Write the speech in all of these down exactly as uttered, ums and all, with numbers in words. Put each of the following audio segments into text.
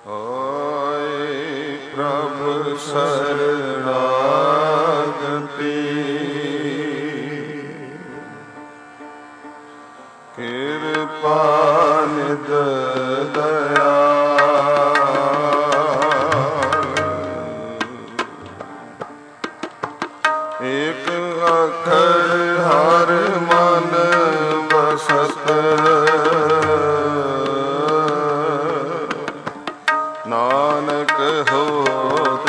ਹੋਏ ਪ੍ਰਭ ਸਰਣਾਗਤੀ, ਕਿਰਪਾ ਨਿਧ ਦਇਆਲ। ਏਕ ਅੱਖਰ ਹਰ ਮਨ ਬਸਤ, ਨਾਨਕ ਹੋਤ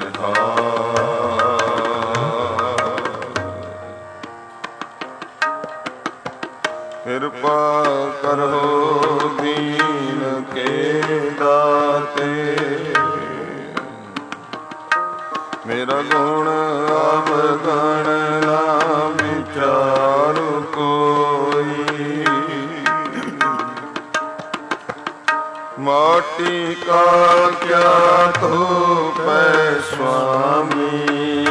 ਨਿਹਾਲ। ਕਿਰਪਾ ਕਰੋ ਦੀਨ ਕੇ ਦਾਤੇ, ਮੇਰਾ ਗੁਣ ਅਵਗਣ ਨਾ ਵਿਚਾਰੁ ਕੋਈ। ਮਾਟੀ ਕਾ ਕਿਆ ਧੋਪੈ ਸੁਆਮੀ,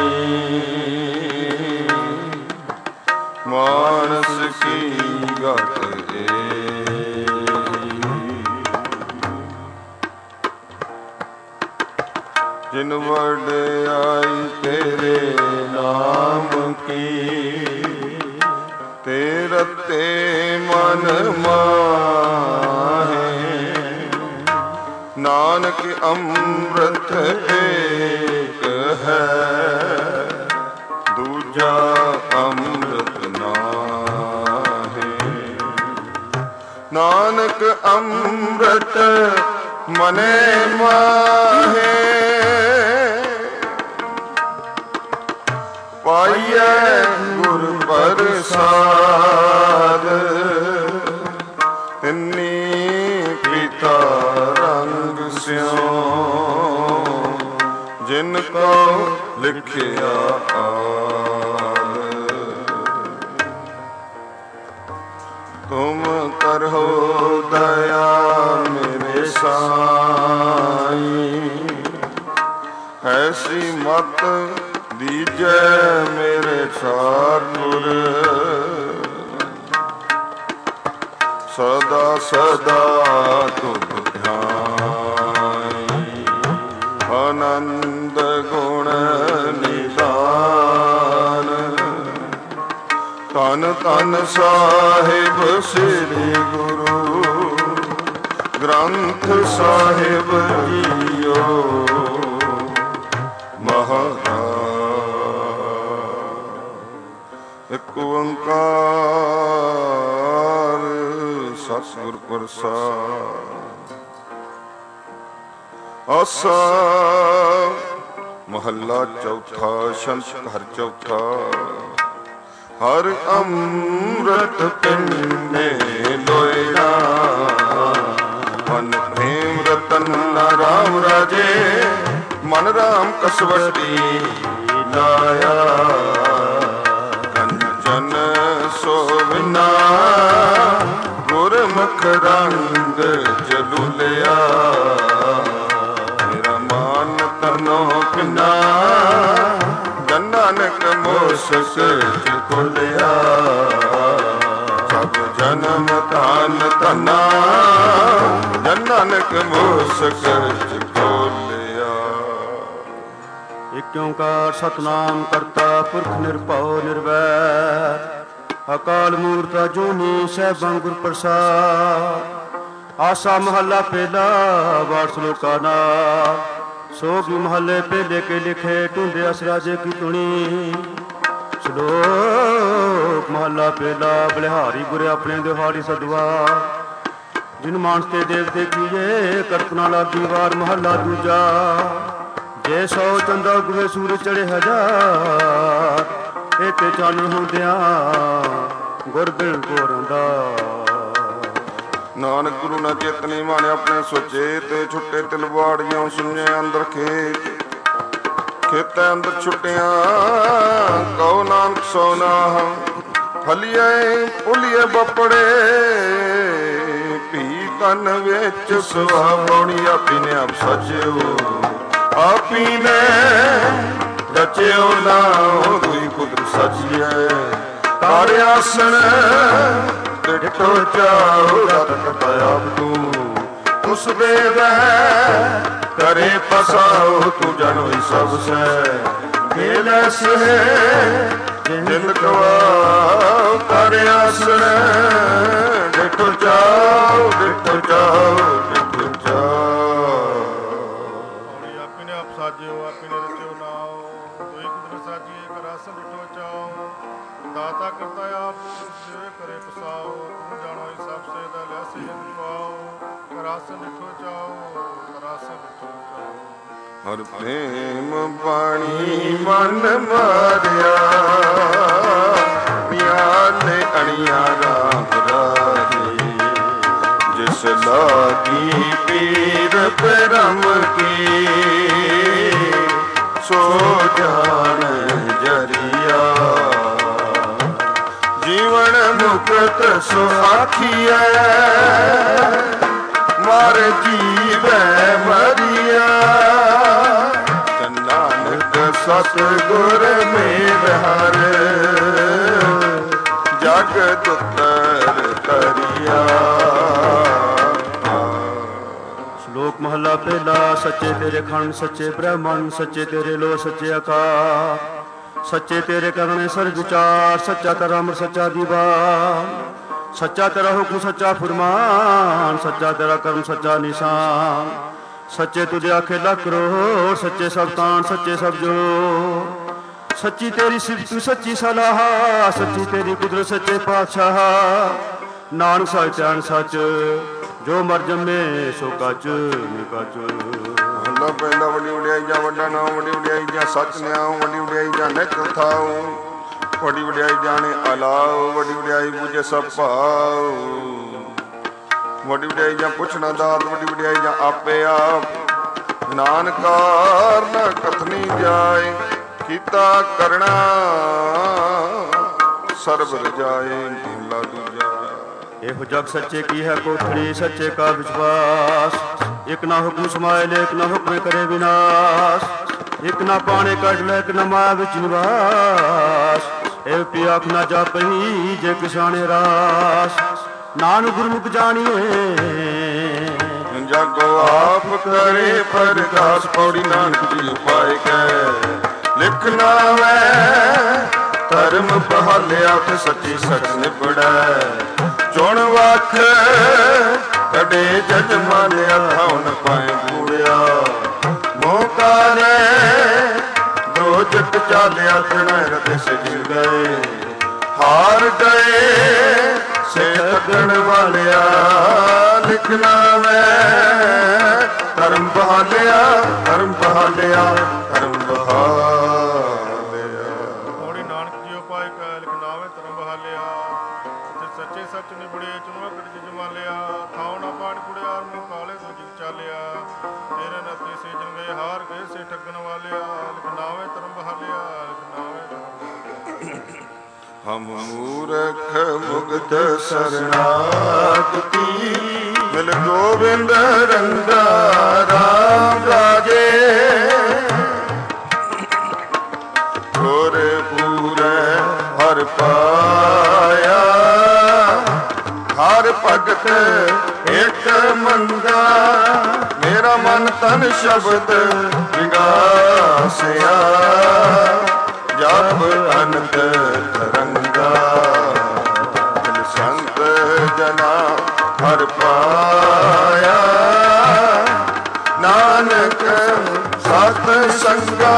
ਮਾਨਸ ਕੀ ਗਤ ਏ। ਜਿਨ ਵਡਿਆਈ ਤੇਰੇ ਨਾਮ ਕੀ, ਤੇ ਰਤੇ ਮਨ ਮਾਹੇ। ਨਾਨਕ ਅੰਮ੍ਰਿਤ ਏਕ ਹੈ, ਦੂਜਾ ਅੰਮ੍ਰਿਤ ਨਾਹੀਂ। ਨਾਨਕ ਅੰਮ੍ਰਿਤ ਮਨੇ ਮਾਹੇ, ਪਾਈਐ ਗੁਰ ਪ੍ਰਸਾਦ। ਤਿੰਨੀ ਪੀਤਾ ਰੰਗ ਸਿਉ, ਜਿਨ ਕੋ ਲਿਖਿਆ ਆਲ। ਤੁਮ ਕਰਹੁ ਦਇਆ ਮੇਰੇ ਸਾਈਂ, ਐਸੀ ਮਤ ਦੀਜੈ ਮੇਰੇ ਠਾਕੁਰ। ਸਦਾ ਸਦਾ ਤੁਧ ਧਿਆਈ, ਆਨੰਦ ਗੁਣ ਨਿਧਾਨ। ਧੰਨ ਧੰਨ ਸਾਹਿਬ ਸ੍ਰੀ ਗੁਰੂ ਗ੍ਰੰਥ ਸਾਹਿਬ ਜੀਓ ਮਹਾਰਾਜ। ਇੱਕ ਓੰਕਾਰ ਸਤਿਗੁਰ ਪ੍ਰਸਾਦ। ਆਸਾ ਮਹੱਲਾ ਚੌਥਾ। ਛੰਤ ਹਰ ਚੌਥਾ। ਹਰ ਅੰਮ੍ਰਿਤ ਪਿੰਨੇ ਲੋਇਣਾ, ਮਨ ਪ੍ਰੇਮ ਰਤਨ ਰਾਮ ਰਾਜੇ। ਮਨ ਰਾਮ ਕਸਵਟੀ ਲਾਇਆ, ਕੰਚਨ ਸੋਵਨਾ ਗੁਰਮੁਖ ਰੰਗ ਜਲੂਲਿਆ। ਮੇਰਾ ਮਨ ਤਨੋ ਪਿਨਾ, ਜਨ ਨਾਨਕ ਮੋਸਕ ਖੋਲਿਆ। ਸਭ ਜਨਮ ਧਨ ਧਨਾ, ਜਨ ਨਾਨਕ ਮੋਸਕ ਖੋਲਿਆ। ਇਕ ਓੰਕਾਰ ਸਤਿਨਾਮ ਕਰਤਾ ਪੁਰਖ ਨਿਰਭਉ ਨਿਰਵੈਰ। ਅਕਾਲ ਮੂਰਤ ਅਜੂਨੀ ਸੈਭੰ ਗੁਰ ਪ੍ਰਸਾਦ। ਆਸਾ ਮਹੱਲਾ ਪਹਿਲਾ। ਵਾਰ ਸਲੋਕਾ ਨਾਮ ਸੋਗ ਮਹੱਲੇ ਪਹਿਲੇ ਕੇ ਲਿਖੇ, ਢੂੰਡੇ ਅਸ ਰਾਜੇ ਕੀ ਧੁਨੀ। ਸ਼ਲੋਕ ਮਹੱਲਾ ਪਹਿਲਾ। ਬਲਿਹਾਰੀ ਗੁਰੇ ਆਪਣੇ ਦਿਹਾੜੀ ਸਦਵਾ, ਜਿਨ ਮਾਨਸ ਤੇ ਦੇਵਤੇ ਕੀਏ ਕਲਪਨਾ ਲਾਗੀ। ਵਾਰ ਮਹੱਲਾ ਦੂਜਾ। ਜੇ ਸੌ ਚੰਦਾ ਉਗਵੇ ਸੂਰਜ ਚੜੇ ਹਜ਼ਾਰ, ਇਹ ਤੇ ਚਾਨਣ ਹੁੰਦਿਆਂ ਗੁਰ ਬਿਨ ਗੋਰਾਂ ਦਾ। ਨਾਨਕ ਗੁਰੂ ਨਾ ਚੇਤਨੀ ਮਾਣੇ ਆਪਣੇ ਸੋਚੇ, ਤੇ ਛੁੱਟੇ ਤਿਲਵਾੜੀਆਂ ਸੁਣੇ ਅੰਦਰ ਖੇਤ। ਖੇਤਾਂ ਅੰਦਰ ਛੁੱਟਿਆਂ ਕਉ ਨਾਨਕ ਸੋਨਾ। ਫਲੀਏ ਪੁਲੀਏ ਬਪੜੇ, ਭੀ ਤਨ ਵਿੱਚ ਸੁਹਾ ਪਾਉਣੀ। ਆਪੀ ਨੇ ਆਪ ਸੱਚਿਓ, ਆਪੀ ਨੇ ਰਚਿਓ ਨਾ ਕੋਈ ਕੁਦਰਤ ਸੱਚੀਐ। ਤਾਰੇ ਆਸਣ ਡਿਠੋ ਚਾਉ ਰਤ ਆਪ ਤੂੰ। ਉਸ ਦੇਵੈ करे पसाओ तू जनोई सबसे खेल सहे जिंद गवाओ कर आसरे डिठो जाओ डिठो जाओ डिठो जाओ। आपी ने आप साजियो आपी ने रचियो नाओ कोई कुदरत साजिए कर आसन डिठो चाओ दाता करता आप जे करे पसाओ तू जानो हिसाब से दा लैसे जिंद गवाओ कर आसन डिठो जाओ कर आसन डिठो जाओ। हर प्रेम बाणी मन मारिया मियाले अणिया राम राजे जिस लागी पीर परम की सो जान जरिया जीवन मुक्त सुखाखिया मार जीवै मरिया नानक सतगुर मेल हर जगत उतर करिया। श्लोक महला पहला। सच्चे तेरे खंड सच्चे ब्रह्मन सच्चे तेरे लो सच्चे आकार सच्चे तेरे करने सर्व विचार सच्चा तेरा अमर सच्चा दीवान सच्चा तेरा हुक्म सच्चा फुरमान सच्चा तेरा कर्म सच्चा निशान सच्चे तुझे आखे लख करोड़ सच्चे सब तान सच्चे सब जो सच्ची तेरी सिफत सच्ची सलाह सच्ची तेरी कुदरत सच्चे पातशाह नानक सच अन सच जो मर जमे सो कच निकच। हल्ला पहला वड्डी वड्याई जा वड्डा नाम वड्डी वड्याई जा सच न्याओ वड्डी वड्याई जा नित थाओ वड्डी वड्याई जाने अलाओ वड्डी वड्याई बुझे सब भाओ वड्डी वड्याई जा पुछना दात वड्डी वड्याई जा आपे आप नानकार न कथनी जाए कीता करना सर्ब रजाए ढीला दूजा। एहो जग सच्चे की है कोठड़ी सच्चे का विश्वास एक ना हुक्म समाये एक ना हुक्म करे विनाश एक ना पाने कट ले एक न माया विच निवास ए पिया ना जा पही जे किसाने रास नानक गुरमुख जानिए जागो आप करे प्रकाश पौड़ी नानक जी पाए गए लिखना वै धर्म बहालिया ते सच्ची सच निबड़ै चुन वख कड़े जज मानिया थाउ न पाए कूड़िया मौका ने दो जट चालिया तिना रते सज गए हार गए से थकन वालिया लिखना मैं धर्म बहालिया धर्म बहालिया धर्म बहालिया। थोड़ी नानक जी उपाय का लिखनावे धर्म बहालिया सच्चे सच निबड़े चुनवा कट जमा लिया थाव ना पाड़ कुड़िया मुँह काले तो जिग चालिया तेरे नती से जन गए हार गए से ठगन वालिया लिखनावे धर्म बहालिया लिखनावे। हम मूर्ख मुग्ध शरणागति मिल गोविंद रंगा राम राजे गोरे पूरे हर पाया हर भगत एक मंगा मेरा मन तन शब्द विगासिया जब अनंत तरंगा संत जना हर पाया नानक सत संगा।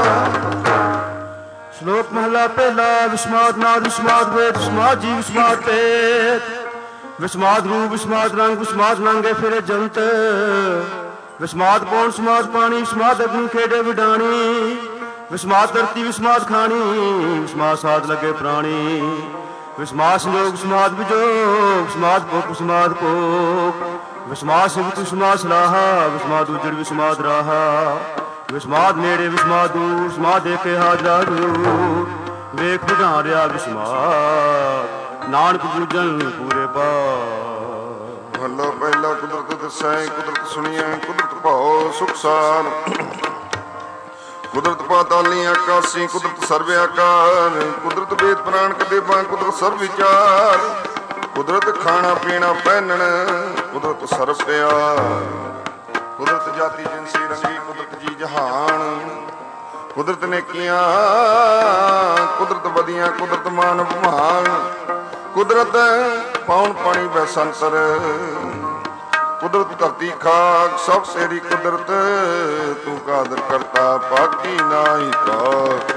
श्लोक महला पहला विस्माद नाद विस्माद वेद विस्माद जी विस्माद पेत विस्माद रूप विस्माद रंग विस्माद नंगे फिरे जंत विस्माद पौन विस्माद पानी विस्माद अग्नि खेडे विडाणी विस्माद धरती विस्माद खानी विस्माद साध लगे प्राणी विस्माद संयोग विस्माद विजोग विस्माद पोक विस्माद पोक विस्माद शिवत विस्माद सलाहा विस्माद उजड़ विस्माद राहा विस्माद नेड़े विस्माद दूर विस्माद देखे हाजरा दूर वेख विधान रहा विस्माद नानक पूजन पूरे पा। हल्लो पहला कुदरत दसाए कुदरत सुनिए कुदरत भाओ सुख सार कुदरत पाताली आकाशी कुदरत सर्व आकार कुदरत वेद प्राण कदेबा कुदरत सर्व विचार कुदरत खाना पीना पहनना ਕੁਦਰਤ ਸਰਬ ਪਿਆਰ, ਕੁਦਰਤ ਜਾਤੀ ਜਿਨਸੀ ਰੰਗੀ, ਕੁਦਰਤ ਜੀ ਜਹਾਨ, ਕੁਦਰਤ ਨੇਕੀਆਂ, ਕੁਦਰਤ ਵਧੀਆਂ, ਕੁਦਰਤ ਮਾਨ ਬਮਾਨ, ਕੁਦਰਤ ਪਾਉਣ ਪਾਣੀ ਬੈਸੰਤਰ, ਕੁਦਰਤ ਧਰਤੀ ਖਾਕ ਸਭ ਤੇਰੀ ਕੁਦਰਤ, ਤੂੰ ਕਾਦਰ ਕਰਤਾ ਪਾਕੀ ਨਾਹੀ ਕਾਕ।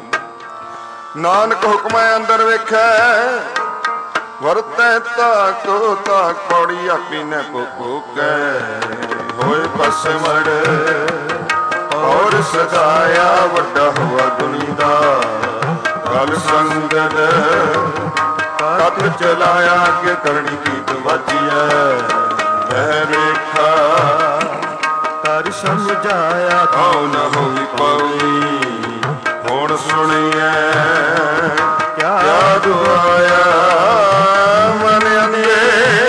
ਨਾਨਕ ਹੁਕਮੈ ਅੰਦਰ ਵੇਖੈ, ਵਰਤੈ ਤਾਕੋ ਤਾਕ, ਪੌੜੀ ਆਪੀ ਨੇ ਕੋ ਕੈ, ਹੋਏ ਪਸਮੜ ਔਰ ਸਦਾਇਆ, ਵੱਡਾ ਹੋਆ ਦੁਨੀ ਦਾ ਕਲ ਸੰਗਤ, ਕੱਤ ਚਲਾਇਆ ਕਿ ਕਰਨੀ ਕੀਤ ਵਾਜੀਐ, ਮੈਂ ਵੇਖਾ ਕਰ ਸਮਝਾਇਆ, ਕਉ ਨ ਹੋਈ ਪਉਈ, ਹੁਣ ਸੁਣੀਐ ਕਿਆ ਦੁਆਇਆ, ਮਨ ਅੰਦੇ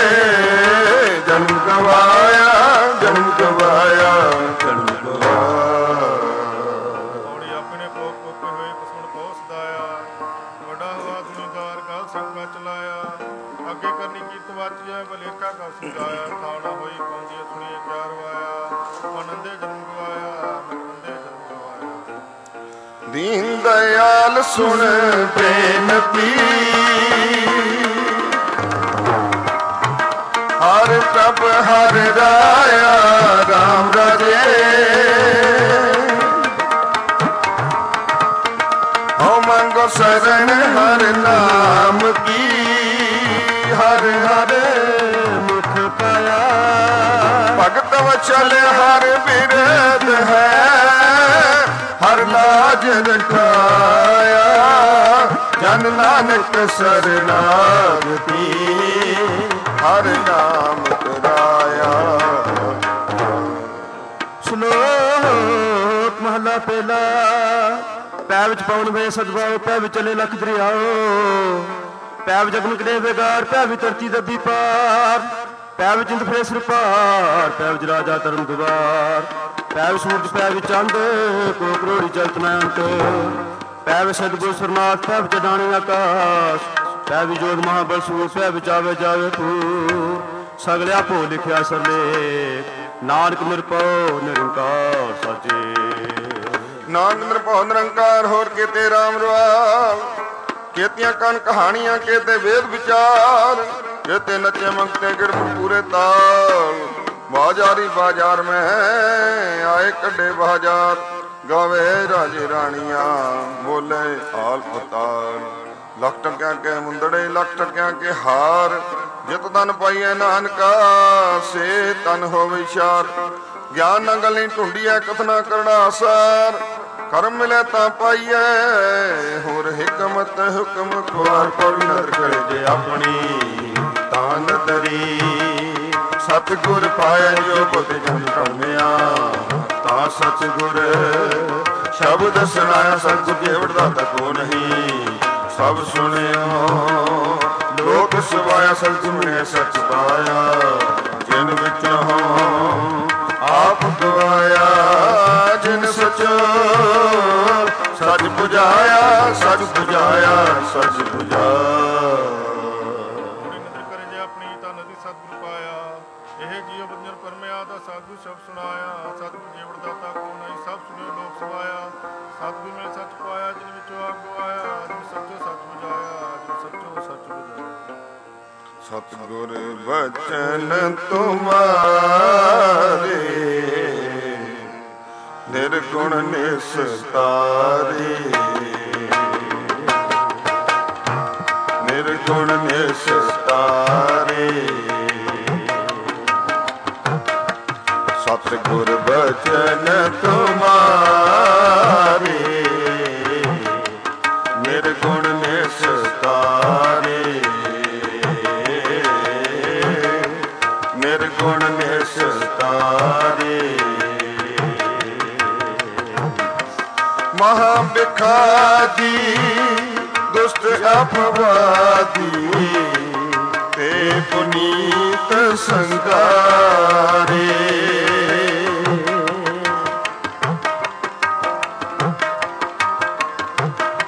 ਜਨਮ ਗਵਾਇਆ, ਜਨਮ ਗਵਾਇਆ, ਜਨਮ ਗਵਾਇਆ। ਪੌੜੀ ਆਪਣੇ ਕੋਕ ਕੋਕੇ ਹੋਏ ਕਸਮਣ ਕੋ ਸਦਾਇਆ, ਵੱਡਾ ਹੋਆ ਦੁਨੀਦਾਰ ਗਲ ਸੰਗਾ ਚਲਾਇਆ, ਅੱਗੇ ਕਰਨੀ ਕੀਤ ਵਾਚੀਐ, ਭਲੇਖਾ ਕਾ ਸਮਝਾਇਆ, ਥਾਣਾ ਹੋਈ ਪਹੁੰਚੀ ਸੁਣੀਏ ਕਿਆ ਰਵਾਇਆ, ਮਨ ਅੰਦੇ ਜਨਮ ਗਵਾਇਆ, ਮਨ ਅੰਦੇ ਜਨਮ ਗਵਾਇਆ। ਦੀਨ ਦਇਆਲ ਸੁਣ ਬੇਨਤੀ, ਹਰ ਪ੍ਰਭ ਹਰ ਰਾਇਆ, ਰਾਮ ਰਾਜੇ ਹਉ ਮੰਗੋ ਸਰਣ ਹਰ ਨਾਮ ਕੀ, ਹਰ ਹਰ ਮੁਖ ਪਾਇਆ, ਭਗਤ ਵਚਲ ਹਰ ਬਿਰਧ ਹੈ, ਹਰ ਲਾਜ ਰਖਾਇਆ, ਜਨ ਨਾਨਕ ਸਰਨਾਗਤੀ, ਹਰ ਨਾਮ ਕਰਾਇਆ। ਸ਼ਲੋਕ ਮਹਲਾ ਪਹਿਲਾ। ਪੈ ਵਿੱਚ ਪਵਨ ਵੇ ਸਦਭਾਉ, ਪੈ ਵਿੱਚ ਚਲੇ ਲਖ ਦਰਿਆਓ, ਪੈ ਵਿੱਚ ਅਗਨ ਕਰੇ ਵਿਗਾੜ, ਪੈ ਵਿੱਚ ਧਰਤੀ ਦੱਬੀ ਪਾਰ, ਪੈ ਵਿੱਚ ਇੰਦ ਫਰੇ ਸਿਰ ਭਾਰ, ਪੈ ਵਿੱਚ ਰਾਜਾ ਧਰਮ ਦੁਆਰ, ਪੈ ਵਿੱਚ ਸੂਰਜ, ਪੈ ਵਿੱਚ ਚੰਦ, ਕੋ ਕਰੋੜੀ ਜਲਤ ਨਾ ਅੰਤ, ਪੈ ਵਿੱਚ ਸਤਿਗੁਰ ਸਰਨਾਥ, ਪੈ ਵਿੱਚ ਡਾਣੇ ਆਕਾਸ਼, ਪੈ ਵਿੱਚ ਜੋਤ ਮਹਾਬਲ ਸੂਰ, ਪੈ ਵਿੱਚ ਆਵੇ ਜਾਵੇ ਪੂਰ, ਸਗਲਿਆ ਭੋ ਲਿਖਿਆ ਸਰਲੇ, ਨਾਨਕ ਨਿਰਭਉ ਨਿਰੰਕਾਰ ਸਾਚੇ। ਨਾਨਕ ਨਿਰਭਉ ਨਿਰੰਕਾਰ, ਹੋਰ ਕੀਤੇ ਰਾਮ ਰਵਾਲ, ਕੀਤੀਆਂ ਕਨ ਕਹਾਣੀਆਂ, ਕੀਤੇ ਵੇਦ ਵਿਚਾਰ, ਕੀਤੇ ਨੱਚੇ ਮੰਗਤੇ ਗਿਰ ਪੂਰੇ ਤਾਲ, ਬਾਜ਼ਾਰੀ ਬਾਜ਼ਾਰ ਮੈਂ ਆਏ ਕੱਢੇ ਬਾਜ਼ਾਰ, ਗਾਵੇ ਰਾਜੇ ਰਾਣੀਆਂ, ਬੋਲੇ ਹਾਲ ਪਤਾਲ, ਲੱਖ ਟਕਿਆਂ ਕੇ ਮੁੰਦੜੇ, ਲੱਖ ਟਕਿਆਂ ਕੇ ਹਾਰ, ਜਿਤ ਤਨ ਪਾਈਐ ਨਾਨਕਾ, ਸੇ ਤਨ ਹੋਵੇ ਸ਼ਾਰ, ਗਿਆਨ ਨਾ ਗੱਲੀ ਢੂੰਡੀਐ, ਕਥਨਾ ਕਰੜਾ ਸਾਰ, ਕਰਮ ਮਿਲੇ ਤਾਂ ਪਾਈਐ, ਹੋਰ ਹਿਕਮਤ ਹੁਕਮ ਖੁਆਰ, ਪੌੜੀ ਨਦਰ ਕਰੇ ਜੇ ਆਪਣੀ ਤਾਂ ਨਦਰੀ, ਸਤਿਗੁਰ ਪਾਇਆ ਜੋ ਬੁੱਧ ਜਨ ਧਰਮਿਆ, ਤਾਂ ਸਤਿਗੁਰ ਸ਼ਬਦ ਸੁਨਾਇਆ, ਸਤਿਗੁਰ ਜੇਵੜ ਦਾਤਾ ਕੋ ਨਹੀਂ, ਸਭ ਸੁਣਿਓ ਲੋਕ ਸਵਾਇਆ, ਸਤਿਗੁਰ ਨੇ ਸੱਚ ਪਾਇਆ, ਜਿਨ ਵਿੱਚ ਹੋ ਆਪ ਗਵਾਇਆ, ਜਿਨ ਸਚੋ ਸੱਚ ਪੁਜਾਇਆ, ਸੱਚ ਪੁਜਾਇਆ, ਸੱਚ ਪੁਜਾਇਆ। ਕਰੇ ਜੇ ਆਪਣੀ ਤਾਂ ਨਦੀ ਸਤਿਗੁਰ ਪਾਇਆ, ਇਹ ਜੀਵ ਬੰਜਨ ਪਰਮਿਆ ਦਾ ਸਾਧੂ ਸ਼ਬਦ ਸੁਣਾਇਆ, ਸਤਿਗੁਰ ਜੀਵੜ ਦਾਤਾ ਕੋ ਨਹੀਂ, ਸਭ ਸੁਣਿਓ ਲੋਕ ਸਵਾਇਆ, ਸਤਿਗੁਰ ਨੇ ਸੱਚ ਪਾਇਆ, ਜਿਨ ਵਿੱਚੋਂ ਆਪ ਗਵਾਇਆ, ਜਿਨ ਸੱਚੋ ਸੱਚ ਬੁਝਾਇਆ, ਜਿਨ ਸੱਚੋ ਸੱਚ ਬੁਝਾਇਆ। ਸਤਿਗੁਰ ਬਚਨ ਤੁਮਾਰੇ, ਨਿਰਗੁਣ ਨਿਸਤਾਰੇ, ਨਿਰਗੁਣ ਨਿਸਤਾਰੇ, ਸਤਿਗੁਰ ਬਚਨ ਤੁਮਾਰੇ, ਨਿਰਗੁਣ ਨਿਸਤਾਰੇ, ਨਿਰਗੁਣ ਨਿਸਤਾਰੇ। ਮਹਾ ਬਿਖਾਦੀ ਦੁਸ਼ਟ ਅਪਵਾਦੀ, ਤੇ ਪੁਨੀਤ ਸੰਗਾਰੇ,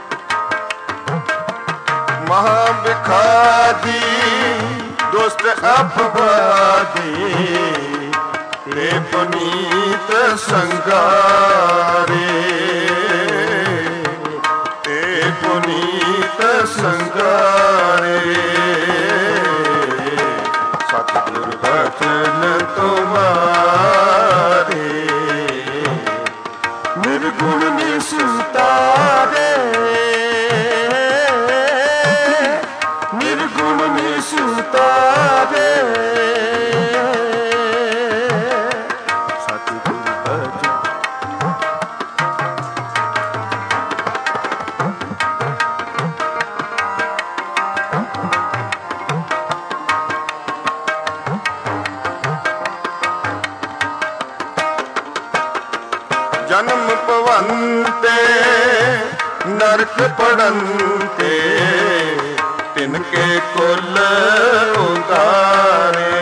ਮਹਾ ਬਿਖਾਦੀ ਦੁਸ਼ਟ ਅਪਵਾਦੀ ਤੇ ਪੁਨੀਤ ਸੰਗਾਰੇ ਤੇ ਪੁਨੀਤ ਸੰਗਾਰੇ ਸਤਿਗੁਰ ਬਚਨ ਤੁਮਾਰੇ ਨਿਰਗੁਣ ਨਿਸਤਾਰੇ ਨਿਰਗੁਣ ਨਿਸਤਾਰੇ ਜਨਮ ਭਵੰਤੇ ਨਰਕ ਪੜੰਤੇ ਤਿਨ ਕੇ ਕੁਲ ਉਤਾਰੇ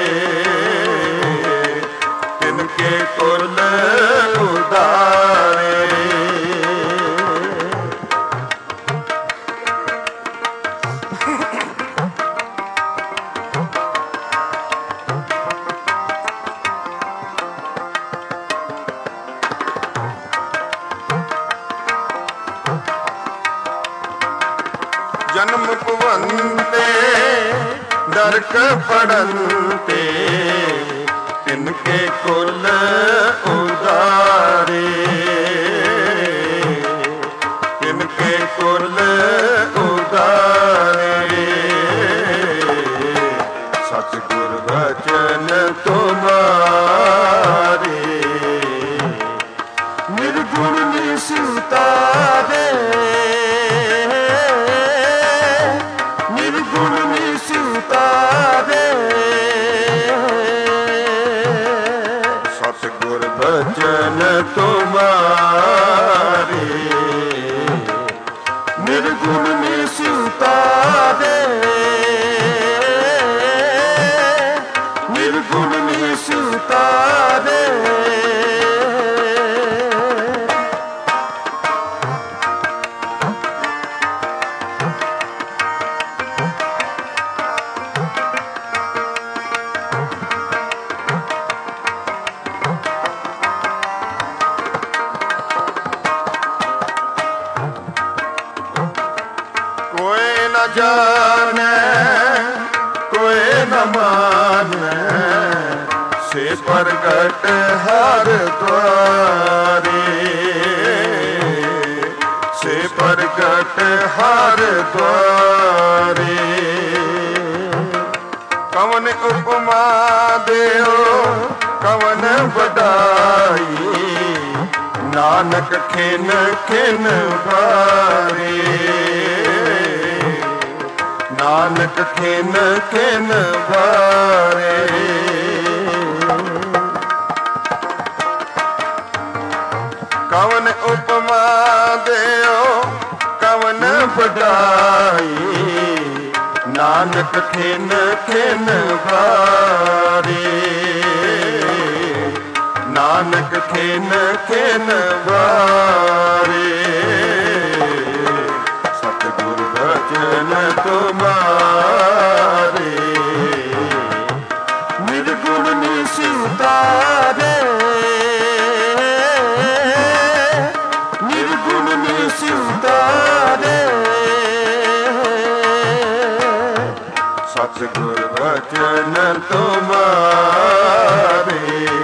ਤਿਨ ਕੇ ਕੁਲ ਉਤਾਰੇ ਜਨਮ ਭਵੰਤੇ ਨਰਕ ਪੜੰਤੇ ਤਿਨ ਕੇ ਕੁਲ ਉਦਾਰੇ ਤਿਨ ਕੇ ਕੁਲ ਉਦਾਰੇ ਸਤਿਗੁਰ ਬਚਨ ਤੁਮਾਰੇ ਨਿਰਗੁਣ ਨਿਸਤਾਰੇ ਸਤਿਗੁਰ ਬਚਨ ਤੁਮਾਰੇ ਨਿਰਗੁਣ ਨਿਸਤਾਰੇ ਨਿਰਗੁਣ ਨਿਸਤਾਰੇ ਕੋਇ ਨ ਜਾਣੈ ਕੋਇ ਨ ਮਾਨੈ ਸੇ ਪ੍ਰਗਟ ਹਰ ਦੁਆਰੇ ਸੇ ਪ੍ਰਗਟ ਹਰ ਦੁਆਰੇ ਕਵਨ ਉਪਮਾ ਦਿਓ ਕਵਨ ਵਡਾਈ ਨਾਨਕ ਖਿਨ ਖਿਨ ਬਾਰੇ ਨਾਨਕ ਖਿਨ ਖਿਨ ਬਾਰੇ ਕਵਨ ਉਪਮਾ ਦਿਓ ਕਵਨ ਵਡਾਈ ਨਾਨਕ ਖਿਨ ਖਿਨ ਬਾਰੇ ਨਾਨਕ ਖਿਨ ਖਿਨ ਬਾਰੇ ਸਤਿਗੁਰ ਬਚਨ ਤੁਮਾਰੇ ਨਿਰਗੁਣ ਨਿਸਤਾਰੇ ਨਿਰਗੁਣ ਨਿਸਤਾਰੇ ਸਤਿਗੁਰ ਬਚਨ ਤੁਮਾਰੇ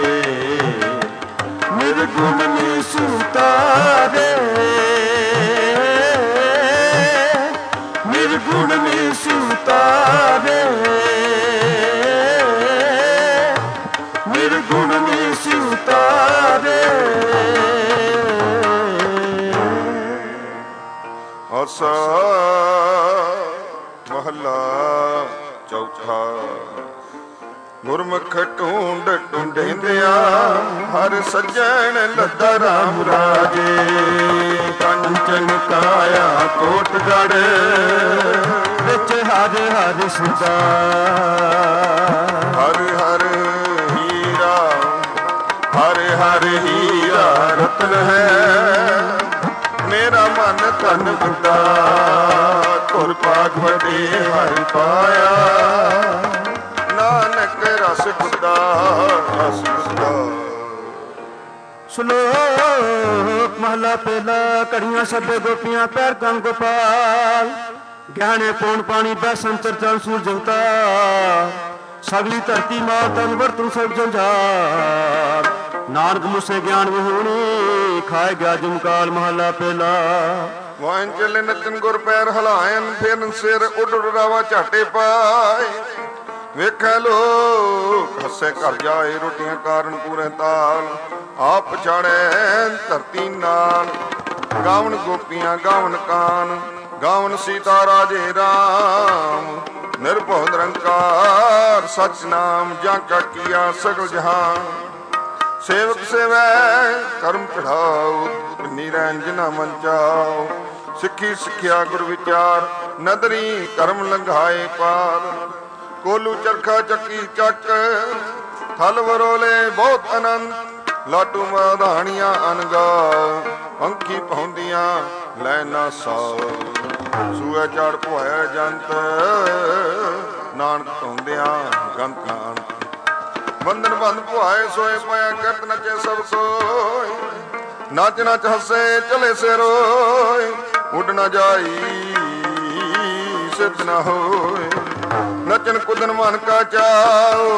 ਨਿਰਗੁਣ ਨਿਸਤਾਰੇ ਨਿਰਗੁਣ ਨਿਸਤਾਰੇ ਨਿਰਗੁਣ ਨਿਸਤਾਰੇ ਆਸਾ ਮਹੱਲਾ ਚੌਥਾ ਗੁਰਮੁਖ ਢੂੰਡ ਢੂੰਡਿੰਦਿਆ ਹਰ ਸੱਜਣ ਲੱਦਾ ਰਾਮ ਰਾਜੇ ਕੰਚਨ ਕਾਇਆ ਕੋਟਗੜ ਵਿੱਚ ਹਰ ਹਰ ਸੁਦਾ ਹਰ ਹਰ ਹੀਰਾ ਹਰ ਹਰ ਹੀਰਾ ਰਤਨ ਹੈ ਮੇਰਾ ਮਨ ਤਨ ਬੁੱਢਾ ਤੁਰ ਪਾਗ ਵੱਡੇ ਹਰ ਪਾਇਆ ਰਸ ਗੁੱਦਾ ਰਸ ਗੁੱਦਾ। ਸ਼ਲੋਕ ਮਹਲਾ ਪਹਿਲਾ। ਘੜੀਆਂ ਸਭੇ ਗੋਪੀਆਂ ਪੈਰ ਕੰਗ ਗੋਪਾਲ, ਗਿਆਨੇ ਪੌਣ ਪਾਣੀ ਬੈਸਨ ਚਰਚਨ ਸੂਰਜ ਅਵਤਾਰ। ਸਗਲੀ ਧਰਤੀ ਮਾਂ ਤਨ ਵਰਤੂ ਸਭ ਜੰਝਾਲ, ਨਾਨਕ ਮੁਸੇ ਗਿਆਨ ਵਿਹੂਣੀ ਖਾਏ ਗਿਆ ਜਮਕਾਲ। ਮਹਲਾ ਪਹਿਲਾ। ਵਾਇਨ ਚੱਲੇ ਨੱਚਨ ਗੁਰ ਪੈਰ ਹਲਾਇਨ, ਫੇਰਨ ਸਿਰ ਉੱਡ ਉੱਡ ਰਾਵਾ ਝਾਟੇ ਪਾਏ। ਵੇਖੈ ਲੋਕ ਹੱਸੇ ਘਰ ਜਾਏ, ਰੋਟੀਆਂ ਕਾਰਨ ਪੂਰੇ ਤਾਲ। ਆਪ ਪਛਾੜੈ ਧਰਤੀ ਨਾਲ, ਗਾਵਨ ਗੋਪੀਆਂ ਗਾਵਨ ਕਾਨ। ਗਾਵਨ ਸੀਤਾ ਰਾਜੇ ਰਾਮ, ਨਿਰਭਉ ਨਿਰੰਕਾਰ ਸਚ ਨਾਮ। ਜਾਂ ਕਾ ਕੀਆ ਸਗਲ ਜਹਾਨ, ਸੇਵਕ ਸੇਵੈ ਕਰਮ ਚੜਾਓ। ਪਿੰਨੀ ਰਹਿਣ ਜਿਨਾ ਮਨ ਚਾਓ, ਸਿੱਖੀ ਸਿੱਖਿਆ ਗੁਰ ਵਿਚਾਰ। ਨਦਰੀ ਕਰਮ ਲੰਘਾਏ ਪਾਰ, ਕੋਲੂ ਚਰਖਾ ਚੱਕੀ ਚੱਕ। ਥਲ ਵਰੋਲੇ ਬਹੁਤ ਆਨੰਦ, ਲਾਟੂ ਮਧਾਣੀਆਂ ਅਨਗਾ। ਪੰਖੀ ਪਾਉਂਦੀਆਂ ਲੈ ਨਾ ਸਾਓ, ਸੂਏ ਚੜ ਪੁਆਇਆ ਜੰਤ। ਨਾਨਕ ਧੋਂਦਿਆਂ ਗੰਤ ਅੰਤ, ਬੰਧਨ ਬੰਦ ਪੁਆਏ ਸੋਏ ਪਾਇਆ। ਕਰਤ ਨਚੇ ਸਭ ਸੋਏ, ਨੱਚ ਨੱਚ ਹੱਸੇ ਚਲੇ ਸੇ ਰੋਏ। ਉੱਡ ਨਾ ਜਾਈ ਸਿੱਧ ਨਾ ਹੋਏ, ਨਚਨ ਕੁਦਨ ਮਨ ਕਾ ਚਾਓ।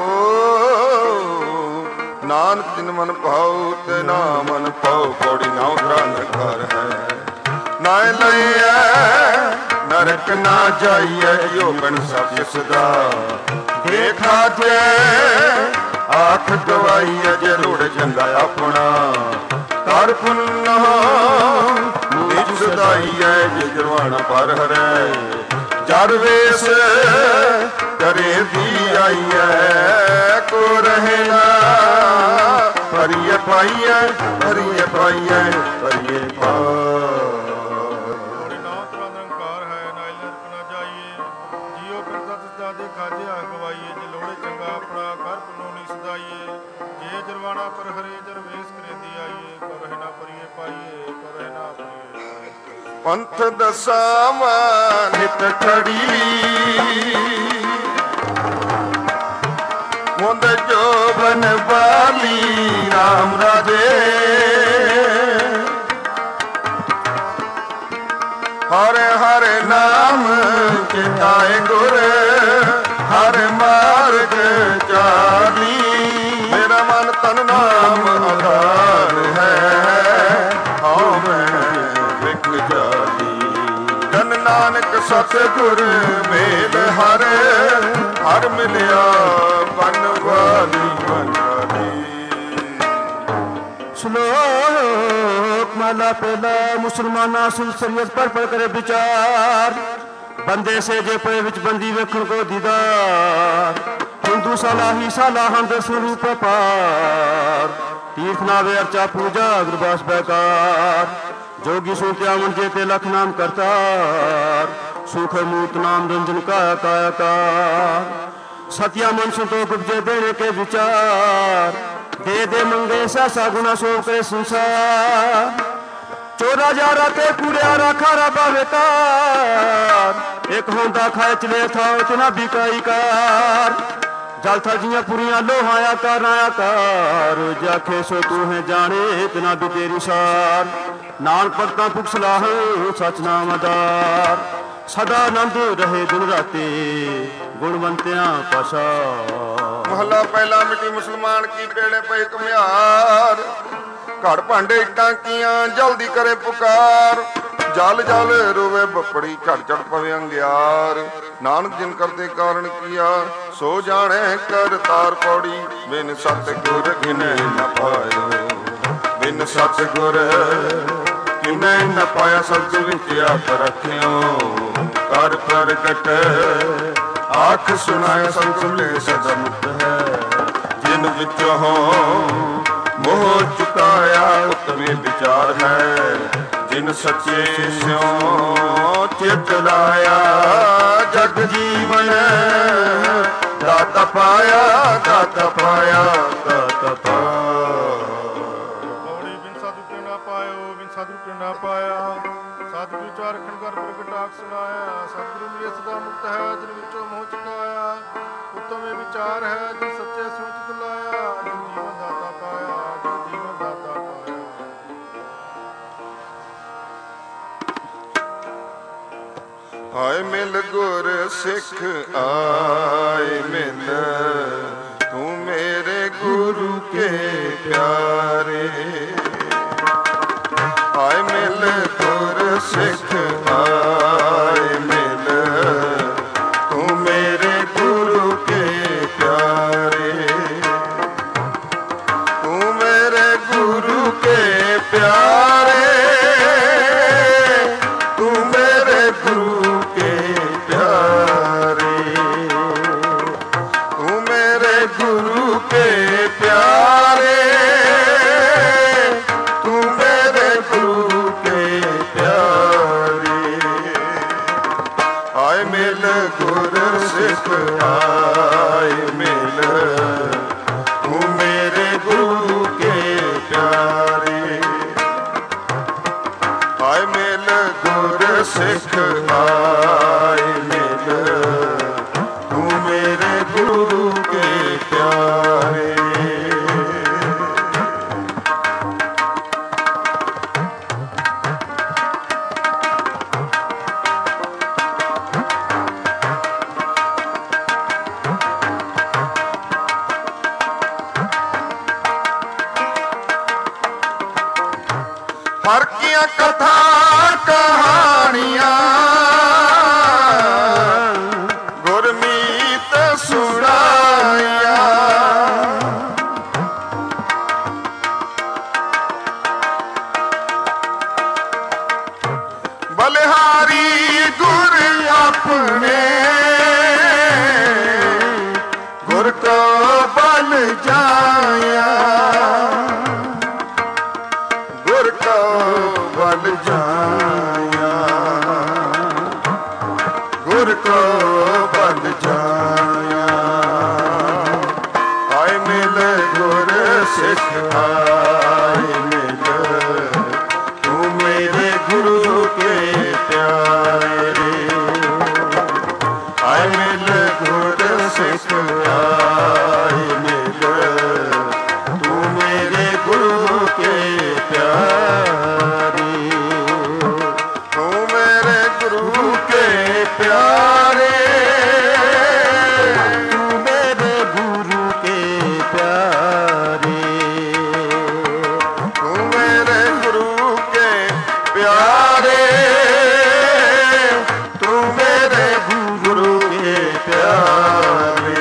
ਨਾਨਕ ਜਿਨ ਮਨ ਭਾਉ ਤੇ ਨਾ ਮਨ ਭਾਉ। ਪੌੜੀ ਨਾ ਉਤਰਾ ਨਰਕਾਰ ਹੈ, ਨਾ ਲਈਐ ਨਰਕ ਨਾ ਜਾਈਐ। ਜੋ ਬਣ ਸਭ ਸਦਾ ਦੇਖਾ ਜੇ, ਆਖ ਗਵਾਈਐ ਜੇ ਲੋੜ ਚੰਗਾ ਆਪਣਾ। ਕਰ ਪੁੰਨ ਨਿਜ ਸਦਾਈਐ, ਜੇ ਜਰਵਾਣਾ ਪਰ ਹਰੈ। ਜੜ ਵੇਸ ਕਰੇ ਦੀ ਆਈਐ, ਕੋ ਰਹੇ ਨਾ ਪਰੀਏ ਪਾਈਐ। ਪਰੀਏ ਪਾਈਐ ਪਰੀਏ ਪਾਈਐ। ਪਰ ਹਰੇ ਦਰਵੇਸ ਕਰੇ ਦੀ ਆਈਏ, ਕਰਹਿ ਨਾ ਪਰੀਏ ਪਾਈਏ, ਕਰਹਿ ਨਾ ਪਰੀਏ। ਪੰਥ ਦਸਾਵਾਂ ਨਿਤ ਖੜੀ, ਮੁੰਦ ਜੋਬਨ ਵਾਲੀ ਰਾਮ ਰਾਜੇ। ਹਰੇ ਹਰੇ ਨਾਮ ਚਿਤਾਏ ਗੁਰ, ਹਰ ਮਾਰਗ ਚਾਲੀ। ਮੇਰਾ ਮਨ ਤਨ ਨਾਮ ਆਧਾਰ ਹੈ, ਹਉ ਮੈਂ ਵਿਖ ਜਾਲੀ। ਧਨ ਨਾਨਕ ਸਤਿਗੁਰ ਮੇਲ ਹਰ, ਹਰ ਮਿਲਿਆ ਬਨ ਵਾਲੀ ਬਨ ਵਾਲੀ। ਸ਼ਲੋਕ ਮਹਲਾ ਪਹਿਲਾ। ਮੁਸਲਮਾਨਾਂ ਸੁਨ ਸ਼ਰੀਅਤ ਪਰ ਪਰ ਕਰੇ ਵਿਚਾਰ, ਬੰਦੇ ਸੇ ਜੇ ਪਏ ਵਿੱਚ ਬੰਦੀ ਵੇਖਣ ਕੋ ਦੀਦਾਰ। ਹਿੰਦੂ ਸਲਾਹੀ ਸਲਾਹਨ ਦੇ ਸਰੂਪ ਪਾਰ, ਤੀਰਥ ਨਾਵੇ ਅਰਚਾ ਪੂਜਾ ਗੁਰਬਾਸ ਬੈਕਾਰ। जोगी सोचा मन जेते लख नाम करतार, सुख मूत नाम रंजन काया काया कार। सत्या मन संतोख उपजे देने के विचार, दे दे मंगे सहसा गुना सो करे संसार। चोरा जा राते कूड़िया राखा रबा बेकार, एक होंदा खाए चले था इतना बिकाई कार। जल था जिया पुरिया लोहाया कर आया कार, जाखे सो तू है जाने इतना भी तेरी सार। नान भगता भुख सलाह सच नाम आधार, सदा आनंद रहे दिन राते गुणवंतिया पाशा। महला पहला मिट्टी मुसलमान की पेड़े पे कमियार, घड़ भांडे इट्टां किया जल्दी करे पुकार। जल जल रोवे बपड़ी झड़ झड़ पवे अंग्यार, नानक जिन करते कारण किया सो जाने कर तार पौड़ी। बिन सतगुर गिने न पायो, बिन सतगुर गिने न पाया। सत विच आप रखियो कर प्रगट, आख सुनाए संत ले सदा मुक्त है। जिन विचों मोह चुकाया उत्तमे विचार है, जिन सच्चे स्यों चित लाया। जग जीवन दाता पाया, दाता पाया, दाता पाया। बिन साधु के ना पायो, बिन साधु के ना पाया। ਸਤ ਵਿਚਾਰ ਰਖਣ ਕਰ ਪ੍ਰਗਟਾਕ ਸੁਣਾਇਆ। ਸਤਿਗੁਰੂ ਮਿਲੇ ਸਦਾ ਮੁਕਤ ਹੈ ਜਿਨ ਵਿੱਚੋਂ ਮੋਹ ਚੁਕਾਇਆ। ਉੱਤਮ ਇਹ ਵਿਚਾਰ ਹੈ ਜਿਨ ਸੱਚੇ ਸੋਚ ਲਾਇਆ। ਜਿਨ ਜੀਵਨ ਦਾਤਾ ਪਾਇਆ, ਜਿਨ ਜੀਵਨ ਦਾਤਾ ਪਾਇਆ। ਆਏ ਮਿਲ ਗੁਰ ਸਿੱਖ ਆਏ ਮਿਲ, ਤੂੰ ਮੇਰੇ ਗੁਰੂ ਕੇ ਪਿਆਰੇ। ਆਏ ਮਿਲ ਗੁਰ ਸਿੱਖ ਆਏ ਮਿਲ, ਤੂੰ ਮੇਰੇ ਗੁਰੂ ਕੇ ਪਿਆਰੇ। ਤੂੰ ਮੇਰੇ ਗੁਰੂ ਕੇ ਪਿਆਰੇ, ਤੂੰ ਮੇਰੇ ਗੁਰੂ ਕੇ ਪਿਆਰੇ। ਤੂੰ ਮੇਰੇ ਗੁਰੂ ਕੇ ਪਿਆਰੇ, ਤੂੰ ਮੇਰੇ ਗੁਰੂ ਕੇ ਪਿਆਰੇ। ਆਏ ਮਿਲ ਗੁਰ ਸਿੱਖ ਆਏ ਮਿਲ, ਤੂੰ ਮੇਰੇ ਗੁਰੂ ਕੇ ਪਿਆਰੇ। ਆਏ ਮਿਲ ਗੁਰ ਸਿੱਖ ਆਏ ਮਿਲ, ਤੂੰ ਮੇਰੇ ਗੁਰੂ ਕੇ ਪਿਆਰੇ। ਹਰ ਕੀਆਂ ਕਥਾ ਕਹਾਣੀਆਂ ਗੁਰਮੀਤ ਸੁਣਾਇਆ। ਬਲਿਹਾਰੀ ਗੁਰ ਆਪਣੇ, ਗੁਰ ਕੋ ਬਲ ਜਾਇਆ। ਗੁਰ ਕੋ ਬਲ ਜਾਇਆ, ਗੁਰ ਕੋ ਬਲ ਜਾਇਆ। ਆਏ ਮਿਲ ਗੁਰ ਸਿੱਖ ਆਏ ਮਿਲ, ਤੂੰ ਮੇਰੇ ਗੁਰੂ ਕੇ ਪਿਆਰੇ। ਆਏ ਮਿਲ ਗੁਰ ਸਿੱਖ ਆਏ ਮਿਲ, ਤੂੰ ਮੇਰੇ ਗੁਰੂ ਕੇ ਪਿਆਰੇ। ਤੂੰ ਮੇਰੇ ਗੁਰੂ ਕੇ ਪਿਆਰੇ, ਤੂੰ ਮੇਰੇ ਗੁਰੂ ਕੇ ਪਿਆਰੇ। ਤੂੰ ਮੇਰੇ ਗੁਰੂ ਕੇ ਪਿਆਰੇ, ਤੂੰ ਮੇਰੇ ਗੁਰੂ ਕੇ ਪਿਆਰੇ।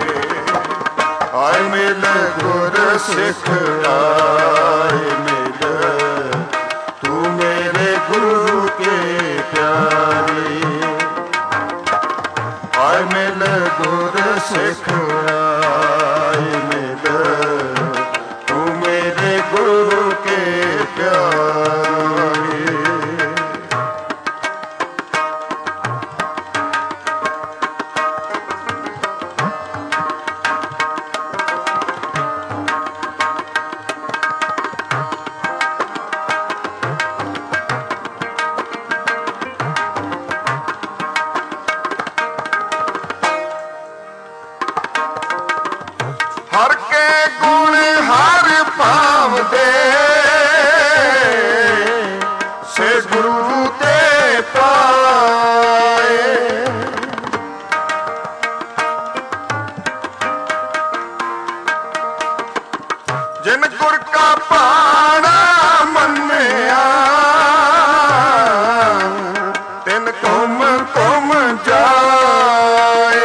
ਆਏ ਮਿਲ ਗੁਰ ਸਿੱਖ ਆਏ ਮਿਲ, ਤੂੰ ਮੇਰੇ ਗੁਰੂ ਕੇ ਪਿਆਰੇ। ਆਏ ਮਿਲ ਗੁਰ ਸਿੱਖ ਆਏ ਮਿਲ, ਤੂੰ ਮੇਰੇ ਗੁਰੂ ਕੇ ਪਿਆਰੇ। ਹਰ ਕੇ ਗੁਣ ਹਰ ਭਾਵਦੇ, ਸੇ ਗੁਰੂ ਤੇ ਪਾਏ। ਜਿਨ ਗੁਰ ਕਾ ਪਾਣਾ ਮੰਨਿਆ, ਤਿਨ ਤੁਮ ਤੁਮ ਜਾਏ।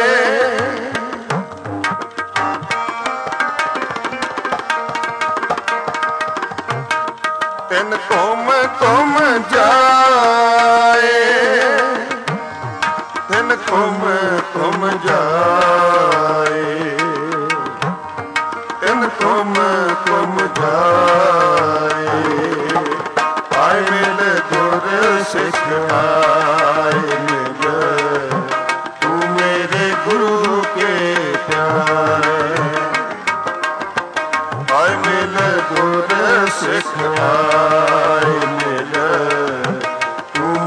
ਤਿਨ ਤੁਮ ਤੁਮ ਜਾਏ। ਤਿਨ ਤੁਮ ਤੁਮ ਜਾਏ। ਤਿਨ ਤੁਮ ਤੁਮ ਜਾਏ। ਆਏ ਮਿਲ ਗੁਰ ਸਿੱਖ ਆਏ ਮਿਲ, ਤੂੰ ਮੇਰੇ ਗੁਰੂ ਕੇ ਪਿਆਰੇ। ਆਏ ਮਿਲ ਗੁਰ ਸਿੱਖ ਆਏ ਮਿਲ, ਤੂੰ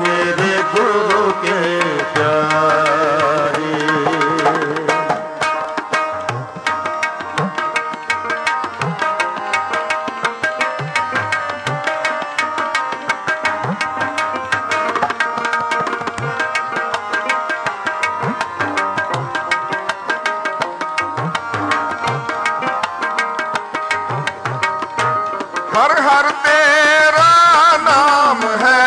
हर हर तेरा नाम है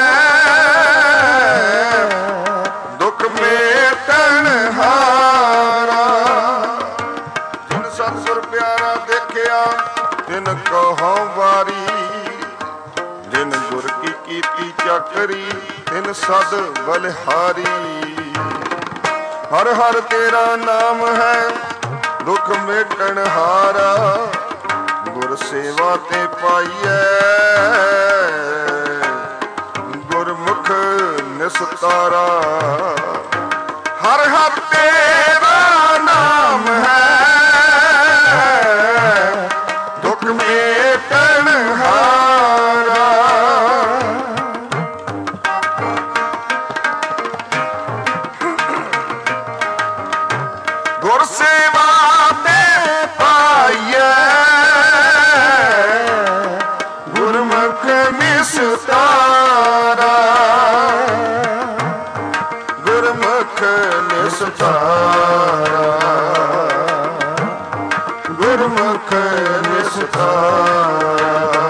दुख मेटन हारा। जिन सतगुर प्यारा देखिया तिन कहो वारी, जिन गुर की कीती चकरी तिन सद बलिहारी। हर हर तेरा नाम है दुख मेटन हारा, गुर सेवा ते पाइए गुरमुख निस्तारा। हर हर तेरा नाम है दुख मेटन हारा। गुर सेवा ते पाइए गुरमुख निस्तारा, गुरमुख निस्तारा, गुरमुख निस्तारा।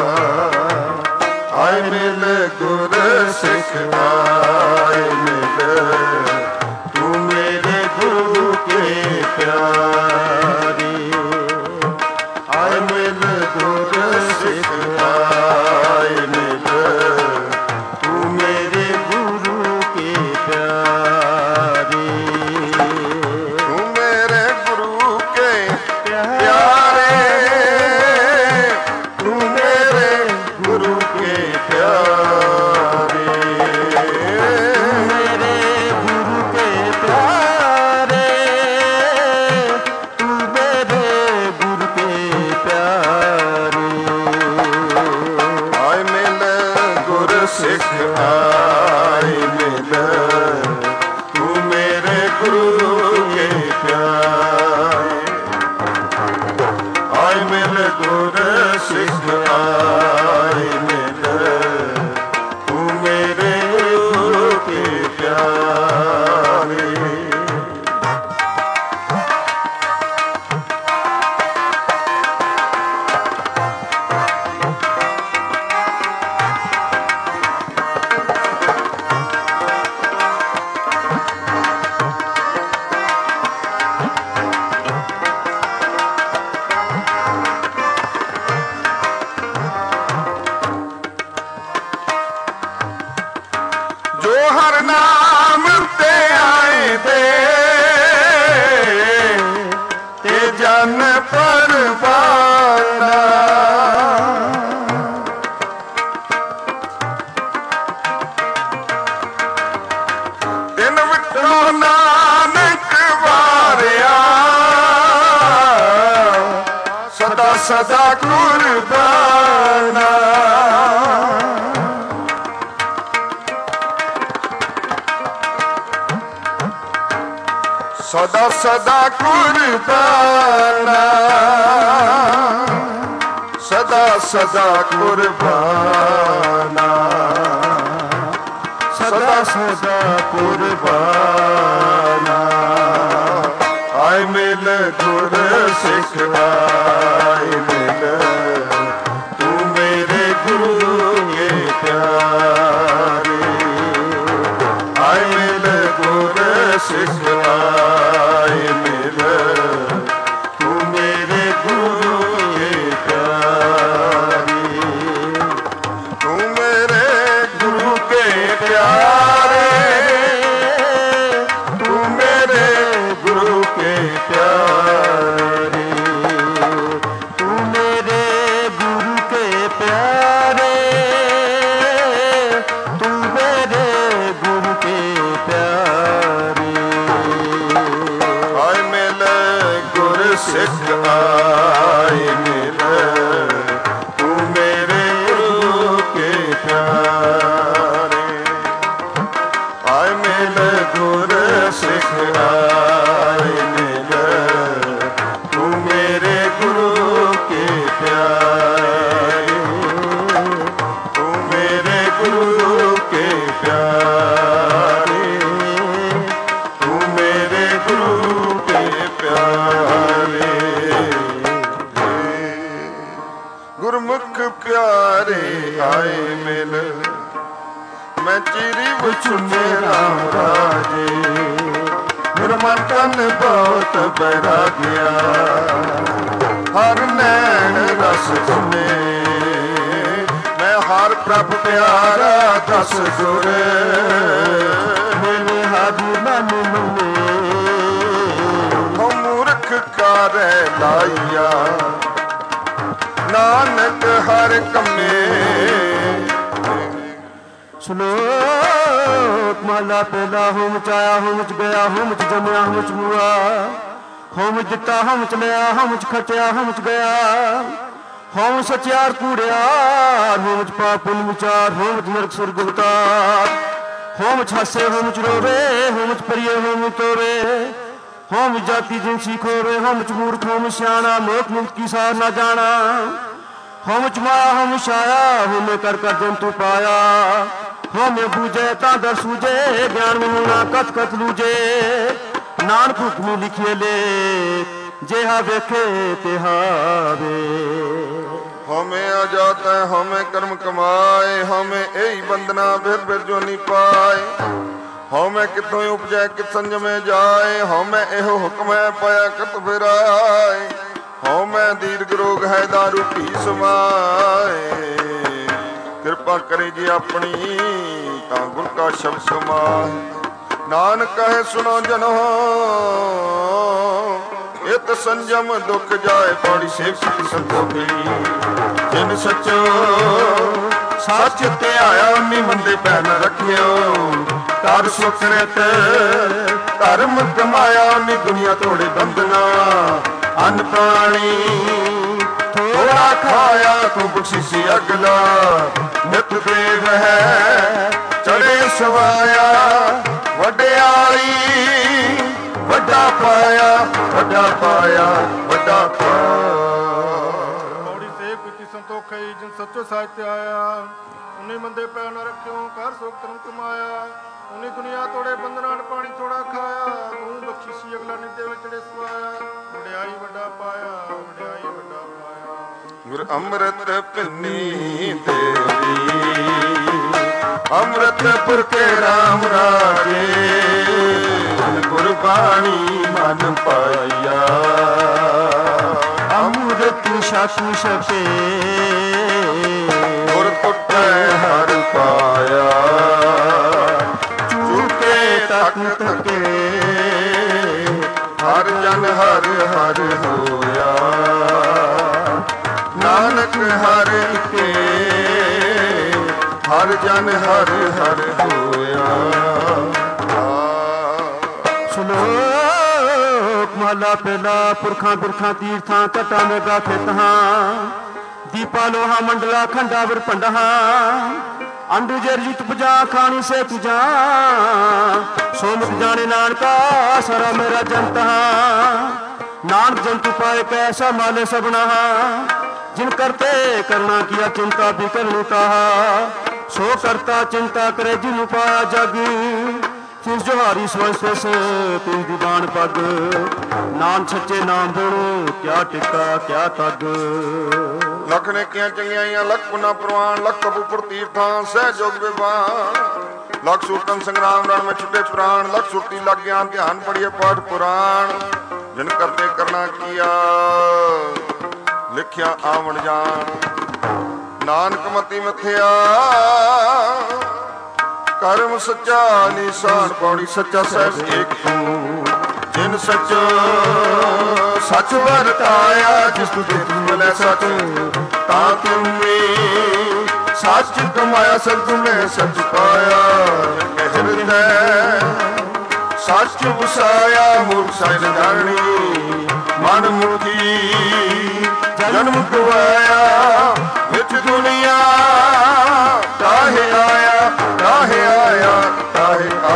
आए मिल गुर सिख आए मिल, तू मेरे गुरु के प्यारे। आए मिल गुर सिख आए मिल, तू मेरे गुरु के प्यारे। तू मेरे गुरु के प्यारे, तू मेरे गुरु के प्यारे। मेरे गुरु के प्यारे, तू मेरे गुरु के प्यारे। आए मिल गुर सिख आए मिल, तू मेरे गुरु के प्यारे। आए मिल गुर सिख आए मिल, तू मेरे गुरु के प्यारे। जो हर नाम ते आए दे ते जन परवाना। तिन विटो नानक वारिया सदा सदा कुर्बाना। सदा सदा कुर्बाना, सदा सदा कुर्बाना, सदा सदा कुर्बाना। आए मिल गुर सिख आए मिल, तू मेरे गुरु के प्यारे। आए मिल गुर सिख आए मिल, तू मेरे गुरु के प्यारे। तू मेरे गुरु के प्यारे, तू मेरे गुरु के प्यारे। तू ਗੁਰਮੁਖ ਪਿਆਰੇ ਆਏ ਮਿਲ, ਮੈਂ ਚਿਰੀ ਵਿਛੁਨੇ ਰਾਮ ਰਾਜੇ, ਮੇਰਾ ਮਨ ਤਨ ਬਹੁਤ ਬੈਰਾਗਿਆ, ਹਰ ਨੈਣ ਰਸ ਸੁਨੇ, ਮੈਂ ਹਰ ਪ੍ਰਭ ਪਿਆਰਾ ਦਸ ਗੁਰ, ਮੇਰੇ ਹਾਜੀ ਮਨ ਮੁਨੇ, ਹੋ ਮੂਰਖ ਕਾਰੇ ਲਾਈਆ, ਨਾਨਕ ਹਰ ਕੰਮੇ। ਸ਼ਲੋਕ ਮਹਲਾ ਪਹਿਲਾ। ਹੋਮ ਚ ਆਇਆ ਹੋਮ ਚ ਗਿਆ, ਹੋਮ ਚ ਜੰਮਿਆ ਹੋਮ ਚ ਮੁਆ, ਹੋਮ ਚ ਦਿੱਤਾ ਹੋਮ ਚ ਲਿਆ, ਹੋਮ ਚ ਖਟਿਆ ਹੋਮ ਚ ਗਿਆ, ਹੋਮ ਸਚਿਆਰ ਕੂੜਿਆਰ, ਹੋਮ ਚ ਪਾਪ ਪੁੰਨ ਵਿਚਾਰ, ਹੋਮ ਚ ਨਰਕ ਸੁਰਗ ਅਵਤਾਰ, ਹੋਮ ਚ ਹਾਸੇ ਹੋਮ ਚ ਰੋਵੇ, ਹੋਮ ਚ ਪਰੀਏ ਹੋਮ ਤੋਵੇ, ਹੋਮ ਜਾਤੀ ਜਿਨਸੀ ਖੋਵੇ, ਹੋਮ ਚ ਮੂਰਖ ਹੋਮ ਸਿਆਣਾ, ਮੋਖ ਮੁਕਤ ਕੀ ਸਾਰ ਨਾ ਜਾਣਾ, ਹੋਮ ਚ ਮਾਇਆ ਹੋਮ ਛਾਇਆ, ਹੋਮੇ ਕਰ ਕਰ ਜੰਤੂ ਪਾਇਆ, ਹੋਮੇ ਬੂਝੇ ਤਾਂ ਦਰ ਸੂਝੇ, ਗਿਆਨ ਮਿਲਣਾ ਕਥ ਕਥ ਲੂਝੇ, ਨਾਨਕ ਹੁਕਮੀ ਲਿਖੇ ਲੇ, ਜਿਹਾ ਵੇਖੇ ਤਿਹਾ ਵੇ। ਹਉਮੈ ਅਜਾਤੈ ਹਉਮੈ ਕਰਮ ਕਮਾਏ, ਹਉਮੈ ਇਹੀ ਬੰਦਨਾ ਫਿਰ ਫਿਰ ਜੋ ਨੀ ਪਾਏ, ਹਉਮੈ ਕਿੱਥੋਂ ਉਪਜੈ ਕਿਤ ਸੰਜਮੇ ਜਾਏ, ਹਉਮੈ ਇਹੋ ਹੁਕਮ ਹੈ ਪਾਇਆ ਕਤ ਫਿਰਾਏ, ਹਉਮੈ ਦੀਰਘ ਰੋਗ ਹੈ ਦਾਰੂ ਪੀ ਸਮਾਏ, ਕਿਰਪਾ ਕਰੇ ਜੀ ਆਪਣੀ ਤਾਂ ਗੁਰ ਕਾ ਸ਼ਬਦ ਸਮਾਏ, ਨਾਨਕ ਕਹੇ ਸੁਣੋ ਜਨੋ ਇਤ ਸੰਜਮ ਦੁਖ ਜਾਏ, ਪੌੜੀ ਸੇਵ ਸੰਤੋਖੀ, ਜਿਨ ਸੱਚੋ ਸੱਚ ਤੇ ਆਇਆ ਉਨੀ ਮੰਦੇ ਪੈ ਨ ਰੱਖਿਓ, ਕਰ ਸੁਖਰਤ ਧਰਮ ਕਮਾਇਆ ਉਨੀ ਦੁਨੀਆ ਤੋੜੇ ਬੰਦਨਾ, ਅੰਨ ਪਾਣੀ ਥੋੜਾ ਖਾਇਆ ਤੂੰ ਬਖਸ਼ਿਸ਼ੀ ਅਗਲਾ, ਨਿਤ ਦੇਵ ਹੈ ਚੜੇ ਸਵਾਇਆ, ਵਡਿਆਈ ਵੱਡਾ ਪਾਇਆ, ਵੱਡਾ ਪਾਇਆ, ਵੱਡਾ ਪਾਇਆ। ਪੌੜੀ ਸੇਵ ਕੀਤੀ ਸੰਤੋਖਈ, ਜਿਨ ਸੱਚੋ ਸਾਹਿਤ ਆਇਆ, ਉਨੀ ਮੰਦੇ ਪੈ ਨ ਰੱਖਿਓ, ਕਰ ਸੁਖ ਧਰਮ ਕਮਾਇਆ, ਉਨੀ ਦੁਨੀਆ ਤੋੜੇ ਬੰਧਨਾਂ, ਪਾਣੀ ਥੋੜਾ ਖਾਇਆ, ਤੂੰ ਬਖਸ਼ਿਸ਼ੀ ਅਗਲਾ ਨਿੱਦੇ ਵਿੱਚ ਚੜੇ ਸਵਾਇਆ, ਵਡਿਆਈ ਵੱਡਾ ਪਾਇਆ, ਵਡਿਆਈ ਵੱਡਾ ਪਾਇਆ। ਗੁਰ ਅੰਮ੍ਰਿਤ ਪਿੰਨੀ ਦੇਵੀ, ਅੰਮ੍ਰਿਤ ਪੁਰਖੇ ਰਾਮ ਰਾਜੇ, ਗੁਰਬਾਣੀ ਮਨ ਪਾਇਆ, ਅੰਮ੍ਰਿਤ ਛਕ ਛਕੇ, ਗੁਰ ਟੁੱਟੇ ਹਰ ਪਾਇਆ, ਝੂਠੇ ਤੱਕ ਤੱਕੇ, ਹਰ ਜਨ ਹਰ ਹਰ ਹੋਇਆ, ਨਾਨਕ ਹਰ ਇਕੇ, ਹਰ ਜਨ ਹਰ ਹਰ ਹੋਇਆ। ਸ਼ਲੋਕ ਮਹਲਾ ਪਹਿਲਾ। ਪੁਰਖਾਂ ਬਿਰਖਾਂ ਤੀਰਥਾਂ ਘਟਾਂ ਮੇ ਗਾਥੇ ਤਹਾਂ, ਦੀਪਾ ਲੋਹਾ ਮੰਡਲਾ ਖੰਡਾ ਵਿਰ ਭੰਡਾਂ, ਅੰਡੂ ਜਰਜਿਤ ਪੁਜਾ ਖਾਣੀ ਸੇ ਤੁਜਾ, ਸੋਮਤ ਜਾਣੇ ਨਾਨਕਾ ਸਾਰਾ ਮੇਰਾ ਜੰਤ, ਨਾਨਕ ਜੰਤੂ ਪਾਏ ਕੈਸਾ ਮਾਲੇ ਸਬਨਾ, जिन करते करना किया चिंता भी करनी कहा, सो करता चिंता करे जिन पाया जग, फिर जोहारी समझते से तुम दीवान पग, नाम सच्चे नाम बोलो क्या टिका क्या तग। लख ने किया चंगियाइयां लख पुना प्रवान, लख कपूर तीर्थां सहयोग विवान, लख सूतन संग्राम रण में छुटे प्राण, लख सुरती लग ज्ञान ध्यान पढ़िए पाठ पुराण, जिन करते करना किया लिखिया आवन जान, नानक मती मथिया कर्म सच्चा निशान, पौड़ी सच्चा सहज एक तू, जिन सच सच वरताया, जिस तू दे मिले सच ता तुमने सच कमाया, सब तुमने सच पाया, हृदय सच वसाया, मूर्ख साइन जानी मन मुखी, जन्म गवाया विच दुनिया, काहे आया काहे आया काहे आ।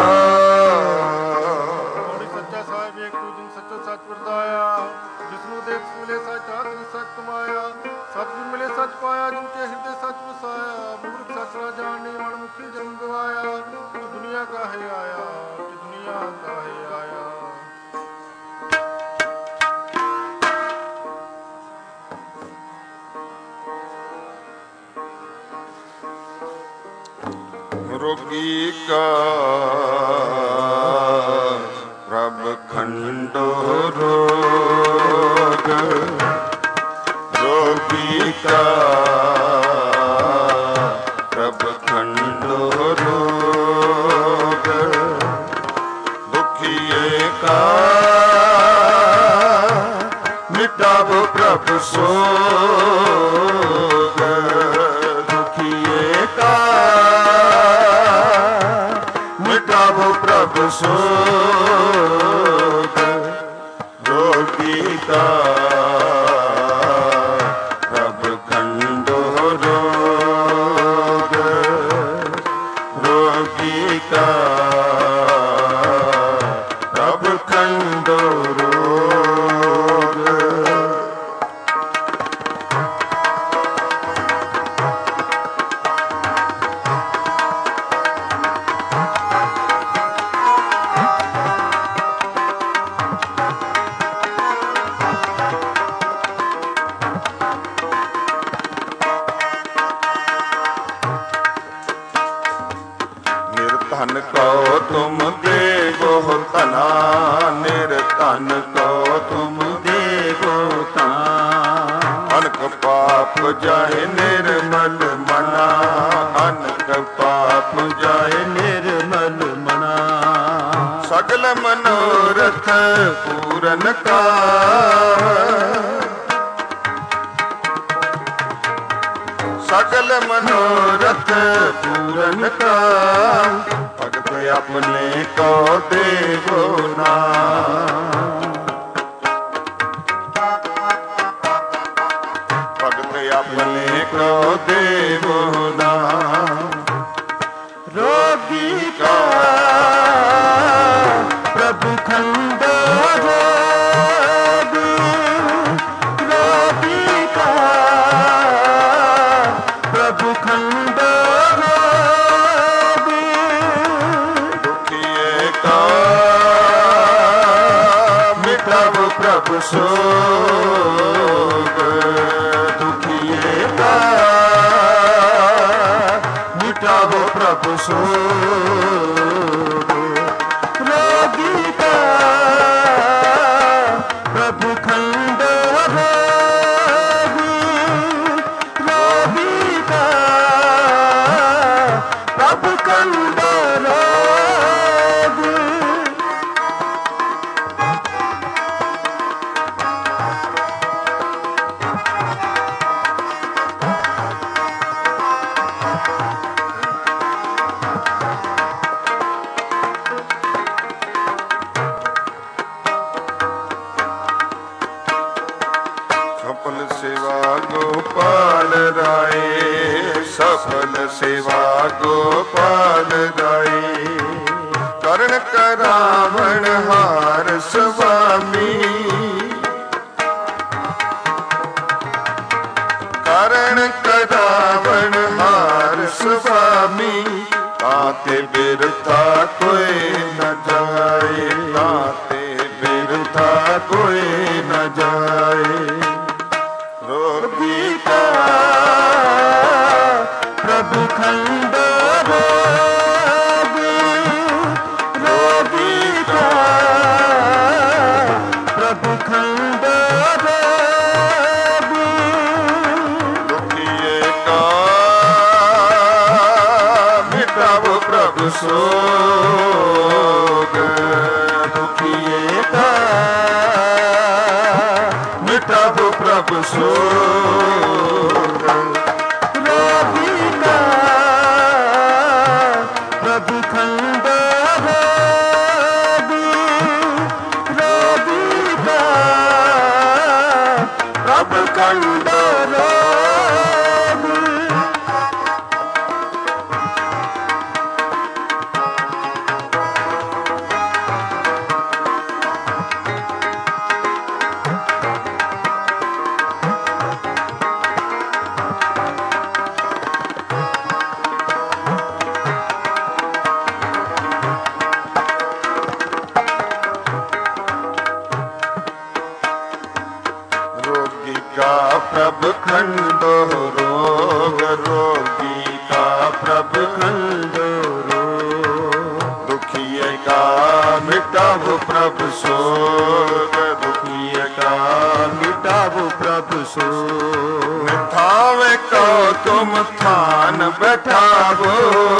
सच्चा साहिब एक तू, जिन सच्चो सच वरताया, जिसनु देख मिले सच आखिर सच कमाया, सतगुर मिले सच पाया, जिनके हृदय सच वसाया, मूर्ख सच न जाने मन मुखी जन्म गवाया, कि दुनिया काहे आया कि दुनिया काहे आया। रोगी का प्रभ खंडो रोग, रोगी का प्रभ खंडो रोग, दुखिए का मिटावो प्रभ सोग, दुखिए का मिटावो प्रभ सोग, रोगी का प्रभ खंडो रोग, रोगी का प्रभ खंडो रोग। निर्धन को तुम देवो तना, निर्धन को तुम देवो तना, अनक पाप जाए निर्मल मना, अनक पाप जाए निर्मल मना, सकल मनोरथ पूरन का, सकल मनोरथ पूरन का, भगत अपने को देवो ना, भगत अपने को देवो ना, रोगी का प्रभु खंडो रोग, रोगी का प्रभु खंडो रोग, दुखिए का मिटावो प्रभु सोग, दुखिए का मिटावो प्रभु सोग, रोगी का प्रभु खंडो रोग, रोगी का प्रभु खंडो रोग। सफल सेवा गोपाल राय, सफल सेवा गोपाल राय, कर्ण करावण हार स्वामी, कर्ण करावण हार स्वामी, ताते बिरथा कोई न जाए, ताते बिरथा कोई न जाए, रोगी का प्रभु खंडो रोग, रोगी का प्रभु खंडो रोग, दुखिए का मिटावो प्रभु सोग, दुखिए का मिटावो प्रभु सोग, रोगी का प्रभु खंडो रोग, रोगी का प्रभु खंडो रोग। प्रभ खंडो रोग, रोगी का प्रभ खंडो मिटावो प्रभु सोग दुखिए का मिटावो प्रभु सोग। मिठावे को तुम थान बैठावो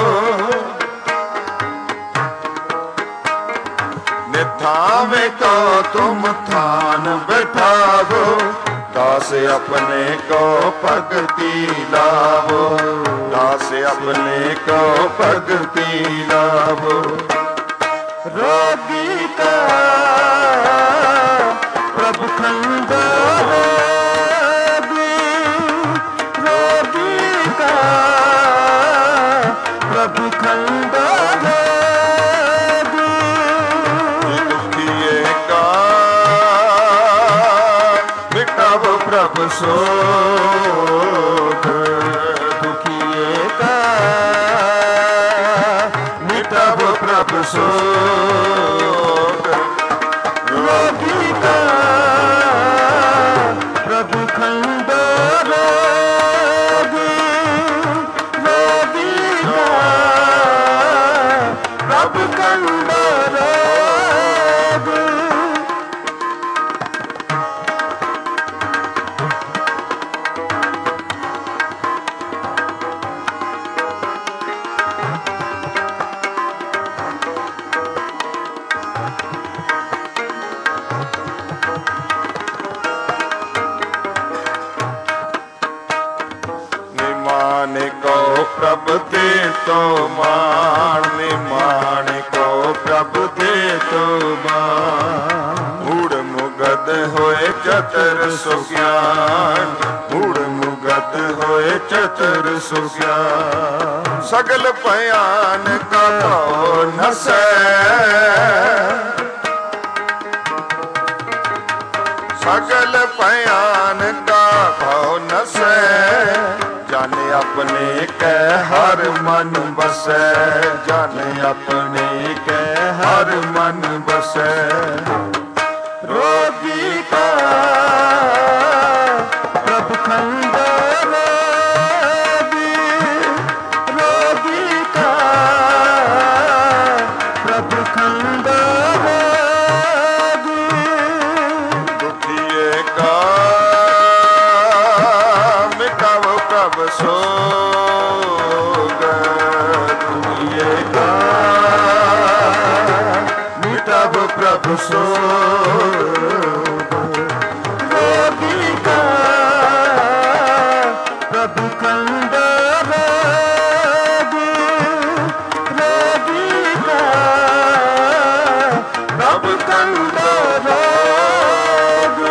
निठावे को तुम थान बैठावो दास अपने को भगति लावो दास अपने को भगति लावो। रोगी का प्रभु खंडो रोगी का प्रभु खंडो दुखिए का मिटावो प्रभु सोग दुखिए का मिटावो प्रभु सोग। रोगी का प्रभु खंडो रोगी रोगी का प्रभु खंडो रोगी। प्रभु दे तो मान निमान को प्रभु दे तो मान मूड मुगद होए चतुर सुज्ञान मूड मुगद होए चतुर सुज्ञान सगल पयान का भाव नसै सगल पयान का भाव नसै जाने अपने के हर मन बसै जाने अपने के हर मन बसै। रोगी का प्रभु खंडो रोगी रोगी का प्रभु खंडो रोगी दुखिए का मिटावो प्रभु सोग दुखिए का मिटावो प्रभु सोग। रोगी का प्रभु खंडो रोगी रोगी का प्रभु खंडो रोगी।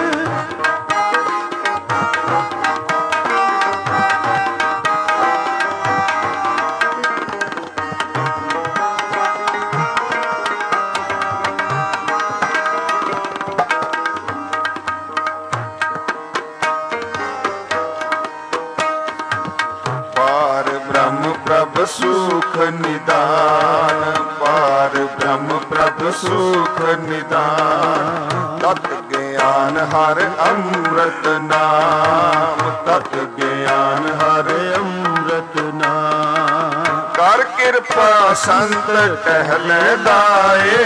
प्रभु सुख निदान पार ब्रह्म प्रभु सुख निदान तत् ज्ञान हर अमृत नाम तत् ज्ञान हर अमृत नाम कर कृपा संत टहले दाए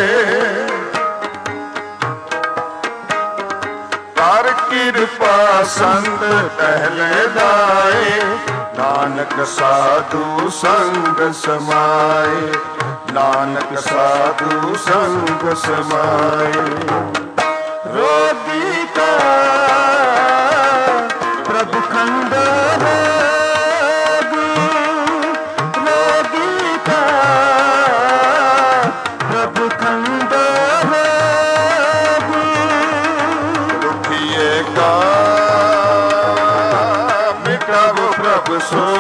कर कृपा संत टहले दाए नानक साधु संग समाए नानक साधु संग समाए। रोगी का प्रभु खंडो रोगी रोगी का प्रभु खंडो रोगी दुखिए का मिटावो प्रभु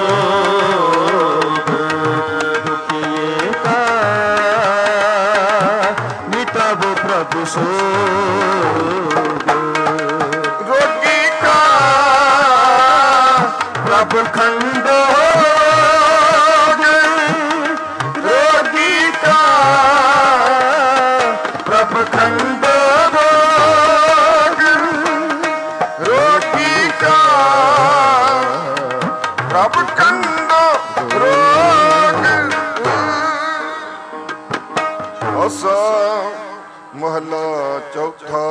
सोग दुखिए का मिटावो प्रभु सोग। रोगी का प्रभु खंडो रोगी का प्रभु खंडो रोगी का प्रभु खंडो रोग। ਚੌਥਾ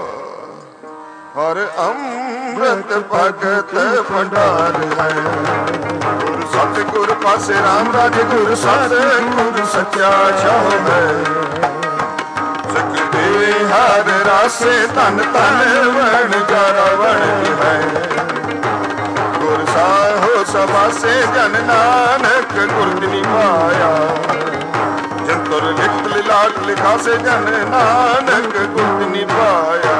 ਹਰ ਅੰਮ੍ਰਿਤ ਭਗਤ ਭੰਡਾਰ ਹੈ। ਗੁਰ ਸਤਿਗੁਰ ਪਾਸੇ ਰਾਮ ਰਾਜ ਗੁਰ ਸਤਿਗੁਰ ਸੱਚਾ ਸ਼ਾਹ ਹੈ। ਸਿੱਖ ਦੇ ਹਰ ਰਾਸੇ ਧਨ ਧਨ ਵਣ ਜਾਰਾ ਵਣ ਹੈ। ਗੁਰ ਸਾਹਿੋ ਸਵਾਸੇ ਜਨ ਨਾਨਕ ਗੁਰ ਨੀ ਪਾਇਆ। ਜੰਤਰ ਲਿਖਤ ਲਿਲਾਟ ਲਿਖਾ ਸੇ ਜਨ ਨਾਨਕ ਗੁਰ ਨੀ ਪਾਇਆ।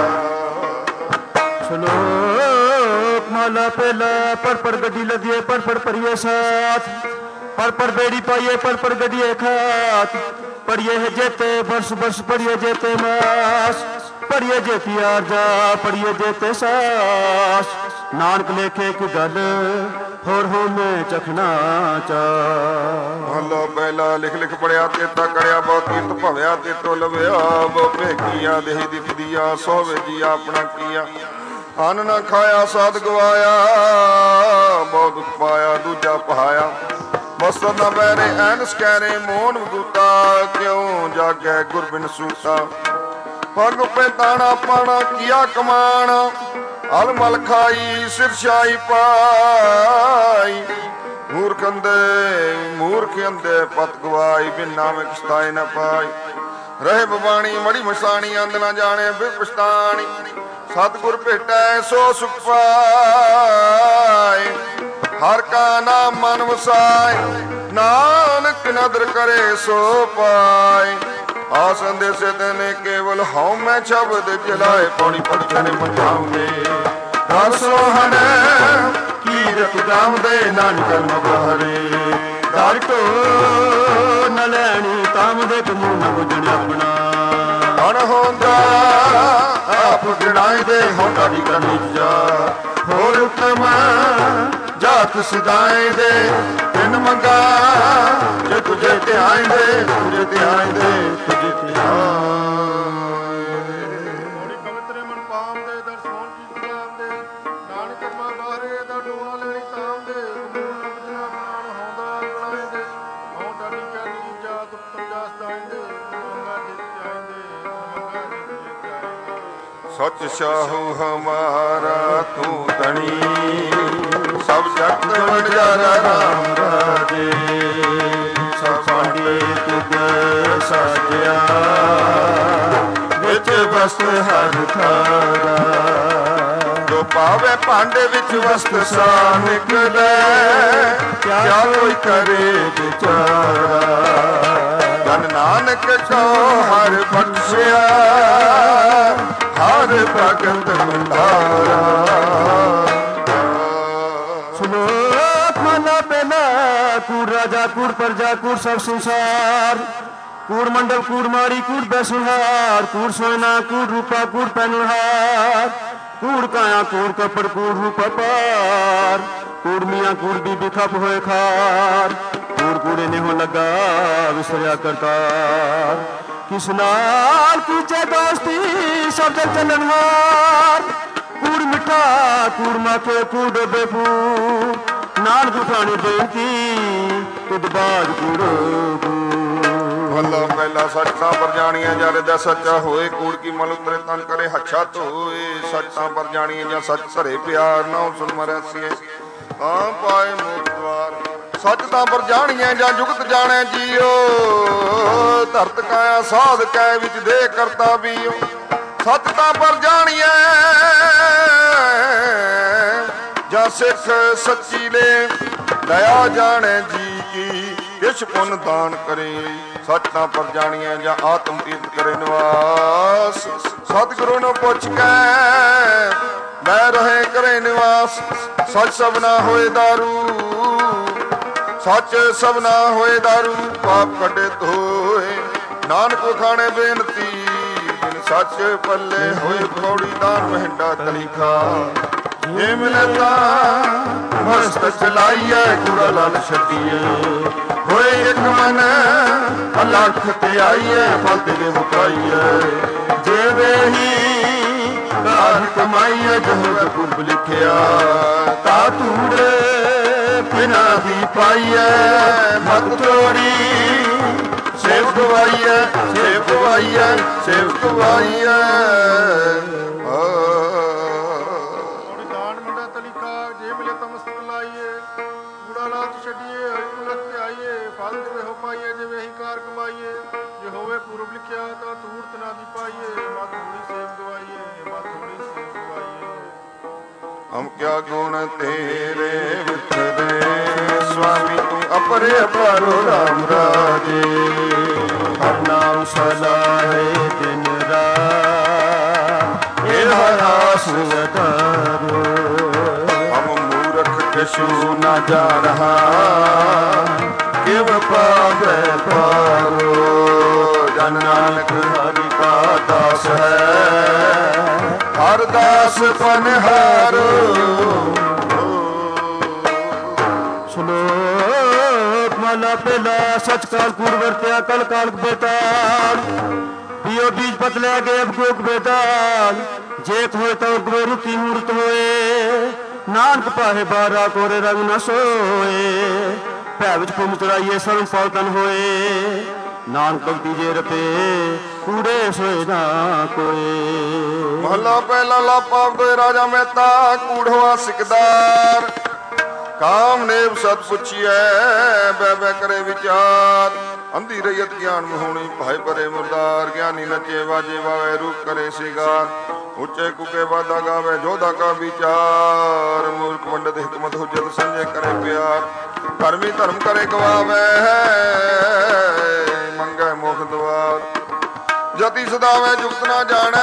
ਸ਼ਲੋਕ ਮਾਲਾ ਪਹਿਲਾ ਪਰ ਪਰ ਗੱਡੀ ਲਦੀਏ ਪਰ ਪਰ ਪਰਿਏ ਸਾਥ ਪਰ ਪਰ ਬੇੜੀ ਪਾਈਏ ਪਰ ਪਰ ਗੱਡੀਏ ਖਾਤ ਪੜੀਏ ਜੇਤੇ ਬਰਸ ਬਰਸ ਪੜੀਏ ਜੇਤੇ ਮਾਸ ਪੜੀਏ ਜੇਤੀ ਆਰਜਾ ਪੜੀਏ ਜੇਤੇ ਸਾਸ। ਨਾਨਕ ਲੇਖੇ ਇੱਕ ਗੱਲ ਹੋਰ ਹੋ ਮੈਂ ਚਖਣਾ ਚਾ। ਮਹਲਾ ਪਹਿਲਾ ਲਿਖ ਲਿਖ ਪੜਿਆ ਤੇਤਾ ਕਰਿਆ ਬਹੁਤ ਕੀਰਤ ਭਵਿਆ ਤੇਤੋ ਲਵਿਆ ਬਹੁ ਭੇਕੀਆ ਦੇਹੀ ਦਿੱਤੀਆ ਸੋਵੇ ਜੀ ਆਪਣਾ ਕੀਆ। ਅੰਨ ਨਾ ਖਾਇਆ ਸਾਧ ਗਵਾਇਆ ਬਹੁਤ ਦੁੱਖ ਪਾਇਆ ਦੂਜਾ ਪਹਾਇਆ। ਬਸਤਰ ਨਾ ਬਹਿਰੇ ਐਨ ਸਕੈਰੇ ਮੋਹਨ ਵਗੂਤਾ ਕਿਉਂ ਜਾਗੈ ਗੁਰ ਬਿਨ ਸੂਤਾ। ਪਗ ਪੇ ਤਾਣਾ ਪਾਣਾ ਕੀਆ ਕਮਾਣ ਅਲ ਮਲ ਖਾਈ ਸਿਰ ਛਾਈ ਪਾਈ। ਮੂਰਖ ਅੰਦੇ ਮੂਰਖ ਅੰਦੇ ਪਤ ਗਵਾਈ ਬਿਨ ਨਾਮੇ ਕਿਸਤਾਏ ਨ ਪਾਈ। ਰਹੇ ਬਬਾਣੀ ਮੜੀ ਮਸਾਣੀ ਅੰਦ ਨਾ ਜਾਣੇ ਬਿਰ ਪਛਤਾਣੀ। ਸਤਿਗੁਰ ਭੇਟੈ ਸੋ ਸੁਖ ਪਾਏ। ਹਰ ਕਾ ਨਾਮ ਮਨ ਵਸਾਏ ਨਾਨਕ ਨਦਰ ਕਰੇ ਸੋ ਪਾਏ। ਆਸ ਅੰਦੇਸੇ ਤੈਨੇ ਕੇਵਲ ਹਉ ਮੈਂ ਸ਼ਬਦ ਜਲਾਏ। ਪੌੜੀ ਪੜਚਨ ਮਝਾਉਂਦੇ ਰਸ ਸੋਹਣ ਕੀਰਤ ਗਾਉਂਦੇ ਨਾਨਕ ਮਗਹਰੇ। ਦਰ ਢੋ ਨ ਲੈਣੀ ਤਾਮ ਦੇ ਕਮੂ ਨ ਬੁਝਣ ਆਪਣਾ। ਅਣ ਹੁੰਦਾ ਆਪ ਗਿਣਾਏ ਦੇ ਹੋਂਦਾ ਦੀ ਕਰਨੀ ਜਾ। ਹੋਰ ਉਤਮ ਜਾਤ ਸਦਾਏ ਦੇ ਤਿੰਨ ਮੰਗਾ ਜੇ ਤੁਝੇ ਧਿਆਏ ਦੇ ਤੁਝੇ ਧਿਆਏ ਦੇ ਤੁਝੇ ਧਿਆਏ। ਮੋੜੀ ਪਵਿੱਤਰੇ ਮਨ ਪਾਮ ਦੇ ਦਰ ਸੋਹਣ ਕੀ ਗੁਲਾਮ ਦੇ। ਨਾਨਕ ਕਰਮਾ ਬਾਹਰੇ ਦਾ ਡੋਆ ਲੈਣੀ ਤਾਮ ਦੇ। ਗੁਰੂ ਨਬਜਨਾ ਬਣਾਉਣ ਹੌਂਦਾ ਬਣਾਏ ਦੇ। ਹੌਂ ਡਾਡੀ ਚਾਡੀ ਜਾਤ ਉਤਮ ਜਾਸ ਦਾਏ ਦੇ। ਮੰਗਾ ਜਿੱਤ ਆਏ ਦੇ ਮੰਗਾ ਜਿੱਤ ਆਏ ਦੇ। ਸਚ ਸਾਹੂ ਹਮਾਰਾ ਤੂੰ ਧਣੀ ਸਭ ਜਗਤ ਵਣਜਾਰਾ ਰਾਮ ਰਾਜੇ। ਸਭ ਪਾਂਡੇ ਤੁਧ ਸਾਜਿਆ ਵਿੱਚ ਵਸਤ ਹਰ ਥਾਰਾ। ਜੋ ਪਾਵੇ ਭਾਂਡੇ ਵਿੱਚ ਵਸਤ ਸਾ ਨਿਕਲੈ ਕਿਆ ਕੋਈ ਕਰੇ ਵਿਚਾਰਾ। ਜਨ ਨਾਨਕ ਕੋ ਹਰ ਬਖਸ਼ਿਆ ਹਰ ਭਗਤ ਭੰਡਾਰਾ। ਸ਼ਲੋਕ ਮਾਲਾ ਪਹਿਲਾ ਕੂੜ ਰਾਜਾ ਕੂੜ ਪ੍ਰਜਾ ਕੂੜ ਸਭ ਸੰਸਾਰ। ਕੂੜ ਮੰਡਲ ਕੂੜ ਮਾਰੀ ਕੂੜ ਬੈਸੁਹਾਰ। ਕੂੜ ਸੋਇਨਾ ਕੂੜ ਰੂਪਾ ਕੂੜ ਪੈਨੁਹਾਰ। ਕੂੜ ਕਾਇਆ ਕੂੜ ਕਪੜ ਕੂੜ ਰੂਪ ਪਾਰ। ਕੂੜ ਮੀਆਂ ਕੂੜ ਬੀਬੀ ਖਪ ਹੋਏ ਖਾਰ। ਕੂੜ ਕੂੜੇ ਨੇ ਹੋ ਲੱਗਾ ਵਿਸਰਿਆ ਕਰਤਾਰ। ਕਿਸ ਨਾਲ ਕੀਚੇ ਦੋਸਤੀ ਸਭ ਜਗ ਚੱਲਣਹਾਰ। ਕੂੜ ਮਿੱਠਾ ਕੂੜ ਮਾਖੇ ਕੂੜ ਡੋਬੇ ਫੂਰ। ਨਾਨਕ ਉਠਾਣੀ ਬੇਨਤੀ ਤੁਧ ਬਾਜ ਕੂੜ। ਮਹਲਾ ਪਹਿਲਾ ਸੱਚ ਤਾਂ ਪਰ ਜਾਣੀਆਂ ਜਾਰੇ ਦਾ ਸੱਚਾ ਹੋਏ। ਕੂੜ ਕੀ ਮਲ ਉਤਰੇ ਤਨ ਕਰੇ ਹੱਛਾ ਧੋਏ। ਸੱਚ ਤਾਂ ਪਰ ਜਾਣੀਆਂ ਜਾਂ ਸੱਚ ਧਰੇ ਪਿਆਰ ਨਾ ਸੁਣ ਮਰਸੀਏ ਤਾਂ ਪਾਏ ਮੁਕਤ ਦਵਾਰ। ਸੱਚ ਤਾਂ ਪਰ ਜਾਣੀਆਂ ਜਾਂ ਜੁਗਤ ਜਾਣੈ ਜੀਓ। ਧਰਤ ਕਾਇਆ ਸਾਧ ਕੈ ਵਿੱਚ ਦੇ ਕਰਤਾ ਵੀਓ। ਸੱਚ ਤਾਂ ਪਰ ਜਾਣੀਐ ਜਾਂ ਸਿੱਖ ਸੱਚੀ ਲੈ ਦਇਆ ਜਾਣੈ ਜੀ ਕੀ ਕਿਛ ਪੁੰਨ ਦਾਨ ਕਰੇ। ਸੱਚ ਤਾਂ ਪਰ ਜਾਣੀਐ ਜਾਂ ਆਤਮ ਤੀਰਥ ਕਰੇ ਨਿਵਾਸ। ਸਤਿਗੁਰੂ ਨੂੰ ਪੁੱਛ ਕੇ ਮੈਂ ਰਹੇ ਕਰੇ ਨਿਵਾਸ। ਸੱਚ ਸਭਨਾ ਹੋਏ ਦਾਰੂ ਸੱਚ ਸਭਨਾ ਹੋਏ ਦਾਰੂ। ਪਾਪ ਕੱਢੇ ਧੋਏ ਨਾਨਕ ਖਾਣੇ ਬੇਨਤੀ। ਬਿਨ ਸੱਚ ਪੱਲੇ ਹੋਏ ਪੌੜੀ ਦਾਨ ਮਹਿੰਡਾ ਤਲੀਖਾ। ਜੇ ਮਿਲੇ ਤਾਂ ਮਸਤ ਚਲਾਈਏ ਕੂੜਾ ਲਾਲ ਛੱਡੀਏ। ਹੋਏ ਇੱਕ ਮਨ ਅਲਖ ਤੇ ਆਈਏ ਫਲ ਤੇ ਮੁਕਾਈਏ। ਜੇ ਵੇਹੀ ਕਾਹ ਕਮਾਈਏ ਜੋ ਪੁਰਬ ਲਿਖਿਆ। ਤਾ ਧੂੜੇ ਬਿਨਾ ਦੀ ਪਾਈਏ ਮਤ ਤੋੜੀ ਸੇ ਸੇਵਕ ਵਾਈਐ ਸੇਵਕ ਵਾਈਐ ਸੇਵਕ ਵਾਈਐ। ਥੋੜੀ ਦਾਨ ਮੰਡਾ ਤਲੀਕਾ ਜੇ ਮਿਲੇ ਤਾਂ ਮਸਤਕ ਲਾਈਏ, ਕੂੜਾ ਲਾਤ ਛੱਡੀਏ ਹਰਿ ਲਖ ਤੇ ਆਈਏ, ਫਲ ਜਿਵੇਂ ਹੋ ਪਾਈਏ ਜਿਵੇਂ ਹੀ ਕਾਰ ਕਮਾਈਏ, ਜੇ ਹੋਵੇ ਪੂਰਬ ਲਿਖਿਆ ਤਾਂ ਤੂਰਤ ਨਾ ਦੀ ਪਾਈਏ, ਮਤ ਥੋੜੀ ਸੇਵ ਗਵਾਈਏ ਮਤ ਥੋੜੀ ਸੇਵ ਗਵਾਈਏ। ਹਮ ਕਿਆ ਗੁਣ ਤੇਰੇ ਵਿਖਰੇ, स्वामी तू अपरे अपारो राम राजे। हर नाम सलाहे दिन रात, आस अतारो। हम मूर्ख कछु न जा रहा, किव पावे पारो। जन नानक हरि का दास है, हर दास पनहारो। माला पेला सच काल कूड़ वरत्या कल काल बेताल, पियो बीज पतले गए अब गोक बेताल। जेक होए तो उगवे रुकी मूर्त होए, नानक पाहे बारा कोरे रंग न सोए। भै विच पुम चुराइए सर्व फौतन होए, नानक भगती जे रपे कूड़े सोए ना कोए। महला पहला ला पाप दो राजा मेहता, कूढ़वा सिकदार। काम नेव सत पुछिए बह बह करे विचार। अंधी रैयत ज्ञान मोहनी भाई परे मुरदार। ज्ञानी नचे बाजे वावे रूप करे सिगार। उच्चे कुके वादा गावे जोधा का विचार। मूर्ख पंडित हिकमत हुज्जत संजय करे प्यार। धर्मी धर्म करे गवावे मंगे मोख द्वार। जति सदावे जुगत ना जाने,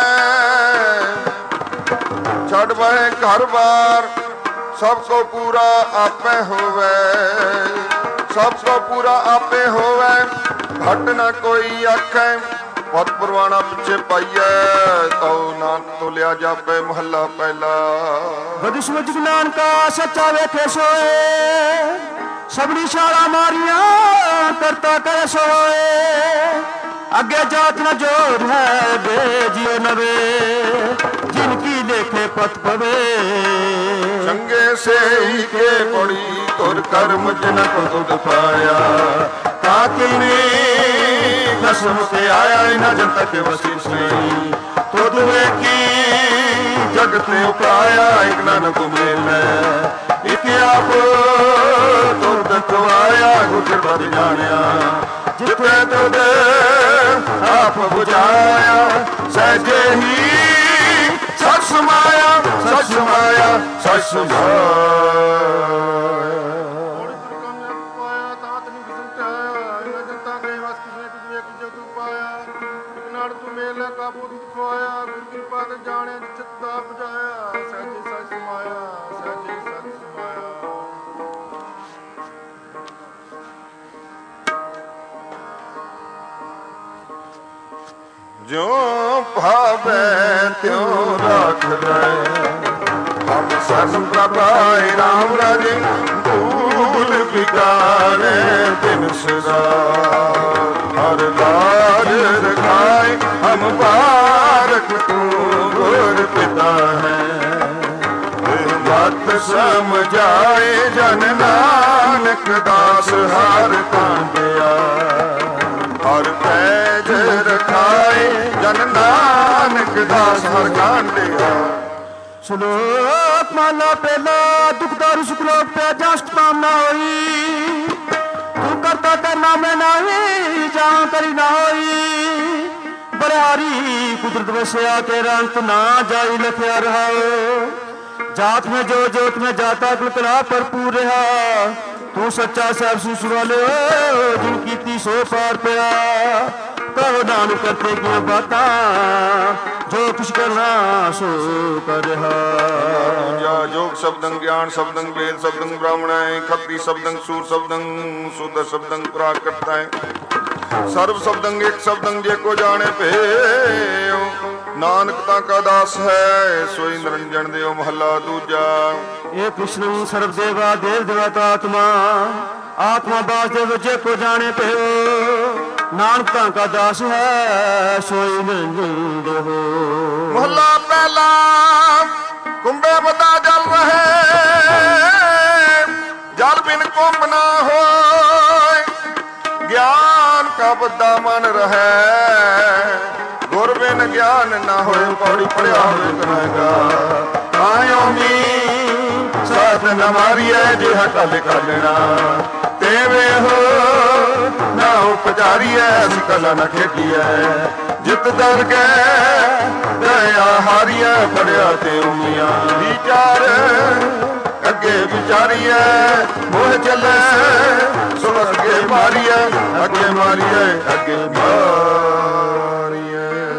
छड़ बहे घर बार। सबको पूरा आपे होवे, सबको पूरा आपे होवे। घट ना कोई आखे, पत परवाना पिछे पाइए। तो नान तो लिया जापे महला पहला। बदिश मुझ नानका सच्चा वेखे सोए, सबनी शाला मारिया करता करे सोए। अगे जात न जोर है बेजियो नवे, जिनकी देखे पथ पवे। चंगे से ही के पड़ी तुर कर्म जनक तुद पाया। ताकि ने कसम से आया न जन तक वशिष्ठ नहीं। तो दुए की जगत ने उपाया, एक नानक मेल एक आप तुर दखवाया। गुजर बद जानिया जिथे तुद आप बुझाया। सहजे ही सच समाया सच समाया सच समाया। जो भावे त्यों राख रहे, हम सन प्रभाए राम राजे। भूल बिगाड़े दिन सदा, हर लाज रखाए हम बारक तू गुर पिता है। बात समझाए जन नानक दास हर कांडिया। हर पैज रखाए जन नानक दास हर कांडिया। श्लोक माला पहला दुखदारु सुखलोक पे जस्ट कामना होई। तू करता करना में नहीं जहाँ करी ना होई। बलिहारी कुदरत बसिया के रंग ना जाई लखिया रहा। जात में जो जोत में जाता कुलकला भरपूर रहा। तू सच्चा साहब सुस वाले जिनकी ती सो पार पिया। कहो नानक करते की बाता, जो कुछ करना सो कर रहा। जोग शब्दं ज्ञान शब्दं वेद शब्दं ब्राह्मण खत्री शब्दं सूर शब्दं शुद्ध शब्दं प्राकृत है। सर्व शब्दं एक शब्दं जे को जाने पे। नानक ता का दास है सोई निरंजन देव महला दूजा। ये कृष्ण सर्व देवा देव देवता आत्मा। आत्मा दास देव जे को जाने पे। नानक ता का दास है सोई निरंजन देव। महला पहला कुंभे बता जल रहे। जल बिन कुंभ ना हो। ज्ञान ਕਾ ਬੱਦਾ ਮਨ ਰਹੈ, ਗੁਰ ਬਿਨ ਗਿਆਨ ਨਾ ਹੋਏ। ਪੌੜੀ ਪੜਿਆ ਹੋਵੇ ਕਰੇਗਾ ਆਇਓ ਮੀ ਸਾਧ ਨ ਮਾਰੀਐ, ਜਿਹਾ ਕਲ ਕਾਲਣਾ ਤੇਵੇਂ ਹੋ ਨਾ ਉਪਜਾਰੀਐ। ਅਸੀਂ ਕਲਾ ਨ ਖੇਡੀਐ ਜਿਤ ਦਰ ਗਏ ਦਇਆ ਹਾਰੀਐ, ਫੜਿਆ ਤੇ ਉਮੀਆਂ ਵਿਚਾਰ ਅੱਗੇ ਵਿਚਾਰੀਐ। ਮੋਹ ਚੱਲੇ ਸੋ ਅੱਗੇ ਮਾਰੀਐ, ਅੱਗੇ ਮਾਰੀਐ ਅੱਗੇ ਮਾਰੀਐ।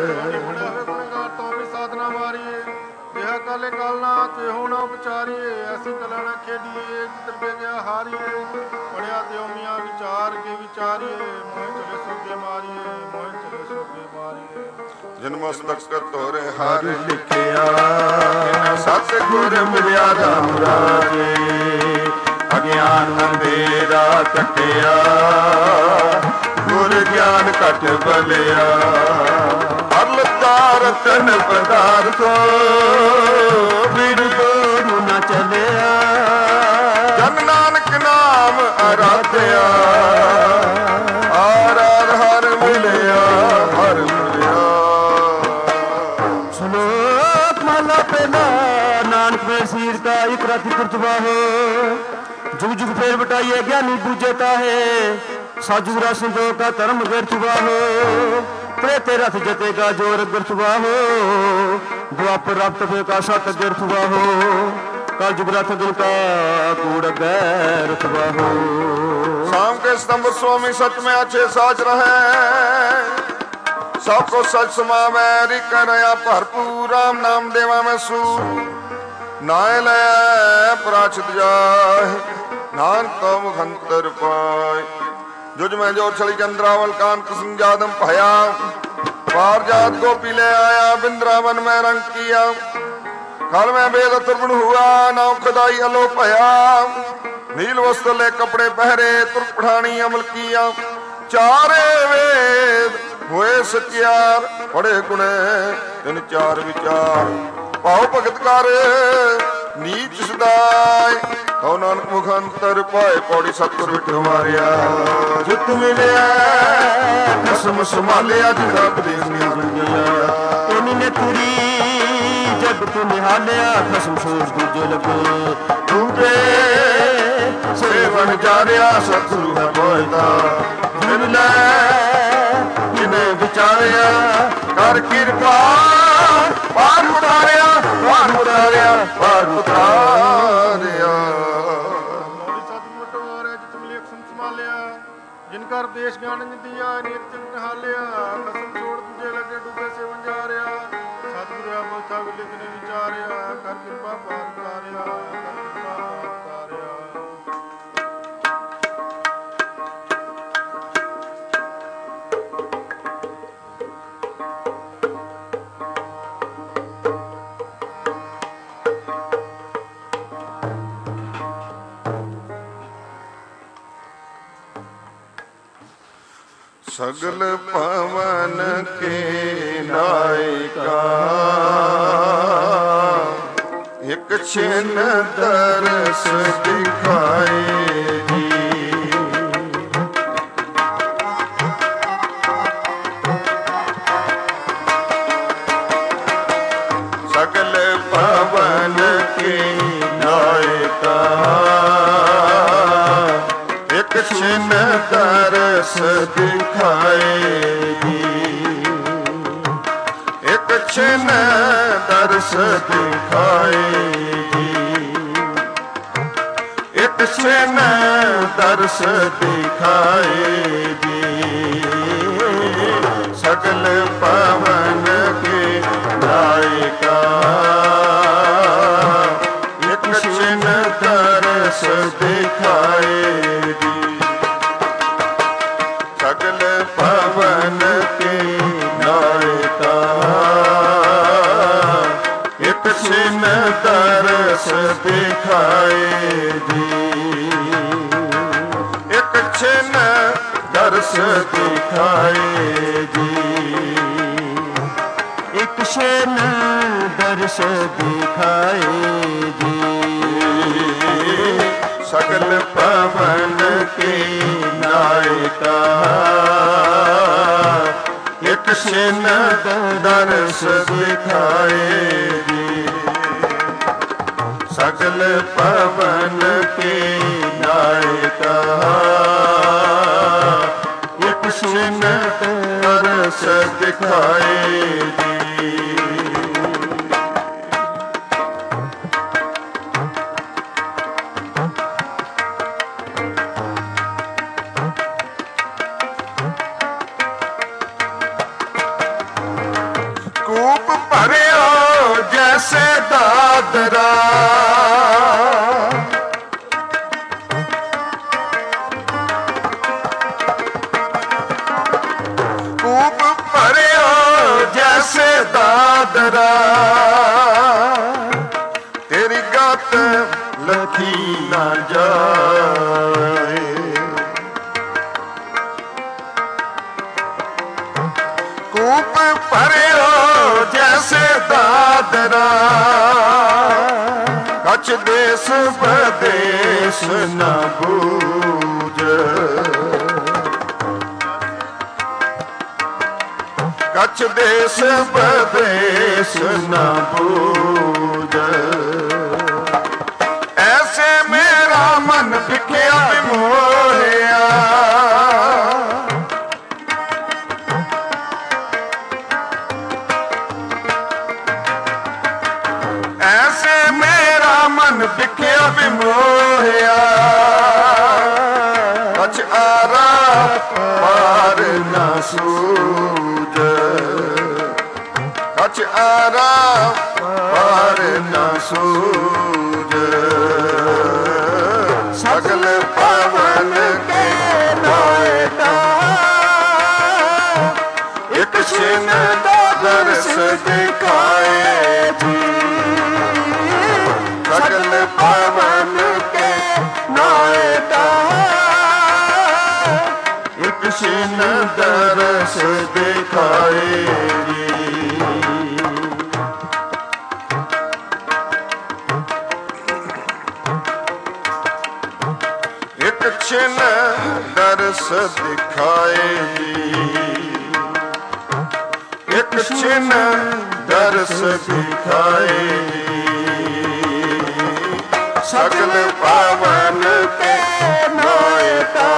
ਕਾਲੇ ਕਾਲਨਾ ਤੇ ਹੋਣਾ ਵਿਚਾਰੀਏ, ਅਸੀਂ ਕਲਾ ਨਾ ਖੇਡੀਏ ਜਿੱਧਰ ਗਿਆ ਹਾਰੀਏ। ਪੜਿਆ ਤੇ ਉਮੀਆਂ ਵਿਚਾਰ ਕੇ ਵਿਚਾਰੀਏ, ਮੋਹ ਚਲੇ ਸੋਗੇ ਮਾਰੀਏ, ਮੋਹ ਚਲੇ ਸੋਗੇ ਮਾਰੀਏ। ਜਿਨ ਮਸਤਕ ਤੋਰੇ ਹਰ ਲਿਖਿਆ, ਸਤ ਗੁਰ ਮਿਲਿਆ ਰਾਮ ਰਾਜੇ। ਅਗਿਆਨ ਅੰਧੇਰਾ ਕੱਟਿਆ, ਗੁਰ ਗਿਆਨ ਘਟ ਬਲਿਆ। ਰਤਨ ਪਦਾਰਥੋ ਬਿਨ ਗੁਰੂ ਨ ਚਲਿਆ, ਜਨ ਨਾਨਕ ਨਾਮ ਆਰਾਧਿਆ। ਆਰਾਧ ਹਰ ਮਿਲਿਆ, ਹਰ ਮਿਲਿਆ। ਸ਼ਲੋਕ ਮਹਲਾ ਪਹਿਲਾ। ਨਾਨਕ ਵੇਰ ਸੀਰ ਕਾ ਇਕ ਰਾਤੀ ਕੁਰਤਵਾ ਹੋ, ਜੁਗ ਜੁਗ ਫੇਰ ਬਟਾਈਏ ਗਿਆਨੀ ਬੂਝੇ ਤਾਹੇ। ਸਾਜੂ ਰਾ ਸੰਜੋਗ ਕਾ ਧਰਮ ਗਿਰਤਵਾ ਹੋ, ਤੇ ਰਥ ਜਤੇਗਾ ਜੋਰ ਗਿਰਤਵਾ ਹੋ। ਦੁਆਪਰ ਰਬ ਤਪੇ ਕਾ ਸਤ ਗਿਰਤਵਾ ਹੋ, ਕਲ ਜੁਗ ਰਥ ਦਿਨ ਕਾ ਕੂੜ ਗੈਰਤਵਾ ਹੋ। शाम के स्तंभ स्वामी सच में अच्छे साच रहे, सबको सच समावे रिक रया भरपूर। राम नाम देवा में सूर नाय ले प्राचित जाय, नानक तो मुखंतर पाय। जुज में जोर छली चंद्रावल कान किस्म जादम भया, पार जात गोपी ले आया बिंद्रावन में रंग किया। काल में वेद तुर्पण हुआ नाव खदाई अलो भया, नील वस्त्र ले कपड़े पहरे तुर पठानी अमल किया। चारे वेद हुए सत्यार, पढ़े गुणे इन चार विचार। पाओ भगत कर नीच सदाय, तो नानक मुखंतर पाए। पौड़ी सतगुर विठो मारिया, जित मिलिया कसम संभालिया। जिता उपदेश ने तुरी जग तू निहालिया, खसम सोच दूजे लगे टूटे सेवन जारिया। सतगुरु है बोलता मिले जिन्हें विचारिया, कर किरपा पार उतारिया, पार उतारिया, पार उतारिया। जिनकर देश ज्ञान दिया नित्य निहालिया, कसम छोड़ दूजे लगे डूबे से वंजारिया। सतगुरु बोलता विलित ने विचारिया, कर कृपा पार उतारिया, कर कृपा उतारिया। सगल पवन के नायका, एक छिन दरस दिखाए जी। सगल पवन के नायका, एक छिन दरस दिखाएगी। एक छिन दरस दिखाएगी, एक छिन दरस दिखाएगी। सगल पवन के नायका, एक छिन दरस दिखाएगी। सगल पवन के नायका, एक छिन दरस दिखाएगी। एक छिन दरस दिखाएगी, एक छिन दरस दिखाएगी। सकल पवन के नायका एक छिन दर्श दिखाएगी सकल पवन के नायका एक छिन दर्श दिखाएगी। कूप भरियो जैसे दादरा कूप भरियो जैसे दादरा तेरी गात लखी ना जाए कूप भरियो जैसे दादरा कछ देश प्रदेश न बूझ कछ देश प्रदेश न बूझ ऐसे मेरा मन बिखया मोया ऐसे मेरा मन बिखया मोया कछ आरा पार न सूझ कछ आरा पार न सूझ सकल पवन के नायका एक छिन दर्श दिखाए सकल पवन के नायका एक छिन दर्श दिखाएगी। एक छिन दर्श दिखाएगी एक छिन दर्श दिखाएगी सकल पवन के नायका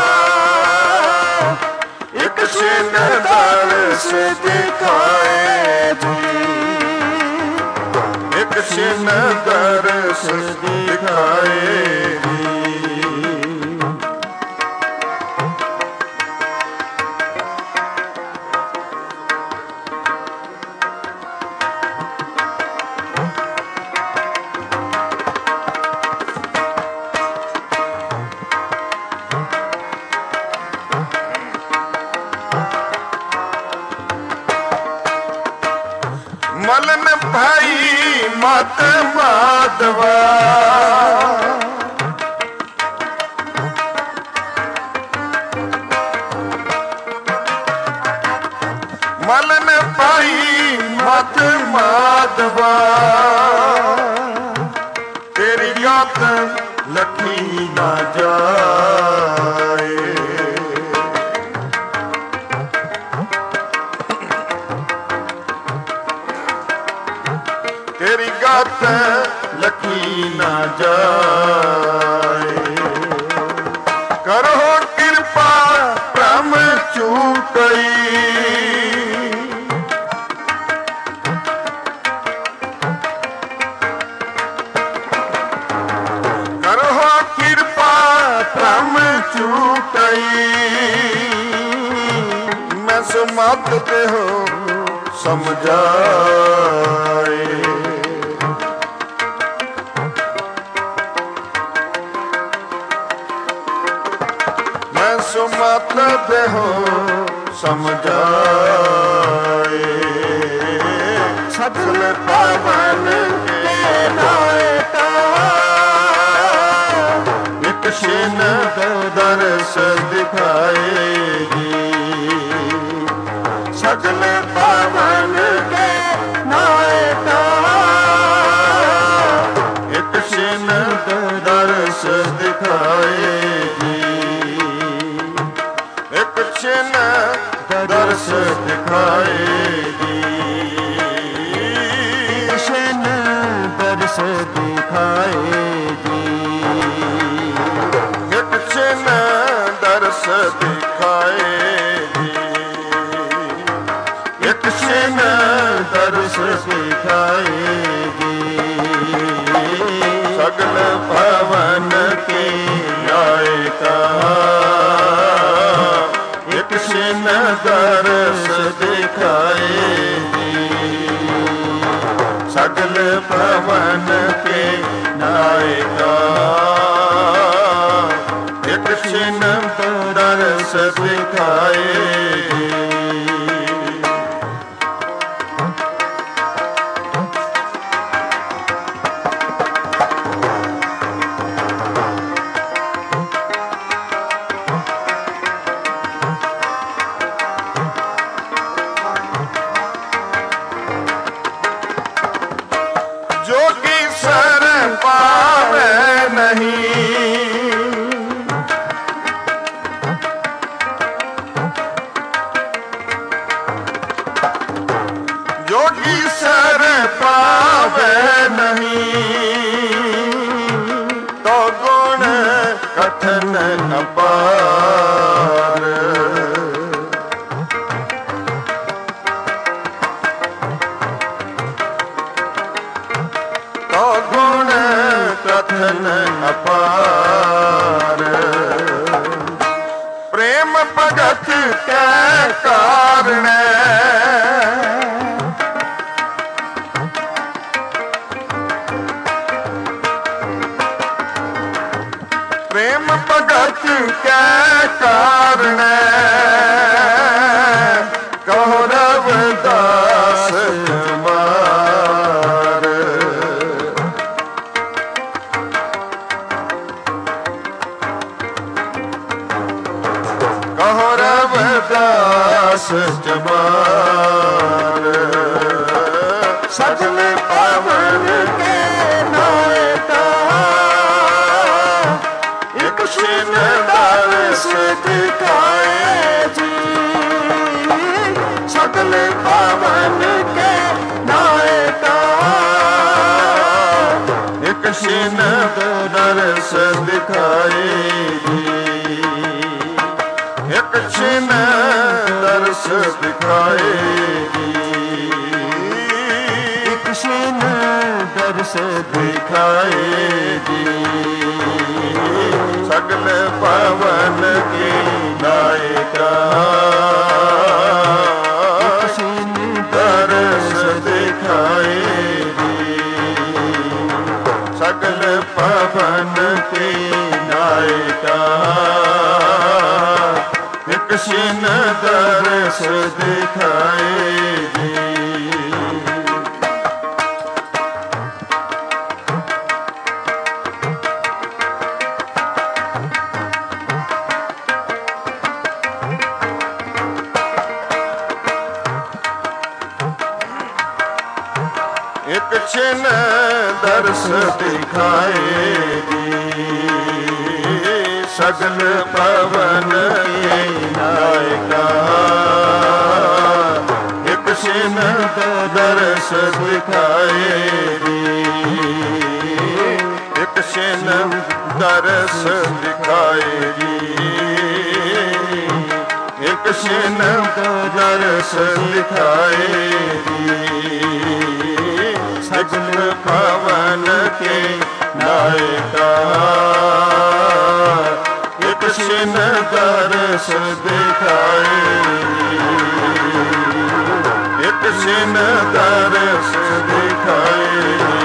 एक छिन दर्श दिखाएगी एक छिन दर्श दिखाएगी। मलन भाई मत माधवा मलन भाई मत माधवा तेरी गात लखी ना जाए तेरी गात लखी ना जाए करो कृपा प्रम चूकई करो कृपा प्रम चूकई मैं सुमत ते हो समझाए सुमत देहो समझाए सकल पवन के नायका एक छिन दर्श दिखाएगी सकल पवन के नायका एक छिन दर्श दिखाएगी। दर्श दिखाएगी, कृष्ण दर्श दिखाएगी, कृष्ण दर्श दिखाएगी, कृष्ण दर्श दिखाएगी, सगल भवन की नायिका कृष्ण दर्श दिखाएगी, सगल भवन के नायिका कृष्ण दर्श दिखाएगी। जोगी सर पावे नहीं, जोगी सर पावे नहीं, तो गुण कथन अपार, तो गुण कथन अपार, प्रेम भगत के कारण, प्रेम भगत के कारण कौरव दास मार, कौरव दास जमार, सगल पवन के नायका कृष्ण दर्श दिखाए जी, सगल पवन के नायका कृष्ण दर्श दिखाएगी, कृष्ण दर्श दिखाएगी, कृष्ण दर्श दिखाएगी, सगल पवन की नायिका कृष्ण दर्श दिखाएगी, सगल पवन की नायिका कृष्ण दर्श दिखाएगी। कृष्ण दर्श दिखाएगी, सगल पवन की नायिका कृष्ण दर्श दिखाएगी, कृष्ण दर्श दिखाएगी, कृष्ण दर्श दिखाएगी, सगल पवन के नायिका कृष्ण दर्श दिखाएगी, कृष्ण दर्श दिखाएगी।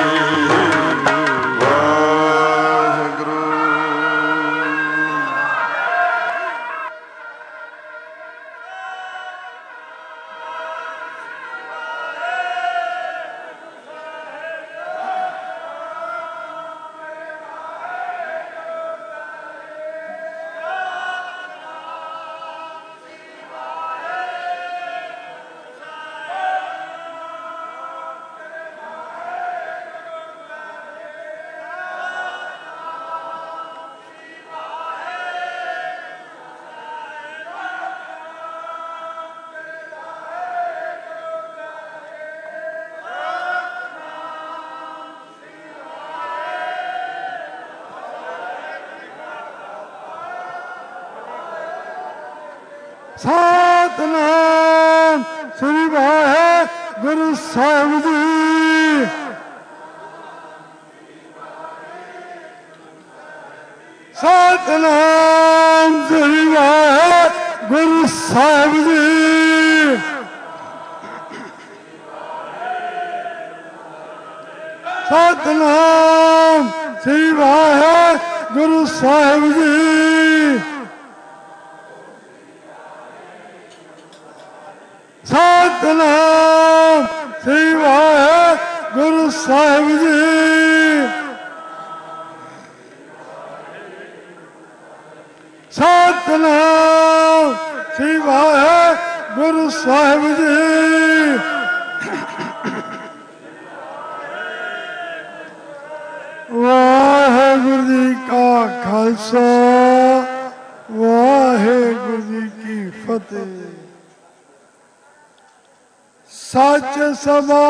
वाहिगुरु। ਸਤਿਨਾਮ ਸ੍ਰੀ ਵਾਹਿਗੁਰੂ ਸਾਹਿਬ ਜੀ। ਸਤਿਨਾਮ ਸ੍ਰੀ ਵਾਹਿਗੁਰੂ ਸਾਹਿਬ ਜੀ। ਸਤਿਨਾਮ ਸ੍ਰੀ ਵਾਹਿਗੁਰੂ ਸਾਹਿਬ ਜੀ। ਸਤਿਨਾਮ ਸ੍ਰੀ ਵਾਹਿਗੁਰੂ ਸਾਹਿਬ ਜੀ। ਸਤਿਨਾਮ ਸ੍ਰੀ ਵਾਹਿਗੁਰੂ ਸਾਹਿਬ ਜੀ। ਵਾਹਿਗੁਰੂ ਜੀ ਕਾ ਖਾਲਸਾ ਵਾਹਿਗੁਰੂ ਜੀ ਕੀ ਫਤਿਹ। ਸੱਚ ਸਭਾ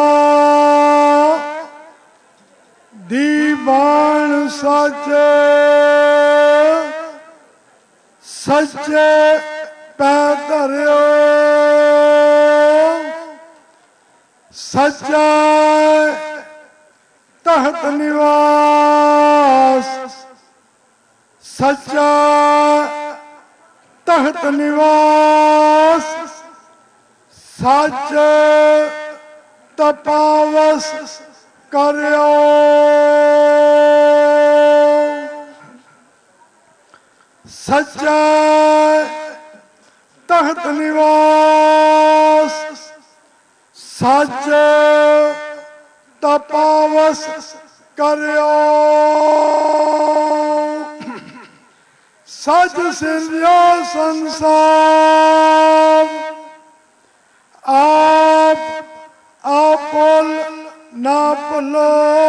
ਦੀ ਬਾਣ ਸੱਚ ਸੱਚੇ ਪੈ ਧਰਿਓ। ਸੱਚਾ ਤਖਤ ਨਿਵਾਸ ਸੱਚਾ ਤਖਤ ਨਿਵਾਸ ਸੱਚ ਤਪਾਵਸ ਕਰਿਓ। ਸੱਚਾ ਤਖਤ ਨਿਵਾਸ ਸੱਚ ਤਪਾਵਸ ਕਰਿਓ। ਸੱਚ ਸਿਰਜਿਓ ਸੰਸਾਰ ਆਪ ਆਪਲ ਨਾ ਭੁੱਲੋ।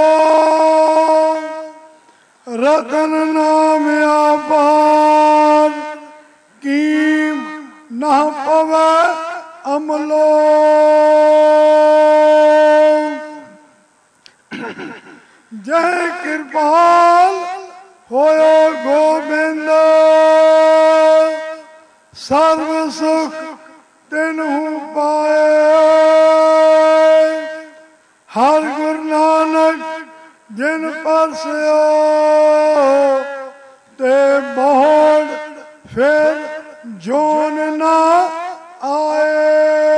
ਰਤਨ ਨਾਮ ਆਪਾਰ ਕੀਮ ਨਾ ਪਵੈ ਅਮਲੋ। ਜੈ ਕਿਰਪਾਲ ਹੋਇਓ ਗੋਬਿੰਦ ਸਰਬ ਸੁਖ ਤੈਨੂੰ ਪਾਏ। ਹਰ ਗੁਰੂ ਨਾਨਕ ਜਿਨ ਪਰਸਿਓ ਤੇ ਬਹੁੜ ਫਿਰ ਜੋਨ ਨਾ ਆਏ।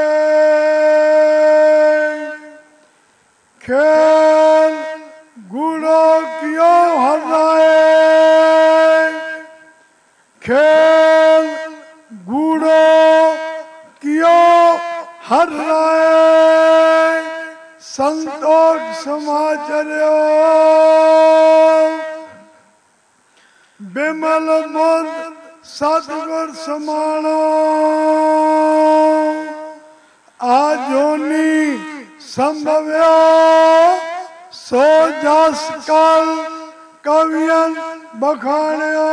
ਖੇਲ ਗੁੜੋ ਕਿਉ ਹਰਾਏ। ਖੇਲ ਗੁੜੋ ਕਿਉ ਹਰਾਏ। ਸੰਤੋਖ ਸਮਾਚਰਿਓ ਬਿਮਲ ਬੁੱਧ ਸਤਿਗੁਰ ਸਮਾਣੋ। ਆਜੋਨੀ ਸੰਭਵਿਓ ਸੋ ਜਸ ਕਲ ਕਵੀਆਂ ਬਖਾਣਿਓ।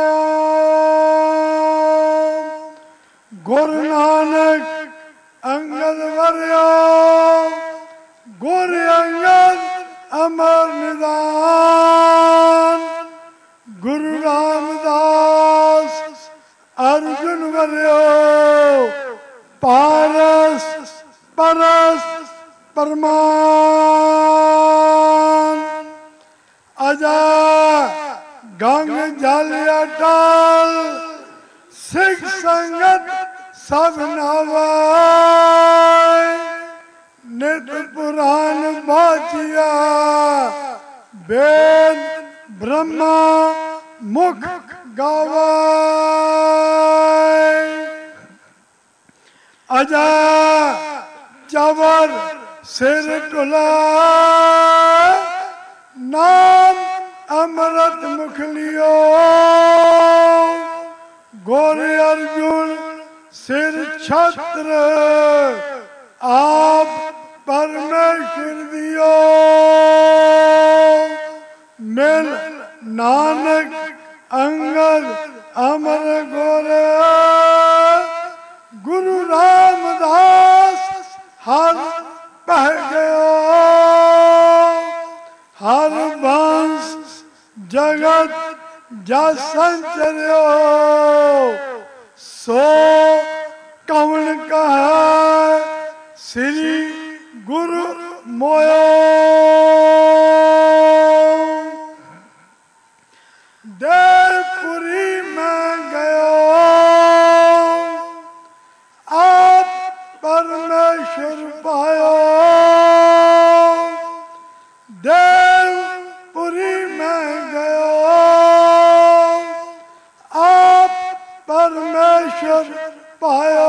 ਗੁਰੂ ਨਾਨਕ ਅੰਗਦ ਵਰਿਓ ਗੁਰ ਅੰਗਦ ਅਮਰ ਨਿਦਾਨ। ਗੁਰੂ ਰਾਮਦਾਸ ਅਰਜੁਨ ਵਰਿਓ ਪਾਰਸ ਪਰਸ ਪਰਮਾਨ। ਅਜਾ ਗੰਗ ਜਲ ਅਟਲ ਸਿੱਖ ਸੰਗਤ ਸਭ ਨਾਵਾਏ। ਨਿਤ ਪੁਰਾਨ ਬਾਚਿਆ ਵੇਦ ਬ੍ਰਹਮਾ ਮੁਖ ਗਾਵਾਏ। ਅਜਾ ਚਵਰ ਸਿਰ ਢੁਲਾ ਨਾਮ ਅੰਮ੍ਰਿਤ ਮੁਖ ਲਿਓ। ਗੁਰ ਅਰਜੁਨ ਸਿਰ ਛਤਰ ਆਪ ਪਰਮੇਸ਼ਰ ਦਿਓ। ਮਿਲ ਨਾਨਕ ਅੰਗਦ ਅਮਰ ਗੁਰ ਗੁਰੂ ਰਾਮਦਾਸ ਹਰ ਪਹਿ ਗਇਓ। ਹਰ ਬੰਸ ਜਗਤ ਜਸ ਸੰਚਰਿਓ ਸੋ ਕਉ श्री गुरु मोयो देवपुरी में गयो आप परमेश्वर पायो देवपुरी में गयो आप परमेश्वर पायो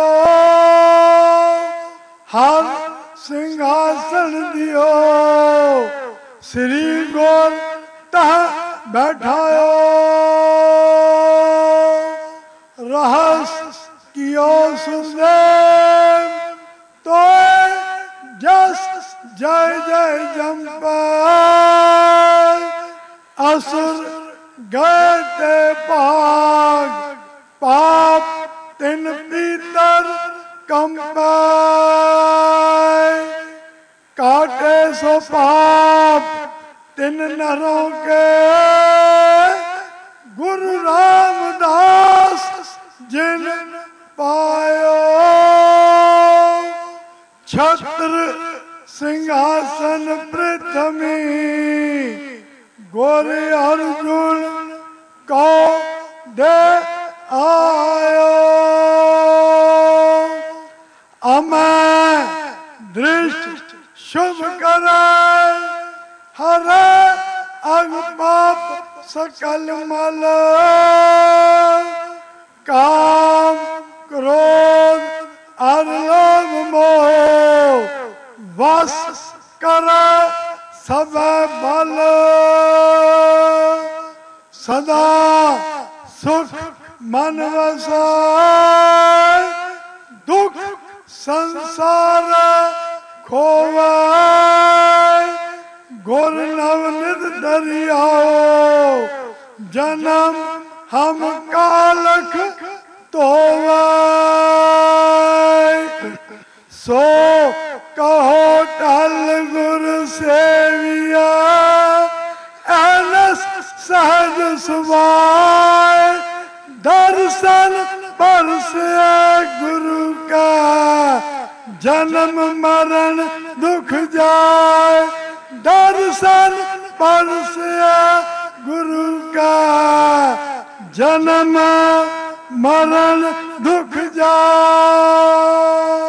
हर सिंहासन दियो श्री गौर तह बैठायो रहस कियो सुदेव तो जस जय जय जम्पे असुर गए ते भाग पाप तिन पीतर कंपे काटे सो पाप तिन नरों के गुरु रामदास जिन पायो छत्र सिंहासन पृथ्वी गोरे अर्जुन को दे आयो अमै दृष्ट शुभ करे हरे अग पाप सकल मल काम क्रोध और लोभ मोह वश करे सब बल सदा सुख मन वसाय दुख संसार खोवाय गोर नवनित दरियाओ जन्म हम कालख तोवाय सो कहो टल गुरु सेविया एनस सहज सुभाय दर्शन परस गुरु का जन्म मरण दुख जाए दर्शन परस गुरु का जन्म मरण दुख जाए।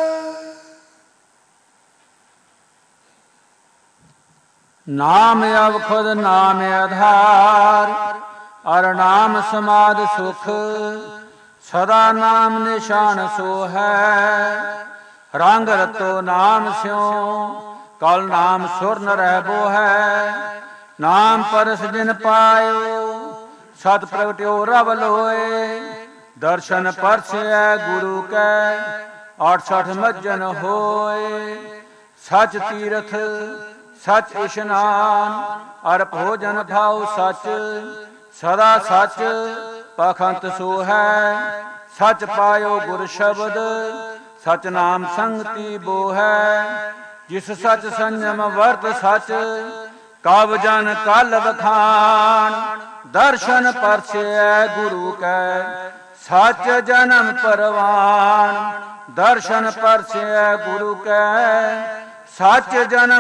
नाम अवखुद नाम आधार और नाम समाध सुख सदा नाम निशान सो है रंग रतो नाम स्यों कल नाम सुर न रहबो है नाम परस जिन पायो सत प्रगट्यो रव लोए दर्शन परसे गुरु के अड़सठ मज्जन होए सच तीरथ सच इशनान और भोजन भाव सच सदा सच पखंत सो है सच पायो गुर शब्द सच नाम संगति बो है जिस सच संयम वर्त सच कब जन कल बखान दर्शन परसे गुरु के सच जन्म परवान दर्शन परसे गुरु के सच जन्म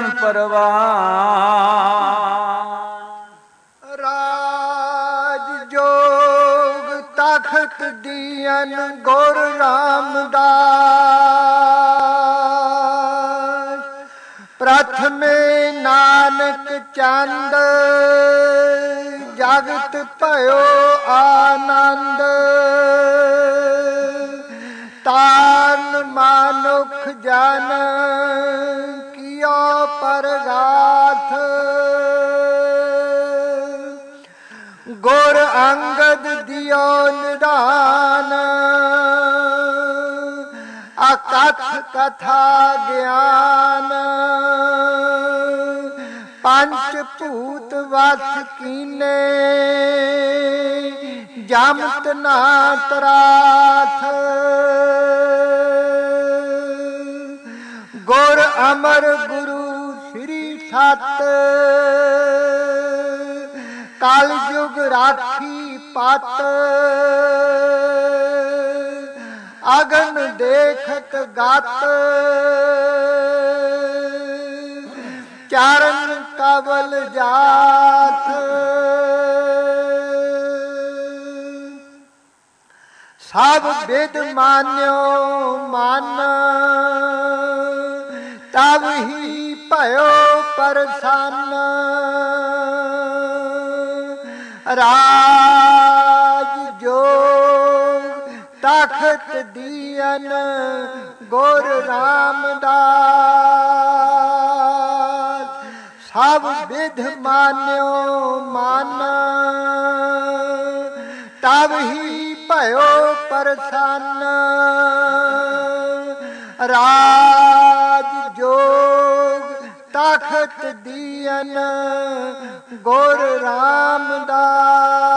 परवान राज जोग तखत दियन गुर रामदास प्रथमे नानक चंद जगत भयो आनंद तान मानुख जन कियो परगाथ गुर अंगद दियो निदान अकथ कथा ज्ञान पंच भूत वस कीने जमत ना तराथ गुर अमर गुरु श्री सत कल युग राखी पत अगन देखत गात ਚਾਰਨ ਕਵਲ ਜਾਤ ਸਭ ਬਿਦ ਮਾਨਿਓ ਮਨ ਤਬ ਹੀ ਭਇਓ ਪ੍ਰਸੰਨ ਰਾਜ ਜੋਗ ਤਖਤ ਦੀਨ ਗੁਰ ਰਾਮਦਾਸ ਸਭ ਵਿਧ ਮਾਨਿਓ ਮਨ ਤਬ ਹੀ ਭਇਓ ਪ੍ਰਸੰਨ ਰਾਜ ਜੋਗ ਤਖਤ ਦੀਨ ਗੁਰ ਰਾਮਦਾਸ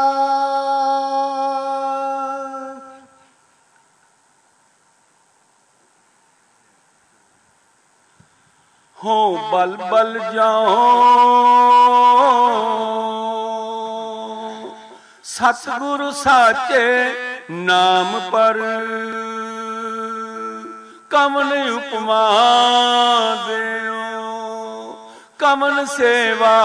ਹੋ ਬਲ ਬਲ ਜਾਓ ਸਤਿਗੁਰ ਸਾਚੇ ਨਾਮ ਪਰ ਕਮਨ ਉਪਮਾ ਦਿਓ ਕਮਨ ਸੇਵਾ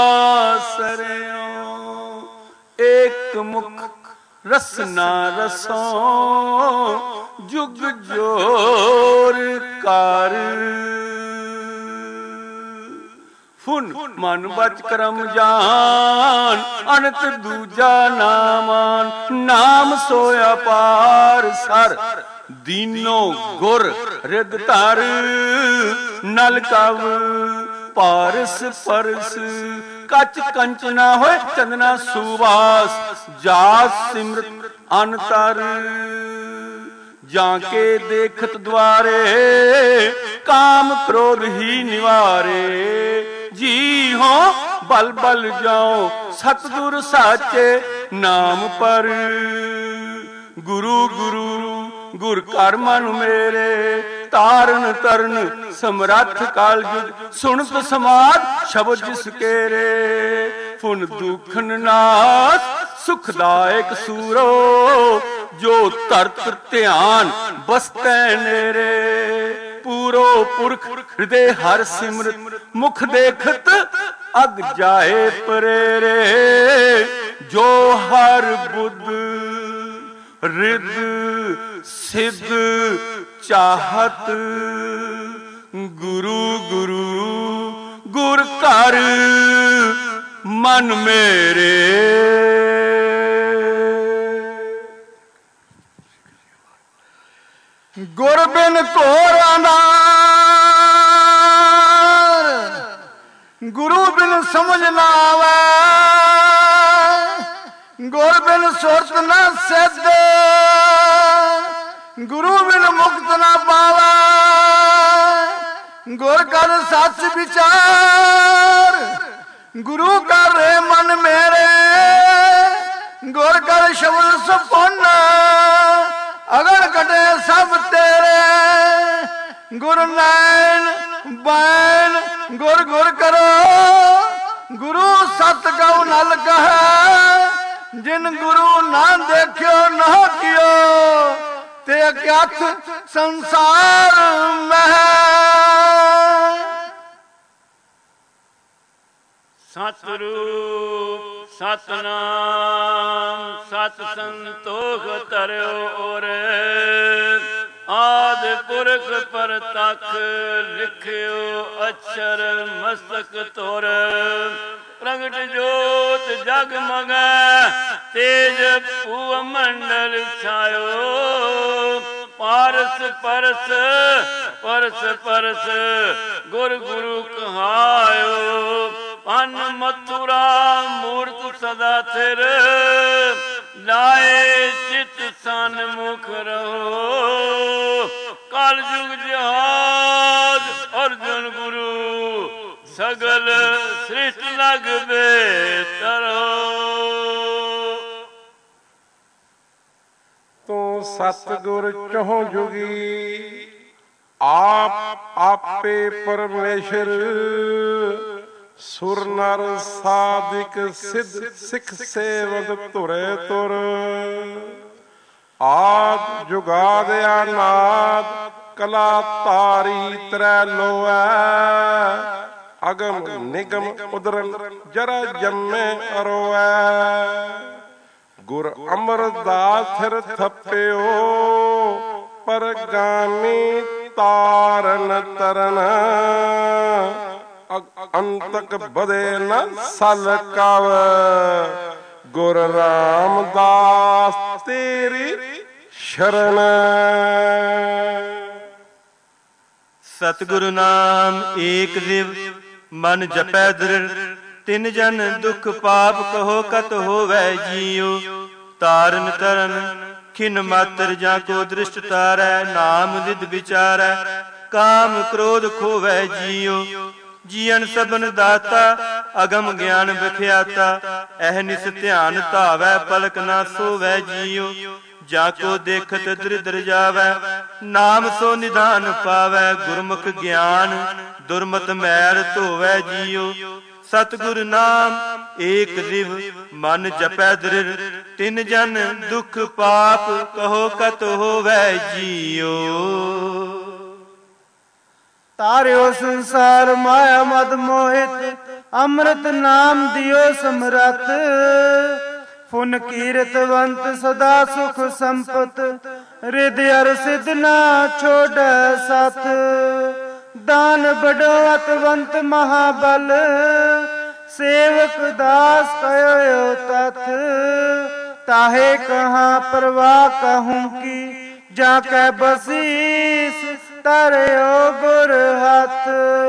ਸਰਿਓ ਏਕ ਮੁਖ ਰਸਨਾ ਰਸੋ ਜੁਗ ਜੋਰ ਕਰ ਫੁਨ ਮਨ ਬਚ ਕਰਮ ਜਾਨ ਅਨੰਤ ਦੂਜਾ ਨਾਮਾਨ ਨਾਮ ਸੋਇਆ ਪਾਰ ਸਰ ਦੀਨੋ ਗੁਰ ਰਿਦ ਧਰ ਨਲ ਕਵ ਪਾਰਸ ਪਰਸ ਕੱਚ ਕੰਚਨਾ ਹੋਏ ਚੰਦਨਾ ਸੁਵਾਸ ਜਾਸ ਸਿਮਰਤ ਅਨਤਰ ਜਾਂ ਕੇ ਦੇਖਤ ਦੁਆਰੇ ਕਾਮ ਕ੍ਰੋਧ ਹੀ ਨਿਵਾਰੇ ਜੀ ਹੋ ਬਲ ਬਲ ਜਾਓ ਸਤਿਗੁਰ ਸਾਚੇ ਨਾਮ ਪਰ ਗੁਰੂ ਗੁਰੂ ਗੁਰ ਘਰ ਮਨ ਮੇਰੇ ਤਾਰਨ ਤਰਨ ਸਮਰੱਥ ਕਾਲਜੁਗ ਸੁਣਤ ਸਮਾਦ ਸ਼ਬਦ ਜਿਸ ਕੇਰੇ ਫੁਨ ਦੁਖਨ ਨਾਸ ਸੁਖਦਾਇਕ ਸੂਰੋ ਜੋ ਧਰਤ ਧਿਆਨ ਬਸਤੈ ਨੇਰੇ ਪੂਰੋ ਪੁਰਖ ਹਿਰਦੇ ਹਰ ਸਿਮਰਤ ਮੁਖ ਦੇਖਤ ਅਗ ਜਾਏ ਪਰੇਰੇ ਜੋ ਹਰ ਬੁੱਧ ਰਿਦ ਸਿਧ ਚਾਹਤ ਗੁਰੂ ਗੁਰੂ ਗੁਰ ਘਰ ਮਨ ਮੇਰੇ ਗੁਰ ਬਿਨ ਘੋਰ ਅੰਧਾਰ ਗੁਰੂ ਬਿਨ ਸਮਝ ਨਾ ਆਵੇ ਗੁਰ ਬਿਨ ਸੁਰਤ ਨਾ ਸਿੱਧ ਗੁਰੂ ਬਿਨ ਮੁਕਤ ਨਾ ਪਾਵੇ ਗੁਰ ਕਰ ਸੱਚ ਵਿਚਾਰ ਗੁਰੂ ਕਰ ਰੇ ਮਨ ਮੇਰੇ ਗੁਰ ਕਰ ਸ਼ਬਦ ਸੁਪਨ ਅਗਰ ਕਟੇ ਸਭ ਤੇਰੇ ਗੁਰ ਨੈਣ ਬੈਣ ਗੁਰ ਗੁਰ ਕਰੋ ਗੁਰੂ ਸਤ ਗਉ ਨਲ ਕਹੈ ਜਿਨ ਗੁਰੂ ਨਾ ਦੇਖਿਓ ਨਾ ਕਿਓ ਤੇ ਅਕਥ ਸੰਸਾਰ ਮਹਿ ਸਤਿਰੂਪ ਸਤਨਾਮ ਸਤ ਸੰਤੋਖ ਧਰਿਓ ਔਰ ਆਦ ਪੁਰਖ ਪਰਤਖ ਲਿਖਿਓ ਅਛਰ ਮਸਤਕ ਤੋਰ ਪ੍ਰਗਟ ਜੋਤ ਜਗ ਮਗੈ ਤੇਜ ਭੂ ਮੰਡਲ ਛਾਇਓ ਪਾਰਸ ਪਰਸ ਪਰਸ ਪਰਸ ਗੁਰ ਗੁਰੂ ਕਹਾਇਓ ਪਨ ਮਥੁਰਾ ਮੂਰਤ ਸਦਾ ਥਿਰ ਲਾਏ ਚਿਤ ਸਨਮੁਖ ਰਹੋ ਕਲ ਯੁਗ ਜਹਾਜ ਅਰਜੁਨ ਗੁਰੂ ਸਗਲ ਸ੍ਰਿਸ਼ਟ ਲਗਵੇ ਤਰੋ ਤੂੰ ਸਤਿਗੁਰ ਚਹੁ ਜੁਗੀ ਆਪ ਆਪੇ ਪਰਮੇਸ਼ਰ ਸੁਰ ਨਰ ਸਾਧਿਕ ਸਿੱਧ ਸਿੱਖ ਸੇਵਕ ਧੁਰੇ ਤੁਰ ਆਦ ਜੁਗਾਦ ਅਨਾਦ ਕਲਾ ਧਾਰੀ ਤਰੈ ਲੋਐ ਅਗਮ ਨਿਗਮ ਉਦਰਨ ਜਰਾ ਜੰਮੇ ਅਰੋਐ। ਗੁਰ ਅਮਰਦਾਸ ਥਿਰ ਥੱਪਿਓ ਪਰਗਾਮੀ ਤਾਰਨ ਤਰਨ। ਅੰਤਕ ਬਦੇ ਨ ਸਲ ਕਵ ਗੁਰ ਰਾਮਦਾਸ ਤੇਰੀ ਸ਼ਰਨ। ਸਤਿਗੁਰੂ ਨਾਮ ਏਕ ਦਿਵ ਮਨ ਜਪੈ ਦ੍ਰਿੜ। ਤਿਨ ਜਨ ਦੁਖ ਪਾਪ ਕਹੋ ਕਤ ਹੋਵੈ ਜੀਉ। ਤਾਰਨ ਤਰਨ ਖਿਨ ਮਾਤਰ ਜਾਂ ਕੋ ਦ੍ਰਿਸ਼ਟ ਤਾਰੈ। ਨਾਮ ਵਿਦ ਵਿਚਾਰੈ ਕਾਮ ਕ੍ਰੋਧ ਖੋਵੈ ਜੀਉ। ਜੀਵਨ ਸਬਨ ਦਾਤਾ ਅਗਮ ਗਿਆਨ ਵਿਖਿਆਤਾ। ਅਹਨਿਸ ਧਿਆਨ ਧਾਵੈ ਪਲਕ ਨਾ ਸੋਵੈ ਜੀਉ। ਜਾਂ ਕੋ ਦੇਖਤ ਦ੍ਰਿਦਰ ਜਾਵੈ ਨਾਮ ਸੋ ਨਿਧਾਨ ਪਾਵੈ। ਗੁਰਮੁਖ ਗਿਆਨ ਦੁਰਮਤ ਮੈਲ ਧੋਵੈ ਜੀਉ। ਸਤਿਗੁਰ ਨਾਮ ਏਕ ਦਿਵ ਮਨ ਜਪੈ ਦ੍ਰਿੜ। ਤਿਨ ਜਨ ਦੁਖ ਪਾਪ ਕਹੋ ਕਤ ਹੋਵੈ ਜੀਉ। ਤਾਰਿਓ ਸੰਸਾਰ ਮਾਇਆ ਮਦ ਮੋਹਿਤ। ਅੰਮ੍ਰਿਤ ਨਾਮ ਦਿਓ ਸਮਰੱਥ। ਪੁਨ ਕੀਰਤਵੰਤ ਸਦਾ ਸੁਖ ਸੰਪਤ। ਰਿਦ ਅਰ ਸਿਧ ਨਾ ਛੋੜੈ ਸਥ। ਦਾਨ ਬੜੋ ਅਤਵੰਤ ਮਹਾਬਲ। ਸੇਵਕ ਦਾਸ ਕਯੋ ਤਥ। ਤਾਹੇ ਕਹਾਂ ਪ੍ਰਵਾਹ ਕਹੂੰ ਕੀ। ਜਾ ਕੈ ਬਸੀਸ ਧਰਿਓ ਗੁਰ ਹੱਥ।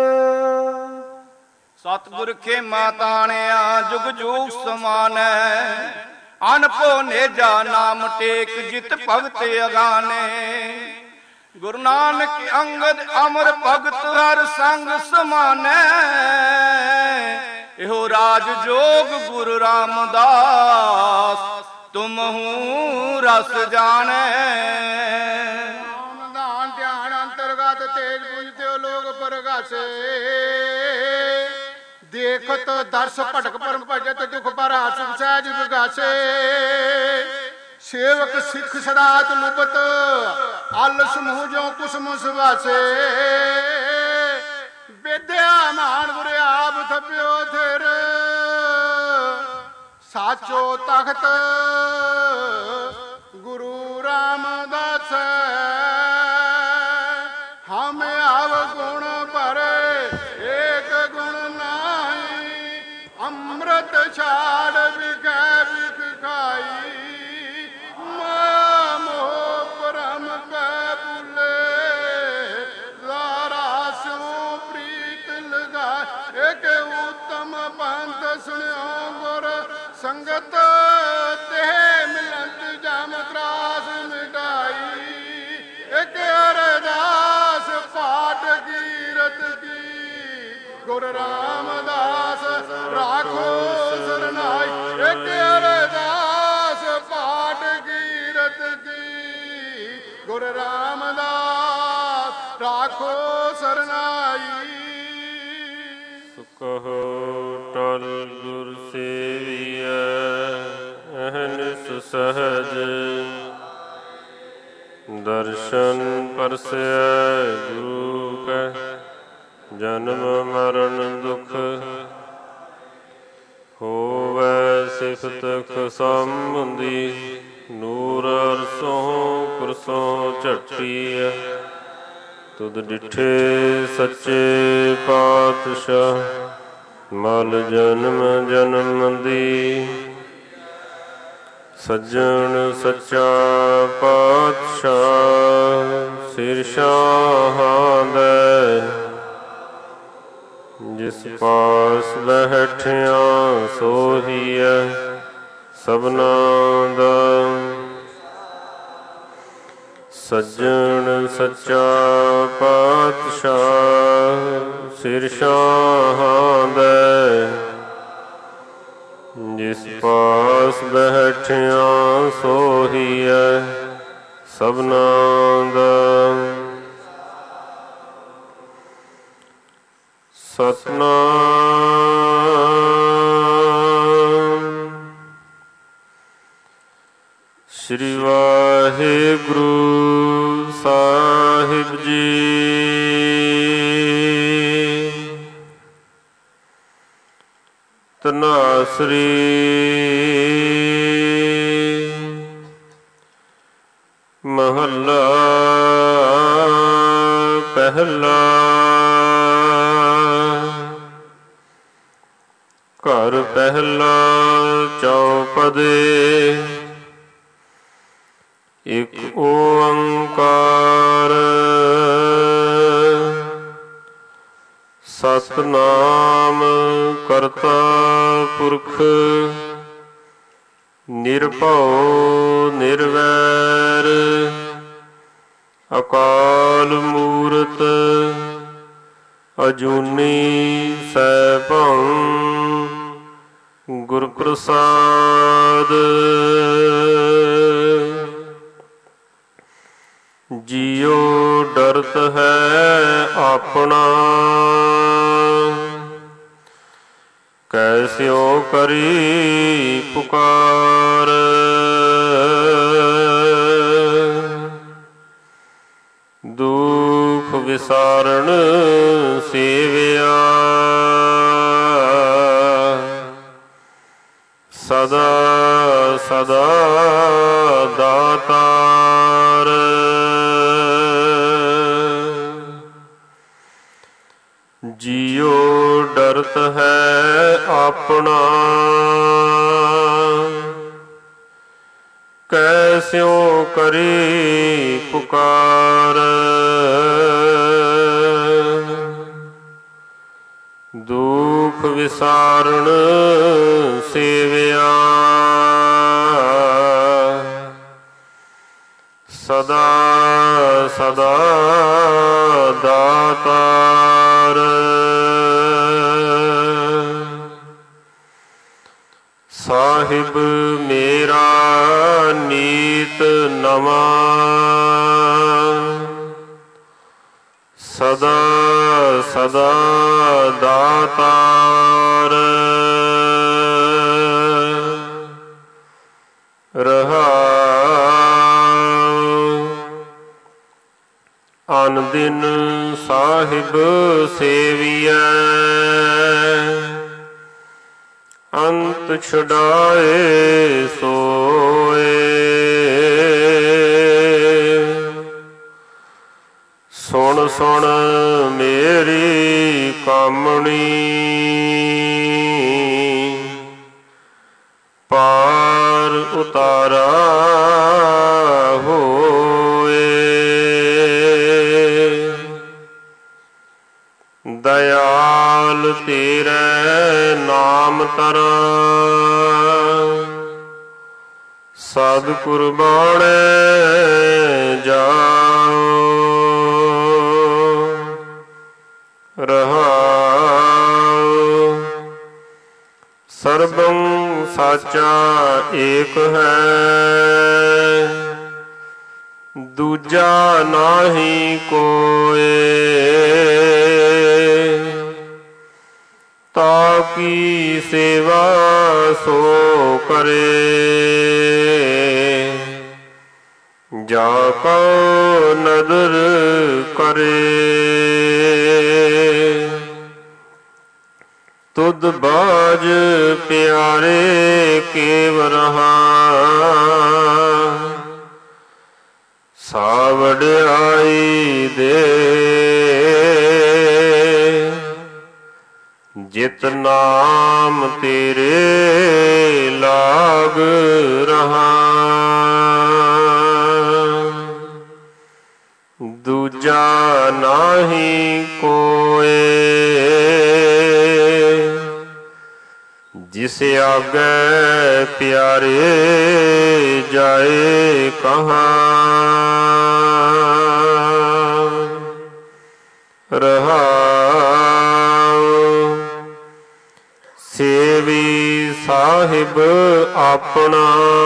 ਸਤਿਗੁਰ ਖੇਮਾ ਤਾਣਿਆ ਜੁਗ ਜੁਗ ਸਮਾਨੈ। ਅਨਭੋ ਨੇਜਾ ਨਾਮ ਟੇਕ ਜਿਤ ਭਗਤ ਅਗਾਨੇ। ਗੁਰੂ ਨਾਨਕ ਅੰਗਦ ਅਮਰ ਭਗਤ ਹਰ ਸੰਗ ਸਮਾਨੈ। ਇਹੋ ਰਾਜ ਜੋਗ ਗੁਰੂ ਰਾਮਦਾਸ ਤੁਮਹੂ ਰਸ ਜਾਣੈ। ਨਾਮ ਧਿਆਨ ਅੰਤਰਗਤ ਤੇਜ ਪੁੰਜ ਤੇ ਲੋਕ ਪ੍ਰਗਾਸੇ। ਦੇਖਤ ਦਰਸ ਭਟਕ ਪਰਮ ਭਜਤ ਦੁਖ ਪਰ ਸੁਖ ਸਹਿਜ ਵਿਗਾਸੇ। ਸੇਵਕ ਸਿੱਖ ਸਦਾਤ ਲੁਪਤ ਅਲ ਸਮੂਹ ਜੋ ਕੁਸਮ ਸੁਵਾਸੇ। ਵਿਦਿਆ ਮਾਨ ਗੁਰ ਆਪ ਥਪਿਓ ਥਿਰ। ਸਾਚੋ ਤਖਤ ਗੁਰੂ ਰਾਮਦਾਸ। ਹਮ ਆਵ ਗੁਣ ਭਰੇ ਏਕ ਗੁਣ ਨਾਹੀ। ਅੰਮ੍ਰਿਤ ਛਾੜ ਵਿਖੈ ਵਿਖ ਖਾਈ। ਮਾਇਆ ਮੋਹ ਪਰਮ ਪੈ ਭੁਲੇ। ਲਾਰਾ ਸਿਉ ਪ੍ਰੀਤ ਲਗਾਏ। ਏਕ ਉਤਮ ਪੰਥ ਸੁਣਿਓ ਗੁਰ ਸੰਗਤ। ਤੇ ਮਿਲੰਤ ਜਮ ਤਰਾਸ ਮਿਟਾਈ। ਏਕ ਅਰਦਾਸ ਪਾਠ ਕੀਰਤ ਕੀ। ਗੁਰ ਰਾਮਦਾਸ ਰਾਖੋ ਸਰਨਾਈ। ਏਕ ਅਰਦਾਸ ਪਾਠ ਕੀਰਤ ਕੀ। ਗੁਰ ਰਾਮਦਾਸ ਰਾਖੋ ਸਰਨਾਈ। ਕਹੋ ਟਲ ਗੁਰ ਸੇਵੀਐ ਅਹਨਿਸ ਸਹਜ। ਦਰਸ਼ਨ ਪਰਸੈ ਗੁਰੂ ਕੈ ਜਨਮ ਮਰਨ ਦੁਖ। ਹੋਵੈ ਸਿਫਤ ਖਸੰਬੰਦੀ। ਨੂਰ ਅਰਸੋਂ ਕੁਰਸੋਂ ਝਟੀਐ। ਤੁਧ ਡਿਠੇ ਸੱਚੇ ਪਾਤਸ਼ਾਹ ਮਲ ਜਨਮ ਜਨਮ ਦੀ। ਸੱਜਣ ਸੱਚਾ ਪਾਤਸ਼ਾਹ ਸਿਰ ਸ਼ਾਹਾਂ ਦੇ। ਜਿਸ ਪਾਸ ਬੈਠਿਆ ਸੋਹੀਐ ਸਭਨਾ ਦਾ। ਸੱਜਣ ਸੱਚਾ ਪਾਤਸ਼ਾਹ ਸਿਰ ਸ਼ਾਹਾਂ ਦੇ। ਜਿਸ ਪਾਸ ਬੈਠਿਆ ਸੋਹੀਐ ਸਭਨਾ ਦਾ। ਸਤਨਾਮ ਸ੍ਰੀ ਵਾਹਿਗੁਰੂ ਸਾਹਿਬ ਜੀ। ਤਨਾਸਰੀ ਮਹੱਲਾ ਪਹਿਲਾ। ਘਰ ਪਹਿਲਾ ਚੌਪਦੇ। ਇਕ ਓੰਕਾਰ ਸਤਿਨਾਮ ਕਰਤਾ ਪੁਰਖ ਨਿਰਭਉ ਨਿਰਵੈਰ ਅਕਾਲ ਮੂਰਤ ਅਜੂਨੀ ਸੈਭੰ ਗੁਰ ਪ੍ਰਸਾਦ। ਜਿਉ ਡਰਤ ਹੈ ਆਪਣਾ ਕੈਸਿਉ ਕਰੀ ਪੁਕਾਰ। ਦੁਖ ਵਿਸਾਰਣ ਸੇਵਿਆ ਸਦਾ ਸਦਾ ਦਾਤਾਰ। ਜਿਉ ਡਰਤ ਹੈ ਆਪਣਾ ਕੈਸਿਉ ਕਰੀ ਪੁਕਾਰ। ਦੁਖ ਵਿਸਾਰਣ ਸੇਵਿਆ ਸਦਾ ਸਦਾ ਦਾਤਾਰ। ਸਾਹਿਬ ਮੇਰਾ ਨੀਤ ਨਵਾਂ ਸਦਾ ਸਦਾ ਦਾਤਾਰ। ਰਹਾਉ ਅਨ ਦਿਨ ਸਾਹਿਬ ਸੇਵੀਐ ਅੰਤ ਛੁਡਾਏ ਸੋਏ। ਸੁਣ ਸੁਣ ਮੇਰੀ ਕਾਮਣੀ ਪਾਰ ਉਤਾਰਾ ਹੋਏ। ਦਇਆਲ ਤੇਰੇ ਨਾਮ ਤਰਾਂ ਸਦ ਕੁਰਬਾਨੇ ਜਾਓ। ਰਹਾਉ ਸਰਬੰ ਸਾਚਾ ਏਕ ਹੈ ਦੂਜਾ ਨਾਹੀ ਕੋਇ। ਤਾ ਕੀ ਸੇਵਾ ਸੋ ਕਰੇ ਜਾ ਕਉ ਨਦਰ ਕਰੇ। ਤੁਧ ਬਾਜ ਪਿਆਰੇ ਕੇਵ ਰਹਾ ਸਾ ਵਡਿਆਈ ਦੇ। ਜਿਤ ਨਾਮ ਤੇਰੇ ਲਾਗ ਰਹਾ ਦੂਜਾ ਨਾਹੀ ਕੋਇ। ਜਿਸ ਆਗੇ ਪਿਆਰੇ ਜਾਏ ਕਹਾਂ। ਰਹਾਉ ਸੇਵੀ ਸਾਹਿਬ ਆਪਣਾ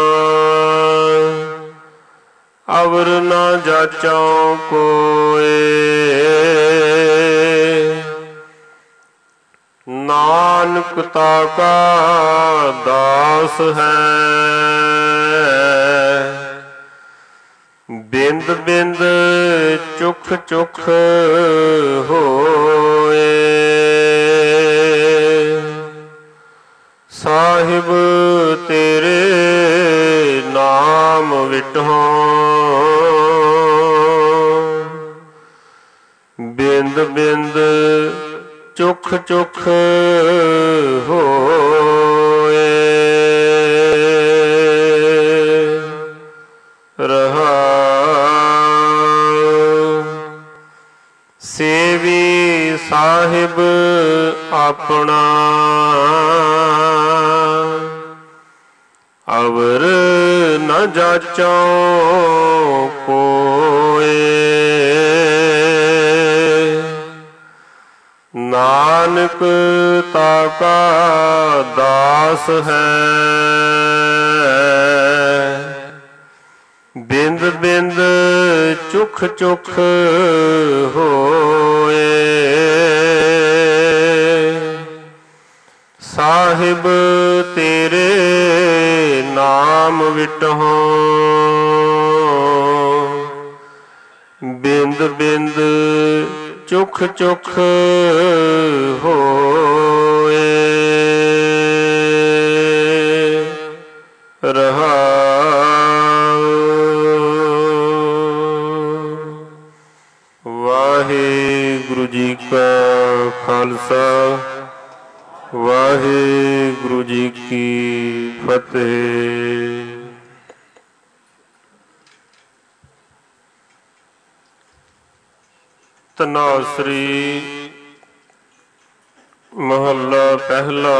ਅਵਰ ਨਾ ਜਾਚਾਂ ਕੋਇ। ਨਾਨਕ ਤਾ ਕਾ ਦਾਸ ਹੈ ਬਿੰਦ ਬਿੰਦ ਚੁਖ ਚੁਖ ਹੋਏ। ਸਾਹਿਬ ਤੇਰੇ ਨਾਮ ਵਿਟਹੁ ਬਿੰਦ ਬਿੰਦ ਚੁਖ ਚੁਖ ਹੋਏ ਰਹਾ ਸੇਵੀ ਸਾਹਿਬ ਆਪਣਾ ਅਵਰ ਨ ਜਾਚੋ ਕੋਏ ਨਾਨਕ ਤਾਕਾ ਦਾਸ ਹੈ ਬਿੰਦ ਬਿੰਦ ਚੁਖ ਚੁਖ ਹੋਏ ਸਾਹਿਬ ਤੇਰੇ ਨਾਮ ਵਿਟਹੁ ਬਿੰਦ ਬਿੰਦ ਚੁਖ ਚੁਖ ਹੋਏ ਰਹਾ ਵਾਹਿਗੁਰੂ ਜੀ ਕਾ ਖਾਲਸਾ ਵਾਹਿਗੁਰੂ ਜੀ ਕੀ ਫਤਿਹ। ਧਨਾਸਰੀ ਮਹੱਲਾ ਪਹਿਲਾ।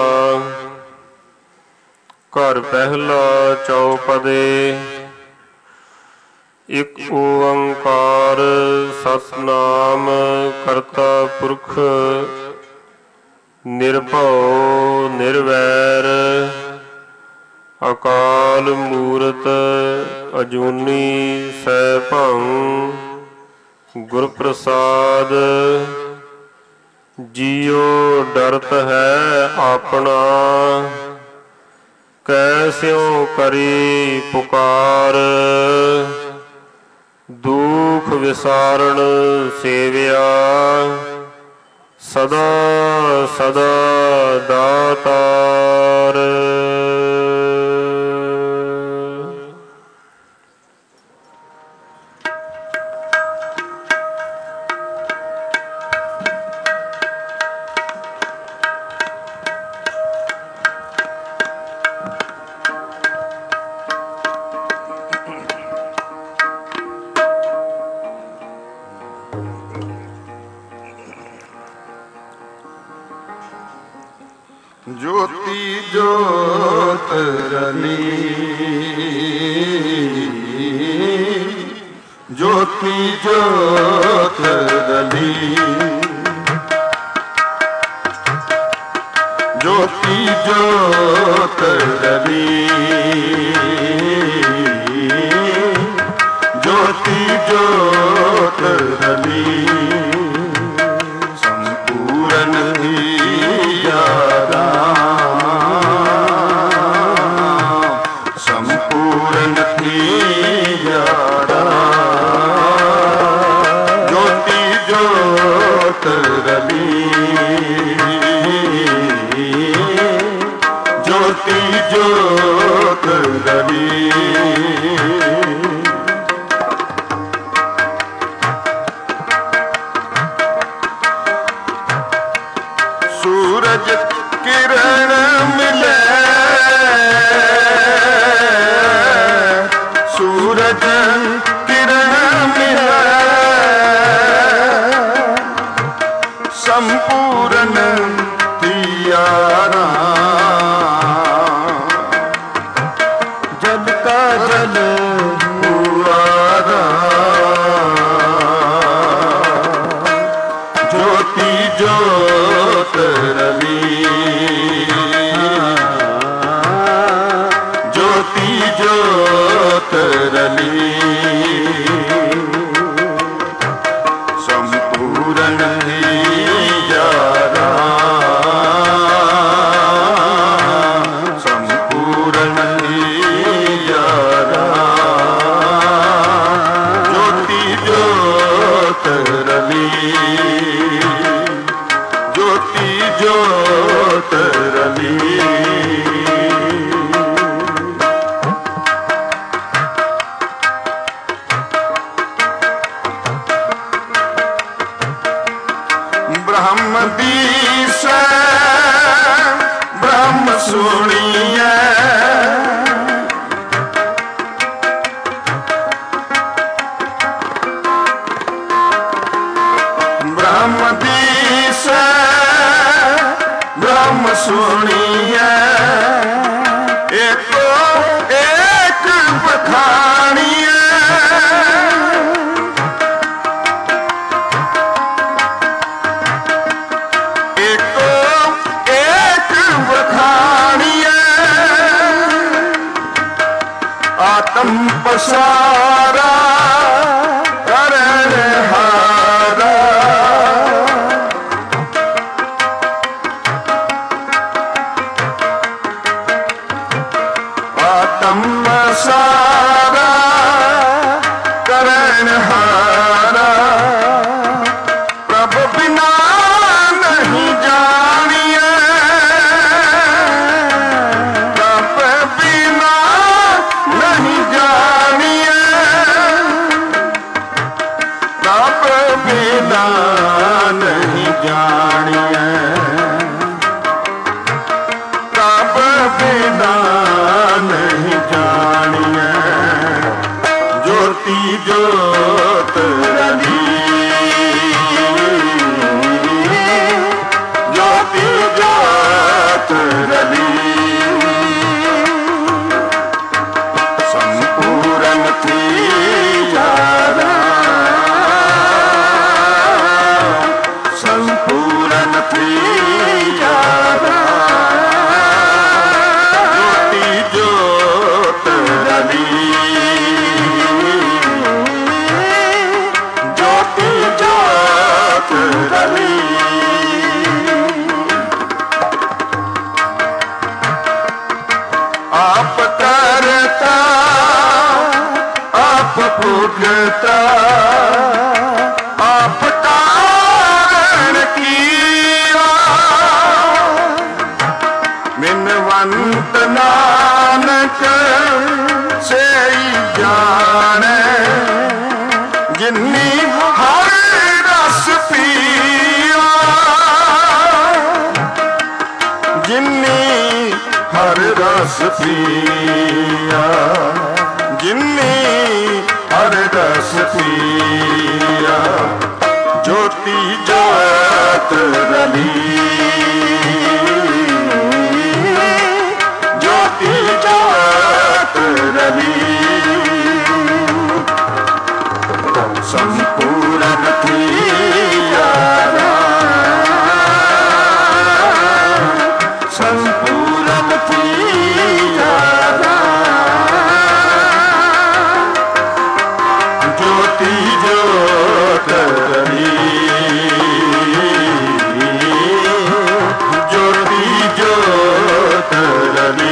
ਘਰ ਪਹਿਲਾ ਚੌਪਦੇ। ਇਕ ਓੰਕਾਰ ਸਤਿਨਾਮ ਕਰਤਾ ਪੁਰਖ ਨਿਰਭਉ ਨਿਰਵੈਰ ਅਕਾਲ ਮੂਰਤ ਅਜੂਨੀ ਸੈਭੰ ਗੁਰ ਪ੍ਰਸਾਦ। ਜੀਉ ਡਰਤ ਹੈ ਆਪਣਾ ਕੈਸਿਉ ਕਰੀ ਪੁਕਾਰ। ਦੁਖ ਵਿਸਾਰਣ ਸੇਵਿਆ ਸਦਾ ਸਦਾ ਦਾਤਾਰ। ਜੋਤੀ ਜੋਤ ਰਲੀ ਜੋਤੀ ਜੋਤ ਰਲੀ ਜੋਤੀ ਜੋਤ ਰਲੀ ਜੋਤੀ ਜੋਤ ਰਲੀ ਸੰਪੂਰਨ ਸੰਪੂਰਨ ਥੀਜਾਰਾ ਜੋਤੀ ਜੋਤ ਰਲੀ ਜੋਤੀ ਜੋਤ ਰਲੀ ब्रह्म दीसै ब्रह्म सुनिए ब्रह्म दीसै ब्रह्म सुनिए एको एक बखानिए एको एक बखानिए आत्म पसारा करण हारा सारा करण हारा प्रभु बिना नहीं जानिए प्रभु बिना नहीं जानिए प्रभु बिना नहीं जानिए प्रभु बिना नहीं जानिए ज्योति ज्योत रली ज्योति ज्योत रली संपूर्ण थी यारा संपूर्ण थी यारा आप करता आप भोगता आप कारण किया मिनवंत नानक से जाने जिन्नी हर रस पिया जिन्नी हर रस पिया जिन्नी हर रस पिया ज्योति ज्योत रली ज्योति ज्योत रली संपूर्ण थी यारा संपूर्ण थी यारा ज्योति ज्योत रली ज्योति ज्योत रली